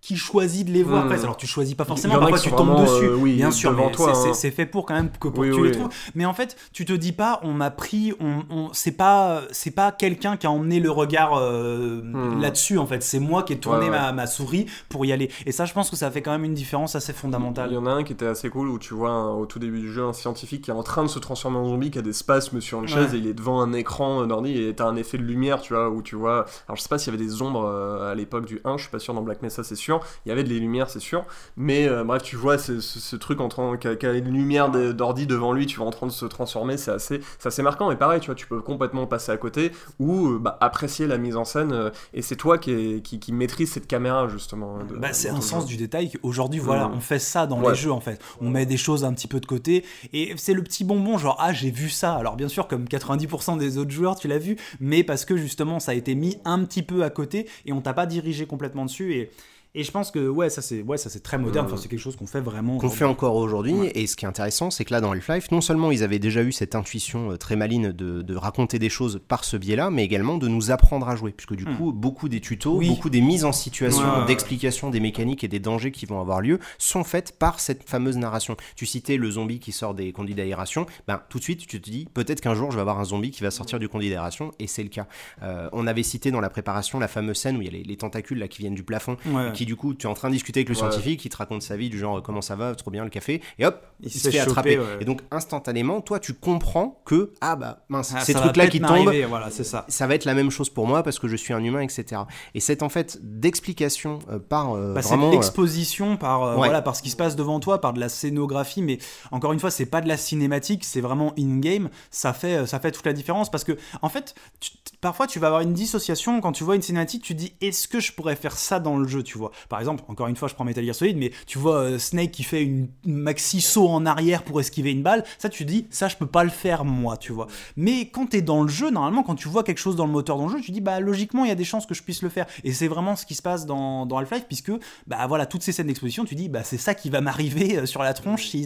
qui choisit de les voir. Après, alors tu choisis pas forcément, parfois tu tombes vraiment, dessus, oui, bien sûr, mais toi, c'est fait pour quand même que pour oui, que tu oui. les trouves. Mais en fait, tu te dis pas, on m'a pris, c'est pas quelqu'un qui a emmené le regard là-dessus. En fait, c'est moi qui ai tourné ma souris pour y aller. Et ça, je pense que ça fait quand même une différence assez fondamentale. Il y en a un qui était assez cool où tu vois au tout début du jeu un scientifique qui est en train de se transformer en zombie, qui a des spasmes sur une chaise et il est devant un écran d'ordi et t'as un effet de lumière, tu vois, où tu vois. Alors je sais pas s'il y avait des ombres à l'époque du 1, je suis pas sûr, dans Black Mesa c'est sûr, il y avait des lumières c'est sûr, mais bref tu vois ce truc qui a une lumière d'ordi devant lui, tu vois, en train de se transformer, c'est assez marquant. Et pareil, tu vois, tu peux complètement passer à côté ou apprécier la mise en scène et c'est toi qui maîtrise cette caméra justement. C'est un sens du détail qu'aujourd'hui voilà, on fait ça dans les jeux en fait, on met des choses un petit peu de côté et c'est le petit bonbon genre j'ai vu ça, alors bien sûr comme 90% des autres joueurs tu l'as vu, mais parce que justement ça a été mis un petit peu à côté et on t'a pas dirigé complètement dessus et je pense que ça c'est très moderne, enfin c'est quelque chose qu'on fait vraiment qu'on fait encore aujourd'hui. Et ce qui est intéressant, c'est que là dans Half-Life, non seulement ils avaient déjà eu cette intuition très maligne de raconter des choses par ce biais-là, mais également de nous apprendre à jouer, puisque du coup beaucoup des tutos, beaucoup des mises en situation, d'explications des mécaniques et des dangers qui vont avoir lieu sont faites par cette fameuse narration. Tu citais le zombie qui sort des conduits d'aération, tout de suite tu te dis peut-être qu'un jour je vais avoir un zombie qui va sortir du conduit d'aération, et c'est le cas. On avait cité dans la préparation la fameuse scène où il y a les tentacules là qui viennent du plafond, qui du coup tu es en train de discuter avec le scientifique, il te raconte sa vie du genre comment ça va, trop bien le café, et hop il se fait attraper. Et donc instantanément toi tu comprends que ces trucs là qui tombent, voilà, c'est ça va être la même chose pour moi parce que je suis un humain, etc. Et c'est en fait d'explication par c'est vraiment de l'exposition par ce qui se passe devant toi, par de la scénographie, mais encore une fois c'est pas de la cinématique, c'est vraiment in-game, ça fait toute la différence parce que en fait parfois tu vas avoir une dissociation quand tu vois une cinématique, tu te dis est-ce que je pourrais faire ça dans le jeu, tu vois. Par exemple, encore une fois je prends Metal Gear Solid, mais tu vois Snake qui fait une maxi saut en arrière pour esquiver une balle, ça tu te dis ça je peux pas le faire moi, tu vois. Mais quand t'es dans le jeu, normalement quand tu vois quelque chose dans le moteur dans le jeu, tu te dis logiquement il y a des chances que je puisse le faire, et c'est vraiment ce qui se passe dans Half-Life, puisque voilà, toutes ces scènes d'exposition, tu dis c'est ça qui va m'arriver sur la tronche si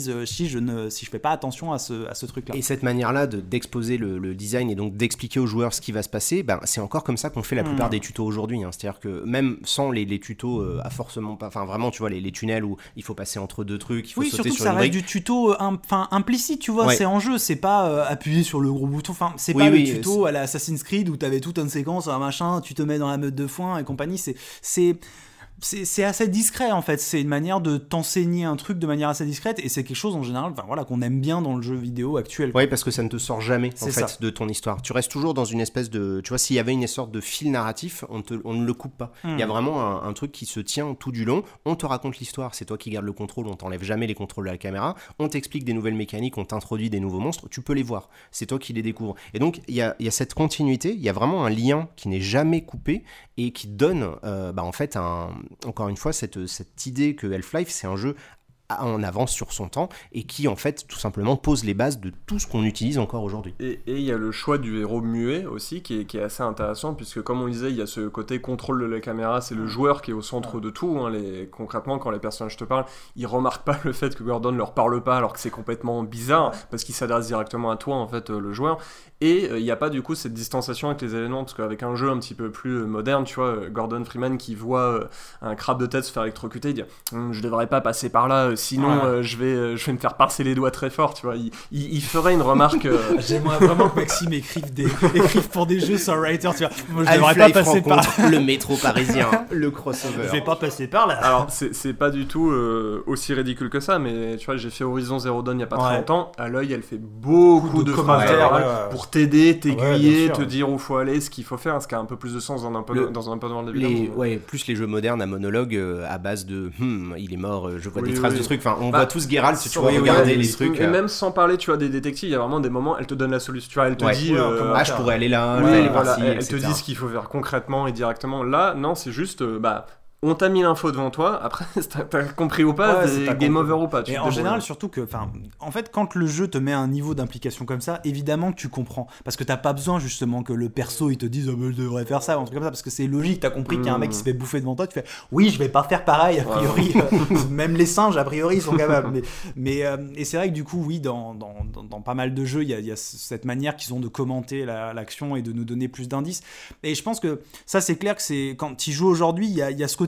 je fais pas attention à ce truc là. Et cette manière là d'exposer le design et donc d'expliquer aux joueurs ce qui va se passer, c'est encore comme ça qu'on fait la plupart des tutos aujourd'hui, hein. C'est-à-dire que même sans les tutos à forcément pas, enfin vraiment tu vois les tunnels où il faut passer entre deux trucs, il faut sauter sur une brique. Oui, surtout que ça reste du tuto implicite, tu vois, c'est en jeu, c'est pas appuyer sur le gros bouton, enfin c'est pas le tuto à la Assassin's Creed où t'avais toute une séquence, un machin, tu te mets dans la meute de foin et compagnie, c'est assez discret en fait, c'est une manière de t'enseigner un truc de manière assez discrète, et c'est quelque chose en général qu'on aime bien dans le jeu vidéo actuel. Oui, parce que ça ne te sort jamais en fait de ton histoire. Tu restes toujours dans une espèce de, tu vois, s'il y avait une sorte de fil narratif, on ne le coupe pas. Il y a vraiment un truc qui se tient tout du long. On te raconte l'histoire, c'est toi qui gardes le contrôle, on t'enlève jamais les contrôles de la caméra. On t'explique des nouvelles mécaniques, on t'introduit des nouveaux monstres, tu peux les voir. C'est toi qui les découvres. Et donc il y a cette continuité, il y a vraiment un lien qui n'est jamais coupé et qui donne en fait encore une fois cette idée que Half-Life c'est un jeu en avance sur son temps et qui en fait tout simplement pose les bases de tout ce qu'on utilise encore aujourd'hui. Et il y a le choix du héros muet aussi qui est assez intéressant, puisque comme on le disait, il y a ce côté contrôle de la caméra, c'est le joueur qui est au centre de tout, hein. Concrètement quand les personnages te parlent, ils remarquent pas le fait que Gordon leur parle pas alors que c'est complètement bizarre parce qu'il s'adresse directement à toi en fait, le joueur, et il n'y a pas du coup cette distanciation avec les événements, parce qu'avec un jeu un petit peu plus moderne, tu vois, Gordon Freeman qui voit un crabe de tête se faire électrocuter, il dit je devrais pas passer par là, sinon je vais me faire pincer les doigts très fort, tu vois. Il ferait une remarque. J'aimerais vraiment que Maxime écrive pour des jeux sur Writer, tu vois. Moi je devrais pas passer par le métro parisien, le crossover. Je vais pas passer par là. Alors c'est pas du tout aussi ridicule que ça, mais tu vois, j'ai fait Horizon Zero Dawn il y a pas très longtemps. À l'œil, elle fait beaucoup de commentaires pour t'aider, t'aiguiller, te dire où faut aller, ce qu'il faut faire, ce qui a un peu plus de sens dans un peu de évidemment. Plus les jeux modernes à monologue à base de il est mort, je vois des traces de trucs. Enfin, on voit tous Geralt, tu vois, regarder les trucs. Et même sans parler, tu vois, des détectives, il y a vraiment des moments, elle te donne la solution, tu vois, elle te dit je pourrais aller là, aller par-ci, elle te dit ce qu'il faut faire concrètement et directement. Là, non, c'est juste on t'a mis l'info devant toi, après t'as compris ou pas, game over ou pas. Et en général, surtout que, en fait, quand le jeu te met un niveau d'implication comme ça, évidemment que tu comprends, parce que t'as pas besoin justement que le perso il te dise je devrais faire ça ou un truc comme ça, parce que c'est logique, t'as compris qu'il y a un mec qui se fait bouffer devant toi, tu fais oui, je vais pas faire pareil a priori, même les singes a priori sont capables, mais et c'est vrai que du coup oui, dans pas mal de jeux il y a cette manière qu'ils ont de commenter l'action et de nous donner plus d'indices, et je pense que ça c'est clair que c'est quand tu joues aujourd'hui, il y a ce côté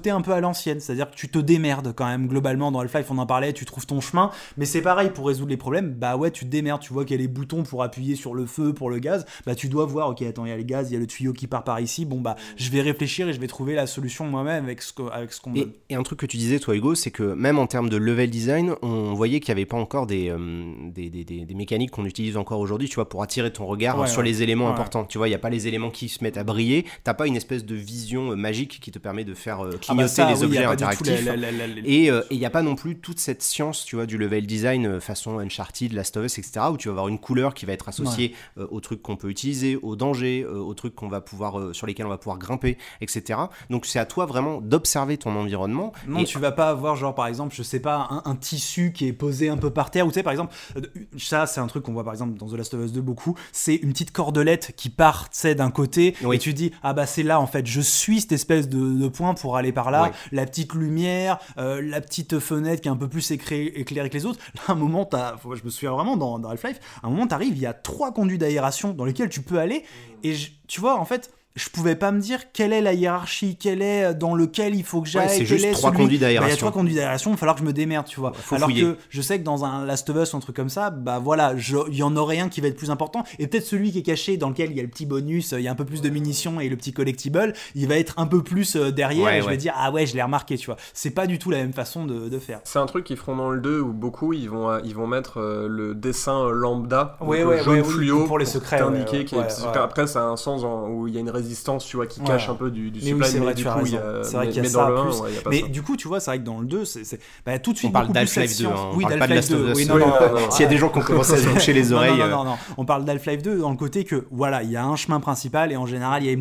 côté un peu à l'ancienne, c'est-à-dire que tu te démerdes quand même globalement dans Half-Life, on en parlait, tu trouves ton chemin, mais c'est pareil pour résoudre les problèmes, bah ouais, tu te démerdes, tu vois qu'il y a les boutons pour appuyer sur le feu, pour le gaz, bah tu dois voir, ok, attends, il y a le gaz, il y a le tuyau qui part par ici, bon bah je vais réfléchir et je vais trouver la solution moi-même avec ce qu'on me donne. Et un truc que tu disais toi Hugo, c'est que même en termes de level design, on voyait qu'il n'y avait pas encore des mécaniques qu'on utilise encore aujourd'hui, tu vois, pour attirer ton regard sur les éléments importants, tu vois, il n'y a pas les éléments qui se mettent à briller, t'as pas une espèce de vision magique qui te permet de faire clignoter les objets interactifs, et il n'y a pas non plus toute cette science, tu vois, du level design façon Uncharted, Last of Us, etc., où tu vas avoir une couleur qui va être associée aux trucs qu'on peut utiliser, aux dangers, aux trucs qu'on va pouvoir, sur lesquels on va pouvoir grimper, etc. Donc c'est à toi vraiment d'observer ton environnement. Non, tu vas pas avoir genre par exemple, je sais pas, un tissu qui est posé un peu par terre, ou tu sais par exemple, ça c'est un truc qu'on voit par exemple dans The Last of Us 2 beaucoup, c'est une petite cordelette qui part, tu sais, d'un côté, et tu dis, ah bah c'est là en fait, je suis cette espèce de point pour aller par là, la petite lumière, la petite fenêtre qui est un peu plus éclairée que les autres. Là, à un moment, je me souviens vraiment dans Half-Life, à un moment t'arrives, il y a 3 conduits d'aération dans lesquels tu peux aller, et tu vois en fait, je pouvais pas me dire quelle est la hiérarchie, quelle est dans lequel il faut que j'aille. C'est juste 3 conduits d'aération. Il y a 3 conduits d'aération, il va falloir que je me démerde, tu vois. Alors fouiller. Que je sais que dans un Last of Us, un truc comme ça, bah voilà, il y en aurait un qui va être plus important, et peut-être celui qui est caché, dans lequel il y a le petit bonus, il y a un peu plus de munitions et le petit collectible, il va être un peu plus derrière, et je vais dire, ah ouais, je l'ai remarqué, tu vois. C'est pas du tout la même façon de faire. C'est un truc qu'ils feront dans le 2 où beaucoup, ils vont mettre le dessin lambda, jaune fluo, pour les secrets. Après, ça a un sens où il y a une résistance, tu vois, qui cache un peu du supply, oui, c'est vrai, du tu as coup, raison. C'est vrai qu'il y a ça dans le 1, il y a pas ça. Mais du coup, tu vois, c'est vrai que dans le 2, c'est tout de suite on parle beaucoup plus cette d'Half-Life 2, science. on parle pas de Last of Us. S'il y a des gens qui ont commencé à se boucher les oreilles. Non, on parle d'Half-Life 2 dans le côté que, voilà, il y a un chemin principal, et en général, il y a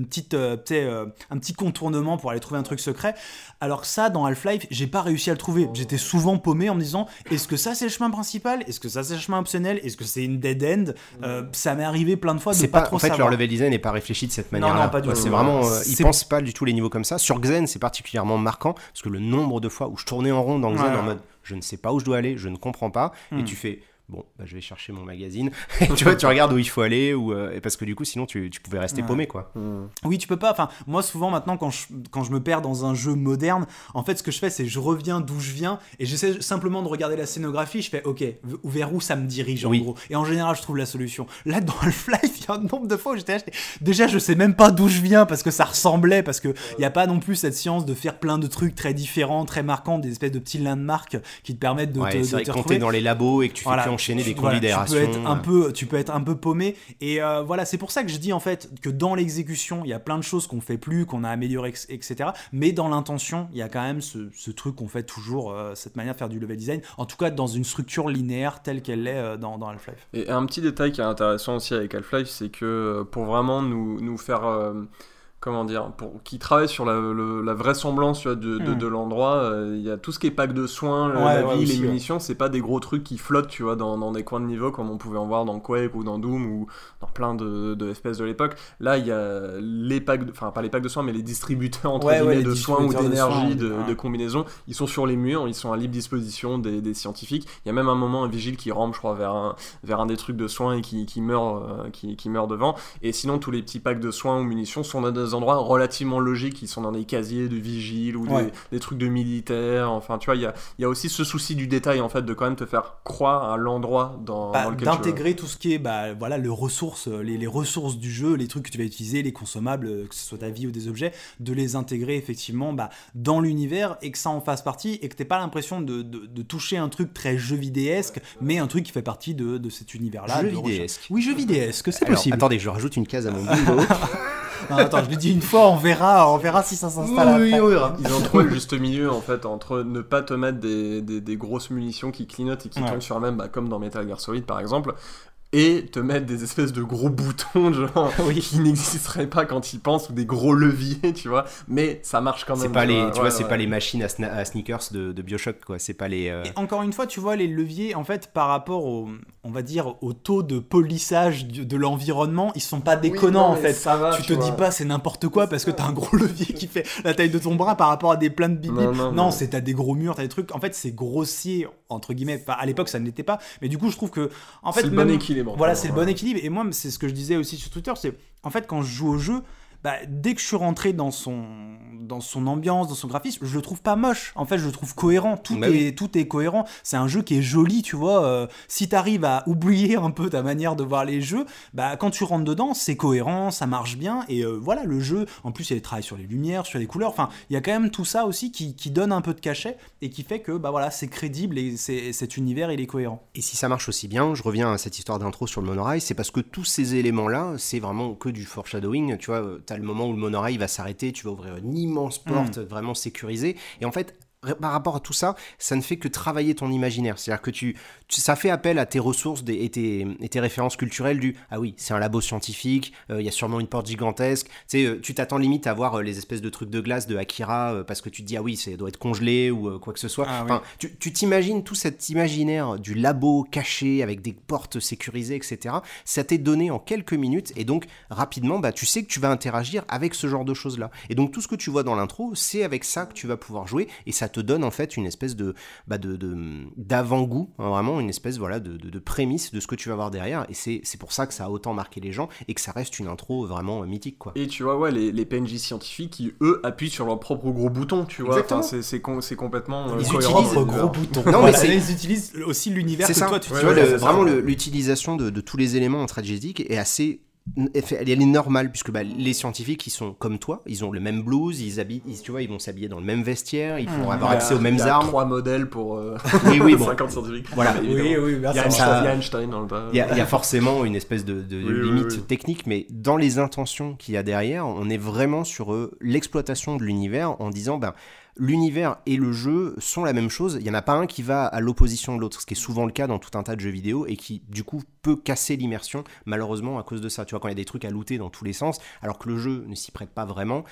un petit contournement pour aller trouver un truc secret. Alors que ça, dans Half-Life, j'ai pas réussi à le trouver. J'étais souvent paumé en me disant, est-ce que ça c'est le chemin principal ? Est-ce que ça c'est le chemin optionnel ? Est-ce que c'est une dead end ? Ça m'est arrivé plein de fois de pas trop savoir. En fait, leur level design n'est pas réfléchi de cette manière-là. Non, pas du tout. C'est vraiment, ils pensent pas du tout les niveaux comme ça. Sur Xen, c'est particulièrement marquant parce que le nombre de fois où je tournais en rond dans Xen en mode, je ne sais pas où je dois aller, je ne comprends pas, et tu fais. Bon, bah, je vais chercher mon magazine. Tu vois, tu regardes où il faut aller, parce que du coup, sinon, tu pouvais rester paumé, quoi. Oui, tu peux pas. Enfin, moi, souvent, maintenant, quand je me perds dans un jeu moderne, en fait, ce que je fais, c'est je reviens d'où je viens et j'essaie simplement de regarder la scénographie. Je fais, ok, vers où ça me dirige, en gros. Et en général, je trouve la solution. Là, dans Half-Life, il y a un nombre de fois où j'étais acheté. Déjà, je sais même pas d'où je viens parce que ça ressemblait, parce que il y a pas non plus cette science de faire plein de trucs très différents, très marquants, des espèces de petits landmarks qui te permettent de te retrouver. Quand t'es dans les labos et que tu fais que enchaîner des conduits d'aération. Tu peux être un peu paumé, et voilà, c'est pour ça que je dis en fait que dans l'exécution il y a plein de choses qu'on fait plus, qu'on a amélioré, etc., mais dans l'intention il y a quand même ce truc qu'on fait toujours, cette manière de faire du level design, en tout cas dans une structure linéaire telle qu'elle l'est dans Half-Life. Et un petit détail qui est intéressant aussi avec Half-Life, c'est que pour vraiment nous faire comment dire, qui travaille sur la vraisemblance, tu vois, de l'endroit, il y a tout ce qui est pack de soins, la vie, les munitions, c'est pas des gros trucs qui flottent, tu vois, dans des coins de niveau comme on pouvait en voir dans Quake ou dans Doom ou dans plein de FPS de l'époque. Là, il y a les packs, enfin pas les packs de soins, mais les distributeurs entre guillemets de soins ou d'énergie, de combinaisons, ils sont sur les murs, ils sont à libre disposition des scientifiques. Il y a même un moment un vigile qui rampe, je crois, vers un des trucs de soins et qui meurt devant. Et sinon, tous les petits packs de soins ou munitions sont dans des endroits relativement logiques, qui sont dans des casiers de vigiles ou des trucs de militaires. Enfin, tu vois, il y a aussi ce souci du détail, en fait, de quand même te faire croire à l'endroit dans lequel d'intégrer tout ce qui est voilà, les ressources du jeu, les trucs que tu vas utiliser, les consommables, que ce soit ta vie ou des objets, de les intégrer effectivement dans l'univers, et que ça en fasse partie, et que t'aies pas l'impression de toucher un truc très jeu vidéesque, mais un truc qui fait partie de cet univers-là. Jeu vidéesque. Oui, jeu vidéesque, c'est possible. Attendez, je rajoute une case à mon bingo. Non, attends, je l'ai dit une fois, on verra si ça s'installe après. Oui, on verra. Ils ont trouvé le juste milieu, en fait, entre ne pas te mettre des grosses munitions qui clignotent et qui tombent sur eux-mêmes, comme dans Metal Gear Solid par exemple, et te mettre des espèces de gros boutons genre qui n'existeraient pas quand ils pensent, ou des gros leviers, tu vois, mais ça marche quand même. C'est pas c'est pas les machines à sneakers de BioShock, quoi. C'est pas les Et encore une fois, tu vois, les leviers, en fait, par rapport on va dire au taux de polissage de l'environnement, ils sont pas déconnants, en fait. Ça va, tu te dis pas c'est n'importe quoi parce que t'as un gros levier qui fait la taille de ton bras par rapport à des pleins de bip. Non, t'as des gros murs, t'as des trucs, en fait c'est grossier entre guillemets. Enfin, à l'époque ça ne l'était pas, mais du coup je trouve que en fait c'est le bon équilibre. Voilà, c'est le bon équilibre. Et moi, c'est ce que je disais aussi sur Twitter, c'est en fait quand je joue au jeu, dès que je suis rentré dans dans son ambiance, dans son graphisme, je le trouve pas moche. En fait, je le trouve cohérent. Tout est cohérent. C'est un jeu qui est joli, tu vois. Si t'arrives à oublier un peu ta manière de voir les jeux, bah quand tu rentres dedans, c'est cohérent, ça marche bien. Et voilà, le jeu. En plus, il y a des travail sur les lumières, sur les couleurs. Enfin, il y a quand même tout ça aussi qui donne un peu de cachet et qui fait que bah voilà, c'est crédible et cet univers il est cohérent. Et si ça marche aussi bien, je reviens à cette histoire d'intro sur le monorail, c'est parce que tous ces éléments-là, c'est vraiment que du foreshadowing. Tu vois, t'as le moment où le monorail va s'arrêter, tu vas ouvrir une immense porte vraiment sécurisée. Et en fait, par rapport à tout ça, ça ne fait que travailler ton imaginaire. C'est-à-dire que ça fait appel à tes ressources et tes références culturelles du « Ah oui, c'est un labo scientifique, il y a sûrement une porte gigantesque. » Tu sais, tu t'attends limite à voir les espèces de trucs de glace de Akira parce que tu te dis « Ah oui, ça doit être congelé ou quoi que ce soit. » Enfin, tu t'imagines tout cet imaginaire du labo caché avec des portes sécurisées, etc. Ça t'est donné en quelques minutes et donc rapidement, bah, tu sais que tu vas interagir avec ce genre de choses-là. Et donc tout ce que tu vois dans l'intro, c'est avec ça que tu vas pouvoir jouer et ça te donne en fait une espèce d'avant-goût, hein, vraiment une espèce de prémisse de ce que tu vas voir derrière et c'est pour ça que ça a autant marqué les gens et que ça reste une intro vraiment mythique quoi. Et tu vois les PNJ scientifiques qui eux appuient sur leur propre gros bouton, tu vois. Enfin, c'est complètement ils cohérent. utilisent le gros bouton. Non voilà, mais ils utilisent aussi l'univers que ça. toi tu vois vraiment l'utilisation de tous les éléments en tragédique est assez elle est normale puisque les scientifiques ils sont comme toi, ils ont le même blues, tu vois, ils vont s'habiller dans le même vestiaire, ils vont avoir accès aux mêmes armes. 3 modèles pour oui, bon. 50 scientifiques. Voilà. Il y a Einstein dans le bas. Il y a forcément une espèce de limite technique, mais dans les intentions qu'il y a derrière, on est vraiment sur l'exploitation de l'univers en disant l'univers et le jeu sont la même chose, il n'y en a pas un qui va à l'opposition de l'autre, ce qui est souvent le cas dans tout un tas de jeux vidéo et qui du coup peut casser l'immersion malheureusement à cause de ça. Tu vois, quand il y a des trucs à looter dans tous les sens alors que le jeu ne s'y prête pas vraiment,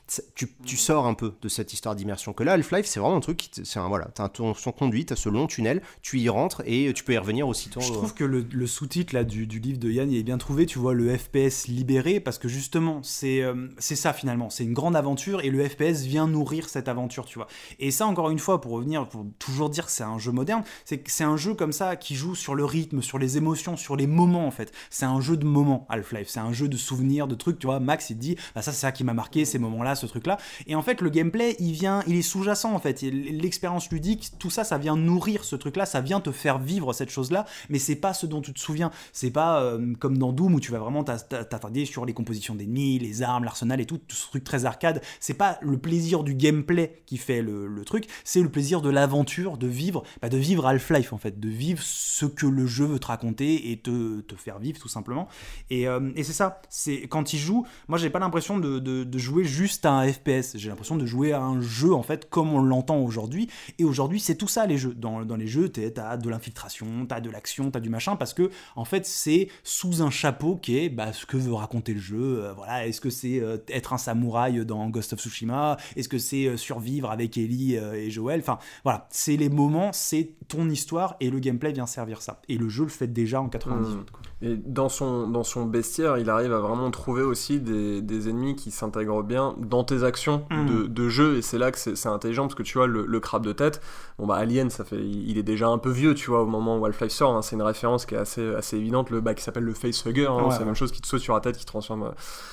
tu sors un peu de cette histoire d'immersion que là Half-Life c'est vraiment un truc t'as son conduit, t'as ce long tunnel, tu y rentres et tu peux y revenir aussitôt. Je trouve que le sous-titre là du livre de Yann il est bien trouvé, tu vois, le FPS libéré, parce que justement c'est ça finalement, c'est une grande aventure et le FPS vient nourrir cette aventure, tu vois. Et ça encore une fois, pour revenir, pour toujours dire que c'est un jeu moderne, c'est un jeu comme ça qui joue sur le rythme, sur les émotions, sur les moments en fait. C'est un jeu de moments Half-Life, c'est un jeu de souvenirs, de trucs, tu vois. Max il te dit ça c'est ça qui m'a marqué, ces moments-là, ce truc-là. Et en fait le gameplay il est sous-jacent en fait. L'expérience ludique, tout ça vient nourrir ce truc-là, ça vient te faire vivre cette chose-là, mais c'est pas ce dont tu te souviens. C'est pas comme dans Doom où tu vas vraiment t'attarder sur les compositions d'ennemis, les armes, l'arsenal et tout ce truc très arcade. C'est pas le plaisir du gameplay qui fait le truc, c'est le plaisir de l'aventure, de vivre Half-Life en fait, de vivre ce que le jeu veut te raconter et te faire vivre tout simplement. Et c'est ça, c'est quand il joue, moi j'ai pas l'impression de jouer juste à un FPS, j'ai l'impression de jouer à un jeu en fait comme on l'entend aujourd'hui. Et aujourd'hui c'est tout ça les jeux. Dans les jeux t'as de l'infiltration, t'as de l'action, t'as du machin, parce que en fait c'est sous un chapeau qui est ce que veut raconter le jeu. Voilà, est-ce que c'est être un samouraï dans Ghost of Tsushima, est-ce que c'est survivre avec Ellie et Joel, enfin voilà, c'est les moments, c'est ton histoire et le gameplay vient servir ça. Et le jeu le fait déjà en 98. Quoi. Et dans son bestiaire, il arrive à vraiment trouver aussi des ennemis qui s'intègrent bien dans tes actions de jeu, et c'est là que c'est intelligent, parce que tu vois, le crabe de tête, Alien, il est déjà un peu vieux, tu vois, au moment où Half-Life sort, hein, c'est une référence qui est assez évidente, qui s'appelle le facehugger, hein, c'est la même chose qui te saute sur la tête, qui transforme...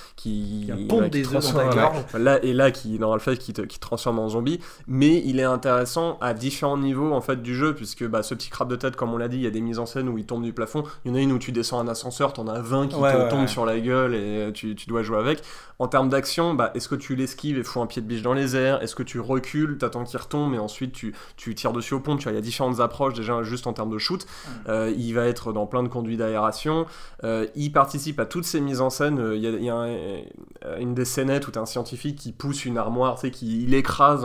qui pompe des œufs dans ta gorge. Qui dans Half-Life qui transforme en zombie, mais il est intéressant à différents niveaux en fait du jeu, puisque ce petit crabe de tête, comme on l'a dit, il y a des mises en scène où il tombe du plafond, il y en a une où tu descends un ascenseur, t'en as 20 qui tombent sur la gueule et tu dois jouer avec. En termes d'action, est-ce que tu l'esquives et fous un pied de biche dans les airs, est-ce que tu recules, t'attends qu'il retombe et ensuite tu tires dessus aux pompes, tu vois, il y a différentes approches déjà juste en termes de shoot. Il va être dans plein de conduits d'aération, il participe à toutes ces mises en scène. Il y a une des scénettes où t'as un scientifique qui pousse une armoire, tu sais, il écrase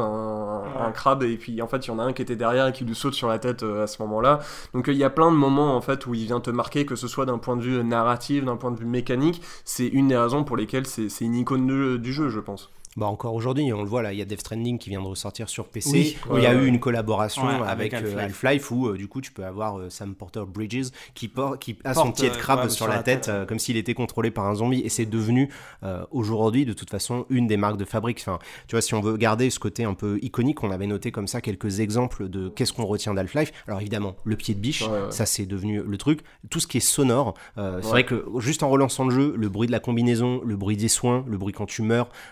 un crabe, et puis en fait il y en a un qui était derrière et qui lui saute sur la tête à ce moment-là. Donc il y a plein de moments en fait où il vient te marquer, que ce soit d'un point de vue narratif, d'un point de vue mécanique. C'est une des raisons pour lesquelles c'est une icône du jeu, je pense. Encore aujourd'hui, on le voit là, il y a Death Stranding qui vient de ressortir sur PC, où il y a eu une collaboration avec Half-Life, où du coup tu peux avoir Sam Porter Bridges qui a son pied de crabe sur la tête, comme s'il était contrôlé par un zombie, et c'est devenu aujourd'hui de toute façon une des marques de fabrique. Enfin, tu vois, si on veut garder ce côté un peu iconique, on avait noté comme ça quelques exemples de qu'est-ce qu'on retient d'Half-Life. Alors évidemment, le pied de biche, ça c'est devenu le truc. Tout ce qui est sonore, c'est vrai que juste en relançant le jeu, le bruit de la combinaison, le bruit des soins, le bruit quand tu meurs, enfin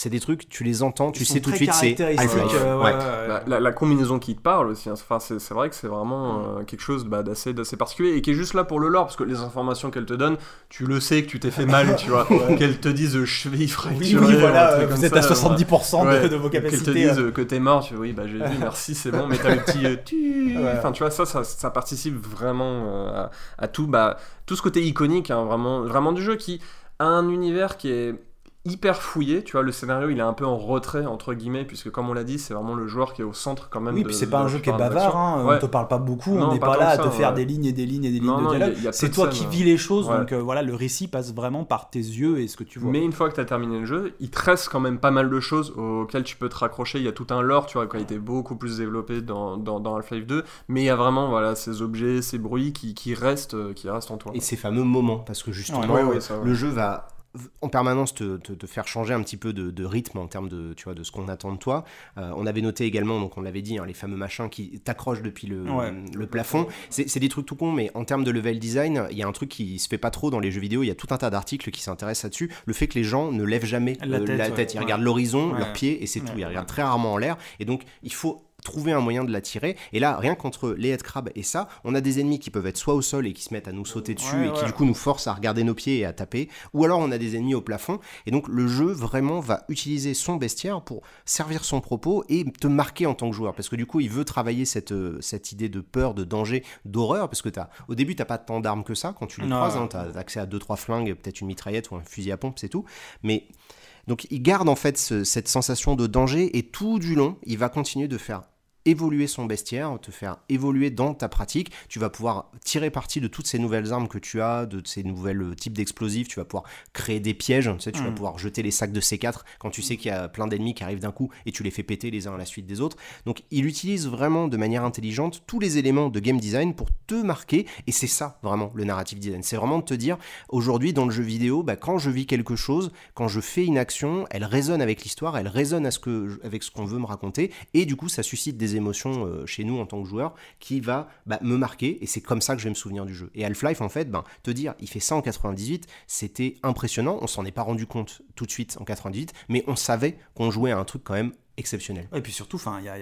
c'est des trucs, tu les entends, tu Ils sais sont tout de très suite, c'est caractéristiques, Half-Life. La combinaison qui te parle aussi, hein. Enfin, c'est vrai que c'est vraiment quelque chose d'assez particulier et qui est juste là pour le lore, parce que les informations qu'elle te donne, tu le sais que tu t'es fait mal, tu vois. Qu'elle te dise cheville fracturée, oui, voilà, un truc vous comme êtes à ça, 70% de vos capacités. Qu'elle te dise que t'es mort, tu vois, oui, bah j'ai vu, merci, c'est bon, mais t'as le petit... Enfin, tu vois, ça participe vraiment à tout, tout ce côté iconique, hein, vraiment du jeu, qui a un univers qui est hyper fouillé, tu vois, le scénario il est un peu en retrait entre guillemets, puisque comme on l'a dit, c'est vraiment le joueur qui est au centre quand même. Oui, puis c'est pas un jeu qui est bavard, hein, on te parle pas beaucoup, on n'est pas là à te faire des lignes et des lignes et des lignes de dialogue, c'est toi qui vis les choses, donc voilà, le récit passe vraiment par tes yeux et ce que tu vois. Mais une fois que tu as terminé le jeu, il te reste quand même pas mal de choses auxquelles tu peux te raccrocher, il y a tout un lore, tu vois, qui a été beaucoup plus développé dans Half-Life 2, mais il y a vraiment voilà, ces objets, ces bruits qui restent en toi. Et ces fameux moments, parce que justement, le jeu va en permanence te faire changer un petit peu de rythme en termes de, tu vois, de ce qu'on attend de toi. On avait noté également, donc on l'avait dit, hein, les fameux machins qui t'accrochent depuis le plafond. C'est des trucs tout cons, mais en termes de level design, il y a un truc qui se fait pas trop dans les jeux vidéo. Il y a tout un tas d'articles qui s'intéressent là-dessus. Le fait que les gens ne lèvent jamais la tête. Ils regardent l'horizon, leurs pieds, et c'est tout. Ils regardent très rarement en l'air. Et donc, il faut trouver un moyen de l'attirer, et là rien qu'entre les headcrabs et ça, on a des ennemis qui peuvent être soit au sol et qui se mettent à nous sauter dessus et qui du coup nous forcent à regarder nos pieds et à taper, ou alors on a des ennemis au plafond, et donc le jeu vraiment va utiliser son bestiaire pour servir son propos et te marquer en tant que joueur, parce que du coup il veut travailler cette idée de peur, de danger, d'horreur, parce que au début t'as pas tant d'armes que ça quand tu les croises, hein, t'as accès à 2-3 flingues, peut-être une mitraillette ou un fusil à pompe, c'est tout, mais donc il garde en fait cette sensation de danger, et tout du long il va continuer de faire évoluer son bestiaire, te faire évoluer dans ta pratique. Tu vas pouvoir tirer parti de toutes ces nouvelles armes que tu as, de ces nouvelles types d'explosifs. Tu vas pouvoir créer des pièges. Tu sais, tu vas pouvoir jeter les sacs de C4 quand tu sais qu'il y a plein d'ennemis qui arrivent d'un coup et tu les fais péter les uns à la suite des autres. Donc, il utilise vraiment de manière intelligente tous les éléments de game design pour te marquer, et c'est ça vraiment le narrative design. C'est vraiment de te dire, aujourd'hui dans le jeu vidéo, quand je vis quelque chose, quand je fais une action, elle résonne avec l'histoire, elle résonne avec ce qu'on veut me raconter, et du coup ça suscite des émotions chez nous en tant que joueur qui va me marquer, et c'est comme ça que je vais me souvenir du jeu. Et Half-Life, en fait, te dire il fait ça en 98, c'était impressionnant. On s'en est pas rendu compte tout de suite en 98, mais on savait qu'on jouait à un truc quand même exceptionnel. Et puis surtout,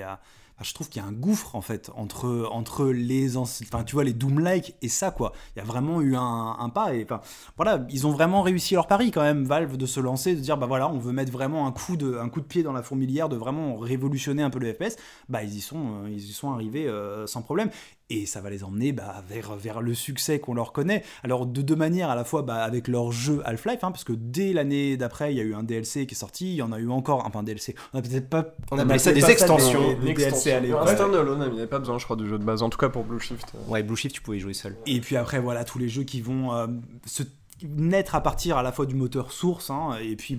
je trouve qu'il y a un gouffre en fait entre les tu vois, les Doom-like et ça, quoi. Il y a vraiment eu un pas, et voilà, ils ont vraiment réussi leur pari quand même, Valve, de se lancer, de dire voilà, on veut mettre vraiment un coup de pied dans la fourmilière, de vraiment révolutionner un peu le FPS. Ils y sont arrivés sans problème. Et ça va les emmener vers le succès qu'on leur connaît. Alors de deux manières, à la fois avec leur jeu Half-Life, parce que dès l'année d'après, il y a eu un DLC qui est sorti, il y en a eu encore, un DLC, on appelait ça des extensions. Des DLC à l'époque. Un standalone, il n'y avait pas besoin, je crois, du jeu de base, en tout cas pour Blue Shift. Ouais, Blue Shift, tu pouvais y jouer seul. Et puis après, voilà, tous les jeux qui vont se naître à partir à la fois du moteur Source, et puis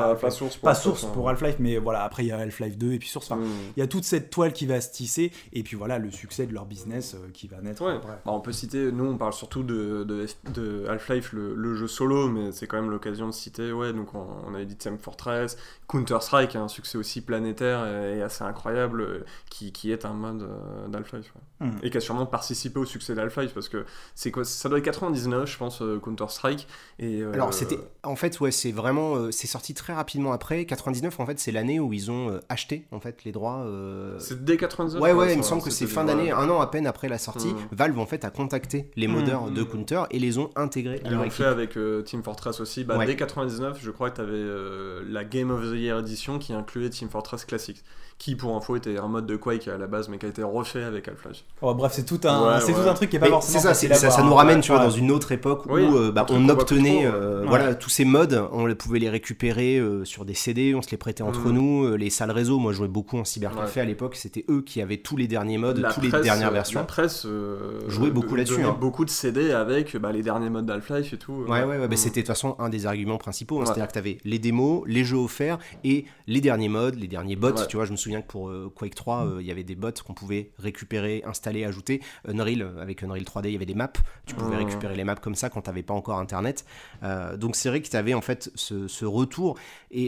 pas Source pour Half-Life, mais voilà, après il y a Half-Life 2 et puis Source, il y a toute cette toile qui va se tisser, et puis voilà, le succès de leur business qui va naître. On peut citer, nous on parle surtout de Half-Life, le jeu solo, mais c'est quand même l'occasion de citer, donc on avait dit Team Fortress, Counter-Strike, un succès aussi planétaire et assez incroyable, qui est un mode d'Half-Life, et qui a sûrement participé au succès d'Half-Life, parce que c'est quoi, ça doit être 99 je pense, Counter-Strike. Alors c'était, en fait, c'est vraiment, c'est sorti très rapidement après. 99, en fait, c'est l'année où ils ont acheté en fait les droits. C'est dès 99. Ouais, il me semble que c'est fin d'année, un an à peine après la sortie. Valve en fait a contacté les modeurs de Counter et les ont intégrés. Ils l'ont fait avec Team Fortress aussi. Dès 99, je crois que t'avais la Game of the Year Edition qui incluait Team Fortress Classic, qui pour info était un mode de Quake à la base, mais qui a été refait avec Half-Life. Bref, c'est tout un truc qui est pas forcément. C'est ça nous ramène, tu vois, dans une autre époque où on obtenait tous ces modes, on pouvait les récupérer sur des CD, on se les prêtait entre nous, les salles réseau. Moi je jouais beaucoup en cybercafé à l'époque, c'était eux qui avaient tous les derniers modes, les dernières versions. La presse jouait beaucoup là-dessus, beaucoup de CD avec les derniers modes d'Half-Life et tout. C'était de toute façon un des arguments principaux, c'est-à-dire que t'avais les démos, les jeux offerts et les derniers modes, les derniers bots. Tu vois, je me souviens que pour Quake 3 il y avait des bots qu'on pouvait récupérer, installer, ajouter. Unreal, avec Unreal 3D, il y avait des maps, tu pouvais récupérer les maps comme ça quand t'avais pas encore internet. Donc c'est vrai que tu avais en fait ce retour, et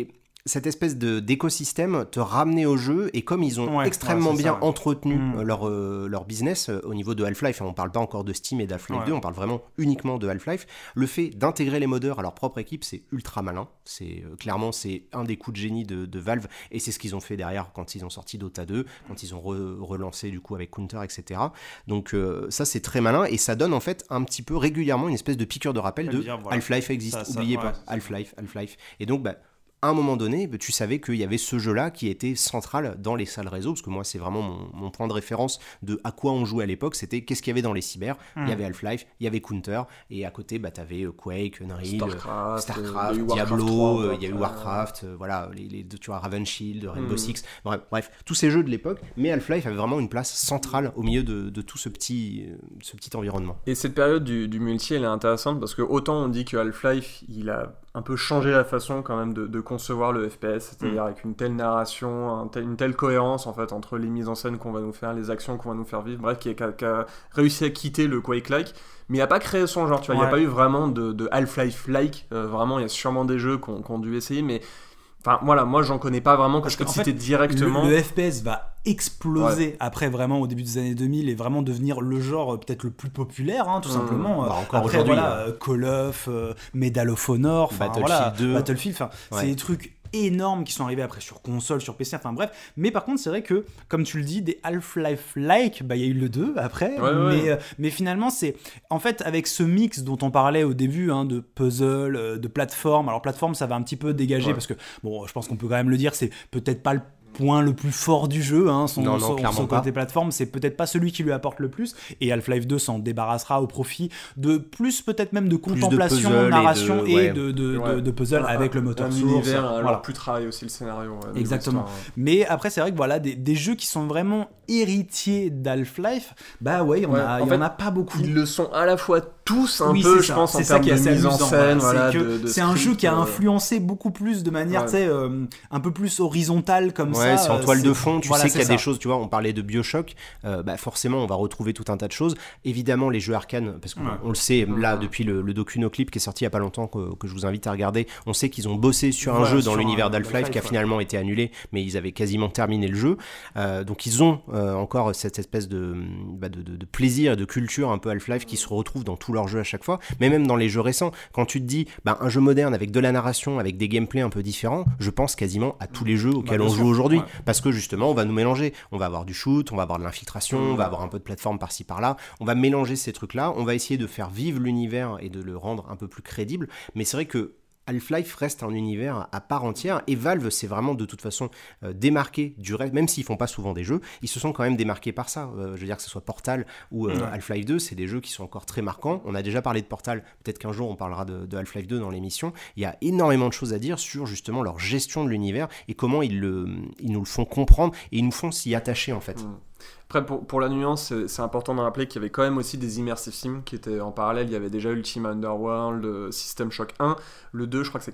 cette espèce d'écosystème te ramenait au jeu, et comme ils ont extrêmement bien entretenu leur business au niveau de Half-Life, on parle pas encore de Steam et d'Half-Life 2, on parle vraiment uniquement de Half-Life, le fait d'intégrer les modeurs à leur propre équipe, c'est ultra malin. Clairement, c'est un des coups de génie de Valve, et c'est ce qu'ils ont fait derrière quand ils ont sorti Dota 2, quand ils ont relancé du coup avec Counter, etc. Donc ça, c'est très malin, et ça donne en fait un petit peu régulièrement une espèce de piqûre de rappel de Half-Life existe, oubliez pas, Half-Life. Et donc, à un moment donné, tu savais qu'il y avait ce jeu-là qui était central dans les salles réseau, parce que moi, c'est vraiment mon point de référence de à quoi on jouait à l'époque, c'était qu'est-ce qu'il y avait dans les cyber. Il y avait Half-Life, il y avait Counter, et à côté, t'avais Quake, Unreal, Starcraft, Diablo, il y a eu Warcraft, voilà, tu vois, Raven Shield, Rainbow Six, bref, tous ces jeux de l'époque, mais Half-Life avait vraiment une place centrale au milieu de tout ce petit environnement. Et cette période du multi, elle est intéressante, parce que autant on dit que Half-Life, il a un peu changé la façon quand même de concevoir le FPS, c'est-à-dire avec une telle narration, une telle cohérence en fait entre les mises en scène qu'on va nous faire, les actions qu'on va nous faire vivre, bref, qui a réussi à quitter le Quake-like, mais il n'a pas créé son genre, tu vois, il n'y a pas eu vraiment de Half-Life-like, vraiment il y a sûrement des jeux qui ont dû essayer, mais enfin voilà, moi j'en connais pas vraiment, que je peux te citer directement. Le FPS va exploser après vraiment au début des années 2000 et vraiment devenir le genre peut-être le plus populaire, tout simplement. Encore après aujourd'hui, Call of, Medal of Honor, Battlefield 2. Battlefield, c'est des trucs énormes qui sont arrivés après sur console, sur PC, enfin bref. Mais par contre, c'est vrai que, comme tu le dis, des Half-Life-like, il y a eu le 2 après, mais finalement, c'est en fait avec ce mix dont on parlait au début, de puzzle, de plateforme. Alors plateforme, ça va un petit peu dégager parce que, bon, je pense qu'on peut quand même le dire, c'est peut-être pas le point le plus fort du jeu, son côté plateforme, c'est peut-être pas celui qui lui apporte le plus, et Half-Life 2 s'en débarrassera au profit de plus, peut-être même de contemplation, de narration et de puzzle avec le moteur source. Univers, alors plus travailler aussi le scénario. Exactement. Mais après, c'est vrai que voilà, des jeux qui sont vraiment héritiers d'Half-Life, il y en a pas beaucoup. Ils le sont à la fois tous un peu, je pense, en termes de mise en scène. C'est un jeu qui a influencé beaucoup plus de manière, un peu plus horizontale comme ça. C'est en toile de fond, tu sais qu'il y a des choses, tu vois, on parlait de BioShock, forcément on va retrouver tout un tas de choses, évidemment les jeux Arkane, parce qu'on le sait, là depuis le docu NoClip qui est sorti il y a pas longtemps, que je vous invite à regarder, on sait qu'ils ont bossé sur un jeu dans l'univers d'Half-Life qui a finalement été annulé, mais ils avaient quasiment terminé le jeu, donc ils ont encore cette espèce de plaisir et de culture un peu Half-Life qui se retrouve dans tous leurs jeux à chaque fois, mais même dans les jeux récents, quand tu te dis un jeu moderne avec de la narration, avec des gameplays un peu différents, je pense quasiment à tous les jeux auxquels on joue aujourd'hui. Parce que justement on va nous mélanger, on va avoir du shoot, on va avoir de l'infiltration, on va avoir un peu de plateforme par-ci par-là, on va mélanger ces trucs là, on va essayer de faire vivre l'univers et de le rendre un peu plus crédible, mais c'est vrai que Half-Life reste un univers à part entière, et Valve s'est vraiment de toute façon démarqué du reste, même s'ils font pas souvent des jeux, ils se sont quand même démarqués par ça. Je veux dire que ce soit Portal ou Half-Life 2, c'est des jeux qui sont encore très marquants. On a déjà parlé de Portal, peut-être qu'un jour on parlera de Half-Life 2 dans l'émission. Il y a énormément de choses à dire sur justement leur gestion de l'univers et comment ils nous le font comprendre et ils nous font s'y attacher en fait. Après, pour la nuance, c'est important de rappeler qu'il y avait quand même aussi des immersive sims qui étaient en parallèle. Il y avait déjà Ultima Underworld, System Shock 1, le 2, je crois que c'est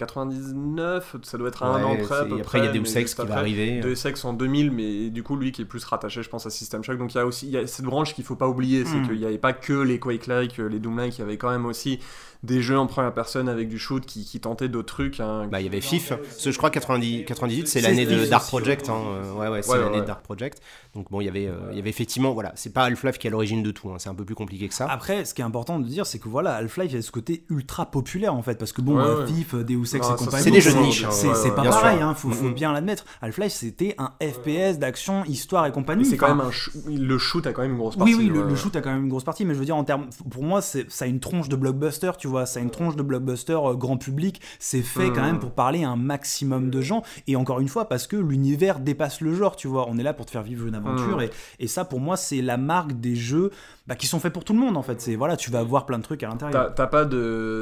99, ça doit être un an près. Après, il y a Deus Ex qui va arriver. Deus Ex en 2000, mais du coup, lui qui est plus rattaché, je pense, à System Shock. Donc il y a cette branche qu'il ne faut pas oublier, c'est qu'il n'y avait pas que les Quake-like, les Doom-like, il y avait quand même aussi des jeux en première personne avec du shoot qui tentaient d'autres trucs. Il y avait FIF, je crois 98, c'est l'année de Dark Project. C'est l'année de Dark Project. Donc bon, il y avait effectivement, voilà, c'est pas Half-Life qui est à l'origine de tout, c'est un peu plus compliqué que ça. Après, ce qui est important de dire, c'est que voilà, Half-Life, il y a ce côté ultra populaire en fait, parce que FIF, Deus Ex et compagnie, c'est des jeux de niche. C'est pas pareil, faut bien l'admettre. Half-Life, c'était un FPS d'action, histoire et compagnie. Mais c'est quand même le shoot a quand même une grosse partie. Oui, le shoot a quand même une grosse partie, mais je veux dire, en termes, pour moi, ça a une tronche de blockbuster, tu vois, ça a une tronche de blockbuster grand public, c'est fait quand même pour parler à un maximum de gens, et encore une fois, parce que l'univers dépasse le genre, tu vois, on est là pour te faire vivre une aventure, et ça, pour moi, c'est la marque des jeux qui sont faits pour tout le monde, en fait. C'est, voilà, tu vas avoir plein de trucs à l'intérieur. T'as pas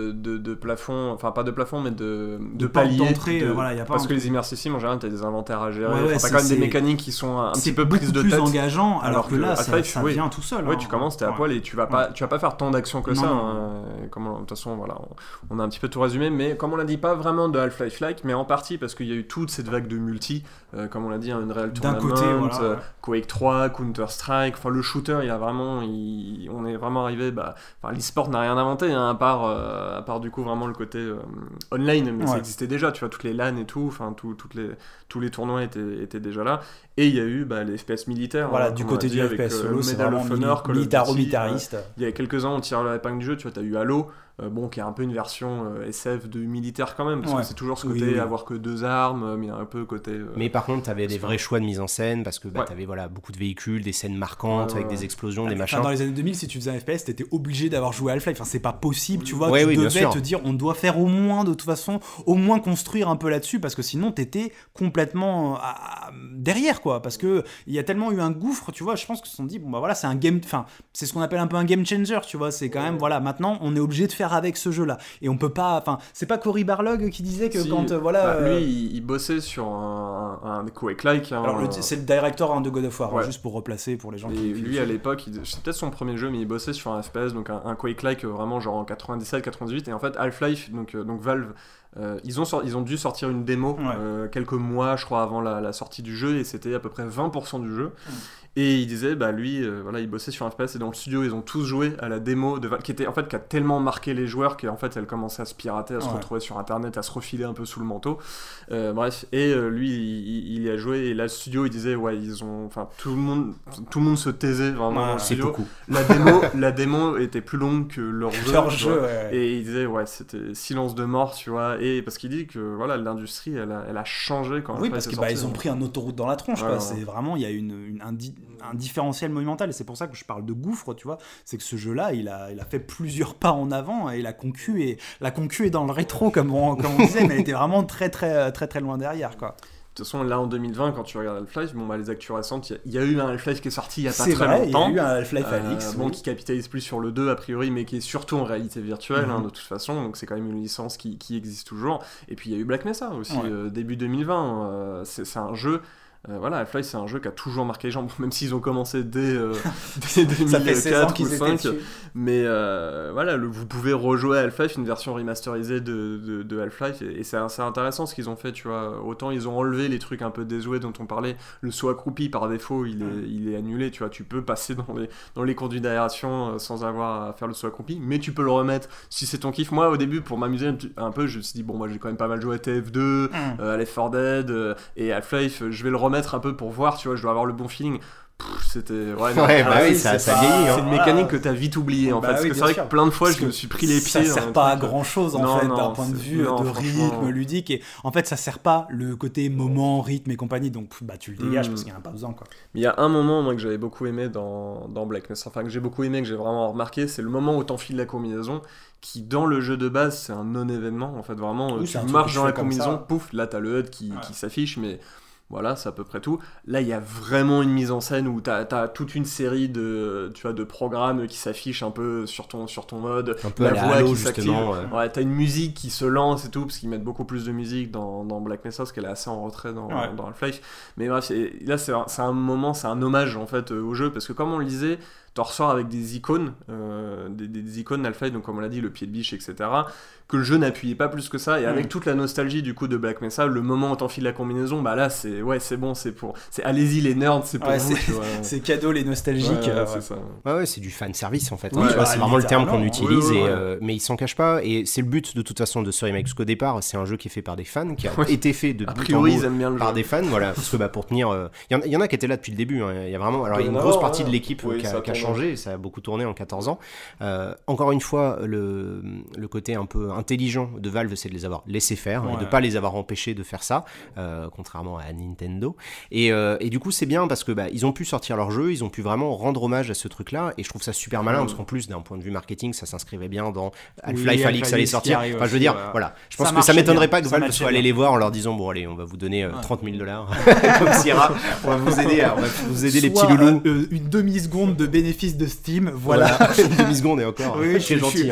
de plafond, enfin pas de plafond, mais de palier d'entrée, y a pas parce que les immersive sims, en général, t'as des inventaires à gérer, t'as quand même des mécaniques qui sont un petit peu prises de tête. C'est beaucoup plus engageant, alors que là, ça vient tout seul. Oui, tu commences, t'es à poil, et tu vas pas faire tant d'actions que ça. De toute façon, voilà, on a un petit peu tout résumé, mais comme on l'a dit, pas vraiment de Half-Life-like, mais en partie parce qu'il y a eu toute cette vague de multi, comme on l'a dit, une Real Tournament, Quake 3, Counter Counter-Strike, enfin le shooter on est vraiment arrivé, l'e-sport n'a rien inventé hein, à part du coup vraiment le côté online, mais ça existait déjà, tu vois, toutes les LAN et tout, enfin tous les tournois étaient déjà là, et il y a eu les FPS militaires. Voilà, du côté du FPS solo, c'est vraiment militaro-militariste. Il y a quelques ans on tire le épingle du jeu, tu vois, t'as eu Halo, qui est un peu une version SF de militaire quand même, parce que c'est toujours ce côté avoir que 2 armes, mais un peu côté... mais par contre, t'avais des vrais choix de mise en scène, parce que t'avais beaucoup de véhicules, des scènes marquantes, avec des explosions, des machins. Dans les années 2000, si tu faisais un FPS, t'étais obligé d'avoir joué à Half-Life. Enfin, c'est pas possible, tu vois. Tu devais te dire, on doit faire au moins, de toute façon, au moins construire un peu là-dessus, parce que sinon, t'étais complètement derrière, quoi. Parce que il y a tellement eu un gouffre, tu vois. Je pense qu'ils se sont dit, c'est un game... Enfin, c'est ce qu'on appelle un peu un game changer, tu vois. C'est quand même, maintenant, on est obligé de faire avec ce jeu-là. Et on peut pas... Enfin, c'est pas Cory Barlog qui disait que lui, il bossait sur un Quake-like. Hein, alors, c'est le director de God of War, juste pour replacer pour les gens qui... Lui, à l'époque, c'est peut-être son premier jeu, mais il bossait sur un FPS, donc un Quake-like vraiment genre en 97-98. Et en fait, Half-Life, donc Valve, ils ont dû sortir une démo quelques mois, je crois, avant la sortie du jeu, et c'était à peu près 20% du jeu. Et il disait, lui, il bossait sur un FPS, et dans le studio, ils ont tous joué à la démo de Valve, qui a tellement marqué les joueurs qu'en fait, elle commençait à se pirater, à se retrouver sur Internet, à se refiler un peu sous le manteau. Lui, il y a joué, et là, le studio, il disait, tout le monde se taisait vraiment dans le studio. Beaucoup. La démo était plus longue que leur jeu. Et il disait, c'était silence de mort, tu vois, et parce qu'il dit que l'industrie, elle a changé quand parce qu'ils ont pris un autoroute dans la tronche, quoi. C'est vraiment, il y a un différentiel monumental, et c'est pour ça que je parle de gouffre, tu vois. C'est que ce jeu-là, il a fait plusieurs pas en avant, et la concu est dans le rétro, comme on disait, mais elle était vraiment très très très très loin derrière, quoi. De toute façon, là en 2020, quand tu regardes Half-Life, les actus récentes, il y a eu un Half-Life qui est sorti il y a pas très longtemps. Il y a eu un Half-Life Alyx, qui capitalise plus sur le 2 a priori, mais qui est surtout en réalité virtuelle, de toute façon. Donc c'est quand même une licence qui existe toujours. Et puis il y a eu Black Mesa aussi, début 2020. C'est un jeu. Half-Life, c'est un jeu qui a toujours marqué les gens, même s'ils ont commencé dès 2004 ou 2005, mais vous pouvez rejouer à Half-Life, une version remasterisée de Half-Life, et c'est assez intéressant ce qu'ils ont fait, tu vois. Autant ils ont enlevé les trucs un peu désuets dont on parlait, le saut accroupi par défaut il est annulé, tu vois. Tu peux passer dans les conduits d'aération sans avoir à faire le saut accroupi, mais tu peux le remettre si c'est ton kiff. Moi au début, pour m'amuser un peu, je me suis dit j'ai quand même pas mal joué à TF2, à Left 4 Dead, et Half-Life, je vais le remettre un peu pour voir, tu vois, je dois avoir le bon feeling. C'était ça vieillit, c'est une mécanique que t'as vite oublié en fait, parce que c'est vrai que plein de fois je me suis pris les pieds, ça sert pas à grand chose en fait d'un point de vue de rythme ludique, et en fait ça sert pas le côté moment, rythme et compagnie, donc tu le dégages parce qu'il y en a pas besoin, quoi. Mais il y a un moment moi que j'avais beaucoup aimé dans Black Mesa, que j'ai beaucoup aimé, que j'ai vraiment remarqué, c'est le moment où t'enfiles la combinaison, qui dans le jeu de base c'est un non-événement en fait, vraiment tu marches dans la combinaison, pouf, là t'as le HUD qui s'affiche, mais voilà, c'est à peu près tout. Là, il y a vraiment une mise en scène où t'as toute une série de programmes qui s'affichent un peu sur ton mode. Un peu la voix qui s'active. T'as une musique qui se lance et tout, parce qu'ils mettent beaucoup plus de musique dans Black Mesa, parce qu'elle est assez en retrait dans Half-Life. Mais bref, là, c'est un moment, c'est un hommage en fait au jeu, parce que comme on le disait, t'en ressors avec des icônes, des icônes Half-Life, donc comme on l'a dit, le pied de biche, etc., que le jeu n'appuyait pas plus que ça, et avec toute la nostalgie du coup de Black Mesa, le moment où t'enfiles la combinaison, là c'est bon, c'est allez-y les nerds, c'est pour vous, tu vois. C'est cadeau les nostalgiques. C'est ça. C'est du fan service en fait, c'est vraiment le terme qu'on utilise, mais il s'en cache pas, et c'est le but de toute façon de ce remake, parce qu'au départ c'est un jeu qui est fait par des fans, qui a été fait de bout en bout par des fans, parce que pour tenir, il y en a qui étaient là depuis le début, il y a vraiment, alors il y a une grosse partie de l'équipe qui a changé, ça a beaucoup tourné en 14 ans. Encore une fois, le côté un peu intelligent de Valve, c'est de les avoir laissés faire, et de pas les avoir empêchés de faire ça, contrairement à Nintendo. Et du coup, c'est bien parce que ils ont pu sortir leur jeu, ils ont pu vraiment rendre hommage à ce truc-là, et je trouve ça super malin, parce qu'en plus, d'un point de vue marketing, ça s'inscrivait bien dans Half-Life Alyx allait sortir. Enfin, je veux dire, voilà. Je pense que ça m'étonnerait pas que Valve soit allé les voir en leur disant, bon, allez, on va vous donner $30,000, comme Sierra, on va vous aider les petits loulous. Une demi-seconde de bénéfice de Steam, voilà. Une demi-seconde et encore. Oui, c'est gentil.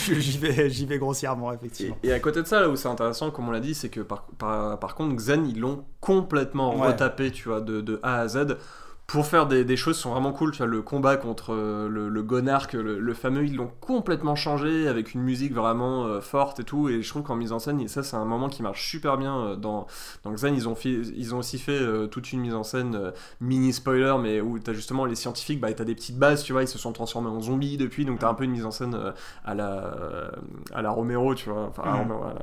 J'y vais grossièrement, effectivement. Et à côté de ça, là où c'est intéressant, comme on l'a dit, c'est que par contre, Xen, ils l'ont complètement retapé, tu vois, de A à Z. pour faire des choses qui sont vraiment cool. Tu vois, le combat contre le Gonark, le fameux, ils l'ont complètement changé avec une musique vraiment forte et tout. Et je trouve qu'en mise en scène, et ça c'est un moment qui marche super bien dans Xen. Ils ont aussi fait toute une mise en scène mini spoiler, mais où t'as justement les scientifiques, bah t'as des petites bases, tu vois, ils se sont transformés en zombies depuis, donc t'as un peu une mise en scène à la Romero, tu vois, enfin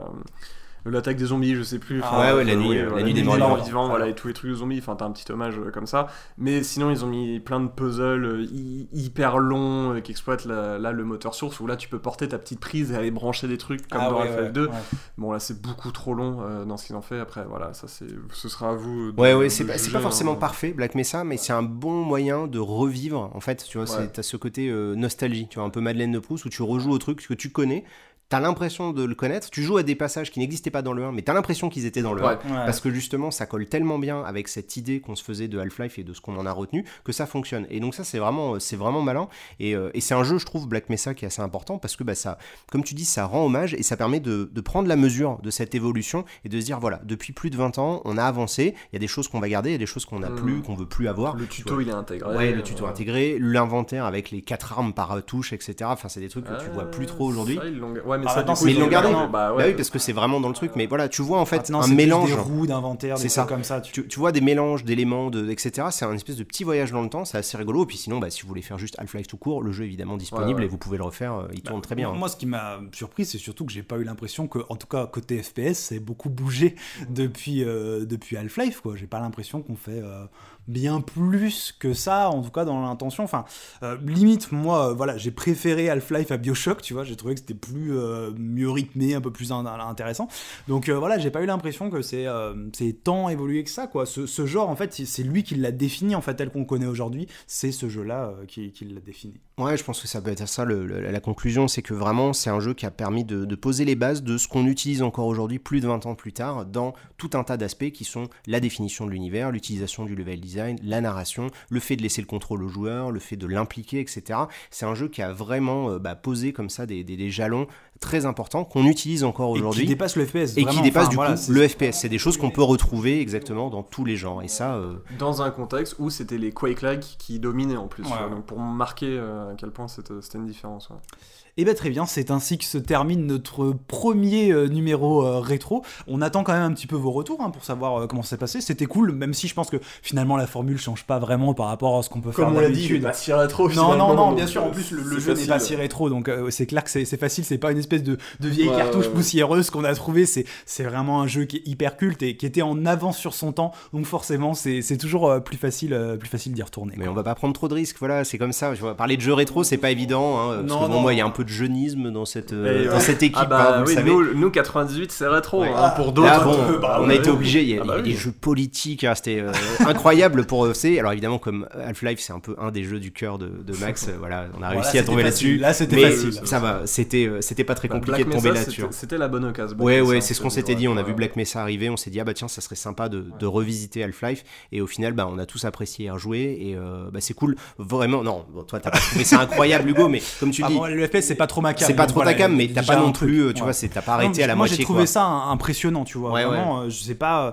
l'attaque des zombies, je sais plus. La nuit des morts vivants, voilà, et tous les trucs de zombies. Enfin, t'as un petit hommage comme ça. Mais sinon, ils ont mis plein de puzzles hyper longs qui exploitent là le moteur source, où là tu peux porter ta petite prise et aller brancher des trucs comme dans Half-Life 2. Ouais. Bon, là c'est beaucoup trop long dans ce qu'ils ont fait. Après, voilà, ce sera à vous. C'est pas forcément parfait, Black Mesa, mais c'est un bon moyen de revivre. En fait, tu vois, t'as ce côté nostalgie, tu vois, un peu Madeleine de Proust, où tu rejoues au truc que tu connais. T'as l'impression de le connaître, tu joues à des passages qui n'existaient pas dans le 1, mais t'as l'impression qu'ils étaient dans le 1, parce que justement ça colle tellement bien avec cette idée qu'on se faisait de Half-Life et de ce qu'on en a retenu, que ça fonctionne. Et donc ça c'est vraiment malin, et c'est un jeu, je trouve, Black Mesa, qui est assez important, parce que ça, comme tu dis, ça rend hommage, et ça permet de prendre la mesure de cette évolution, et de se dire, voilà, depuis plus de 20 ans, on a avancé, il y a des choses qu'on va garder, il y a des choses qu'on veut plus avoir. Le tuto, il est intégré. Ouais, le tuto intégré, l'inventaire avec les 4 armes par touche, etc. Enfin, c'est des trucs que tu vois plus trop aujourd'hui. Ça, ils l'ont gardé. Oui, parce que c'est vraiment dans le truc. Mais voilà, tu vois en fait un mélange. Des roues d'inventaire, des trucs comme ça. Tu vois des mélanges d'éléments, etc. C'est un espèce de petit voyage dans le temps. C'est assez rigolo. Et puis sinon, si vous voulez faire juste Half-Life tout court, le jeu est évidemment disponible et vous pouvez le refaire. Il tourne très bien. Moi, ce qui m'a surpris, c'est surtout que j'ai pas eu l'impression que, en tout cas côté FPS, c'est beaucoup bougé depuis Half-Life, quoi. J'ai pas l'impression qu'on fait bien plus que ça, en tout cas dans l'intention. Enfin, limite, moi, j'ai préféré Half-Life à BioShock, tu vois. J'ai trouvé que c'était mieux rythmé, un peu plus intéressant. Donc j'ai pas eu l'impression que c'est tant évolué que ça, quoi. Ce genre, en fait, c'est lui qui l'a défini, en fait, tel qu'on le connaît aujourd'hui. C'est ce jeu-là qui l'a défini. Ouais, je pense que ça peut être ça, la conclusion, c'est que vraiment, c'est un jeu qui a permis de poser les bases de ce qu'on utilise encore aujourd'hui, plus de 20 ans plus tard, dans tout un tas d'aspects qui sont la définition de l'univers, l'utilisation du level design, la narration, le fait de laisser le contrôle au joueur, le fait de l'impliquer, etc. C'est un jeu qui a vraiment posé comme ça des jalons très importants qu'on utilise encore aujourd'hui. Et qui dépasse le FPS. Et qui dépasse le FPS. C'est des choses qu'on peut retrouver exactement dans tous les genres. Et ça... Dans un contexte où c'était les Quake lag qui dominaient en plus. Donc pour marquer à quel point c'était une différence. Ouais. Et bien très bien, c'est ainsi que se termine notre premier numéro rétro. On attend quand même un petit peu vos retours pour savoir comment ça s'est passé. C'était cool, même si je pense que finalement la formule change pas vraiment par rapport à ce qu'on peut faire d'habitude. Comme on l'a dit, pas si rétro. Non, bien sûr. En plus, le jeu n'est pas si rétro, donc c'est clair que c'est facile. C'est pas une espèce de vieille cartouche poussiéreuse qu'on a trouvé. C'est vraiment un jeu qui est hyper culte et qui était en avance sur son temps. Donc forcément, c'est toujours plus facile d'y retourner. Mais on va pas prendre trop de risques. Voilà, c'est comme ça. Je vois, parler de jeux rétro, c'est pas évident. Parce que moi, il y a un peu de jeunisme dans cette équipe. Vous savez. Nous 98 c'est rétro. Pour d'autres, on a été obligés. Il y a des jeux politiques. C'était incroyable pour eux. Alors évidemment, comme Half-Life, c'est un peu un des jeux du cœur de Max. On a réussi à tomber là-dessus. Là, c'était facile. Ça va. C'était pas très compliqué de tomber là-dessus. C'était la bonne occasion. Ouais, c'est ce qu'on s'était dit. On a vu Black Mesa arriver. On s'est dit tiens, ça serait sympa de revisiter Half-Life. Et au final, on a tous apprécié à rejouer. Et c'est cool. Vraiment. Non, toi, t'as pas trouvé ça incroyable, Hugo, mais comme tu dis, le FPS, c'est pas trop ma cam. C'est pas trop ta cam, mais t'as pas non plus, tu vois, t'as pas arrêté à la moitié. Moi, j'ai trouvé ça impressionnant, tu vois. Vraiment, je sais pas,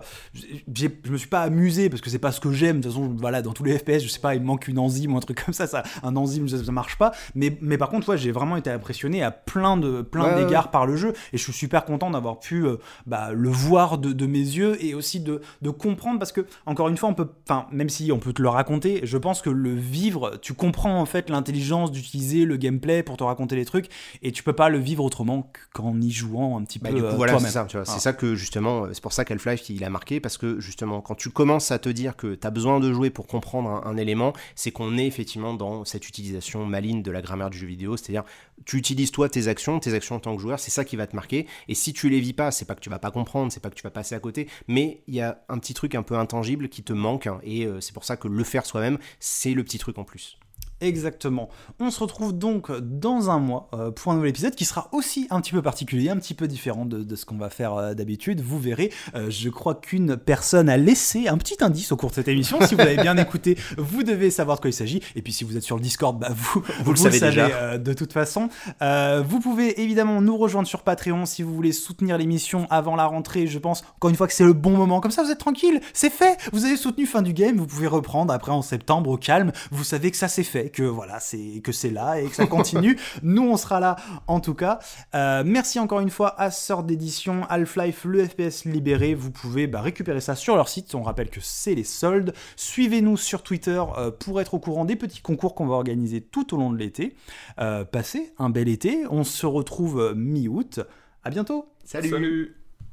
je me suis pas amusé parce que c'est pas ce que j'aime. De toute façon, dans tous les FPS, je sais pas, il me manque une enzyme ou un truc comme ça. Un enzyme, ça marche pas. Mais par contre, j'ai vraiment été impressionné à plein d'égards par le jeu, et je suis super content d'avoir pu le voir de mes yeux, et aussi de comprendre, parce que encore une fois, même si on peut te le raconter, je pense que le vivre, tu comprends en fait l'intelligence d'utiliser le gameplay pour te raconter les trucs, et tu peux pas le vivre autrement qu'en y jouant un petit peu toi-même. C'est ça, tu vois. C'est ça que justement, c'est pour ça qu'Half-Life il a marqué, parce que justement quand tu commences à te dire que t'as besoin de jouer pour comprendre un élément, c'est qu'on est effectivement dans cette utilisation maligne de la grammaire du jeu vidéo, c'est-à-dire tu utilises toi tes actions en tant que joueur, c'est ça qui va te marquer, et si tu les vis pas, c'est pas que tu vas pas comprendre, c'est pas que tu vas passer à côté, mais il y a un petit truc un peu intangible qui te manque, et c'est pour ça que le faire soi-même, c'est le petit truc en plus. Exactement. On se retrouve donc dans un mois pour un nouvel épisode qui sera aussi un petit peu particulier, un petit peu différent de ce qu'on va faire d'habitude. Vous verrez, je crois qu'une personne a laissé un petit indice au cours de cette émission. Si vous avez bien écouté, vous devez savoir de quoi il s'agit. Et puis si vous êtes sur le Discord, bah vous le savez déjà. De toute façon. Vous pouvez évidemment nous rejoindre sur Patreon si vous voulez soutenir l'émission avant la rentrée. Je pense encore une fois que c'est le bon moment. Comme ça, vous êtes tranquille, c'est fait. Vous avez soutenu fin du game, vous pouvez reprendre après en septembre au calme. Vous savez que ça c'est fait. Que voilà, c'est là et que ça continue. Nous, on sera là en tout cas. Merci encore une fois à Sœur d'édition, Half-Life, le FPS libéré. Vous pouvez récupérer ça sur leur site. On rappelle que c'est les soldes. Suivez-nous sur Twitter pour être au courant des petits concours qu'on va organiser tout au long de l'été. Passez un bel été. On se retrouve mi-août. À bientôt. Salut.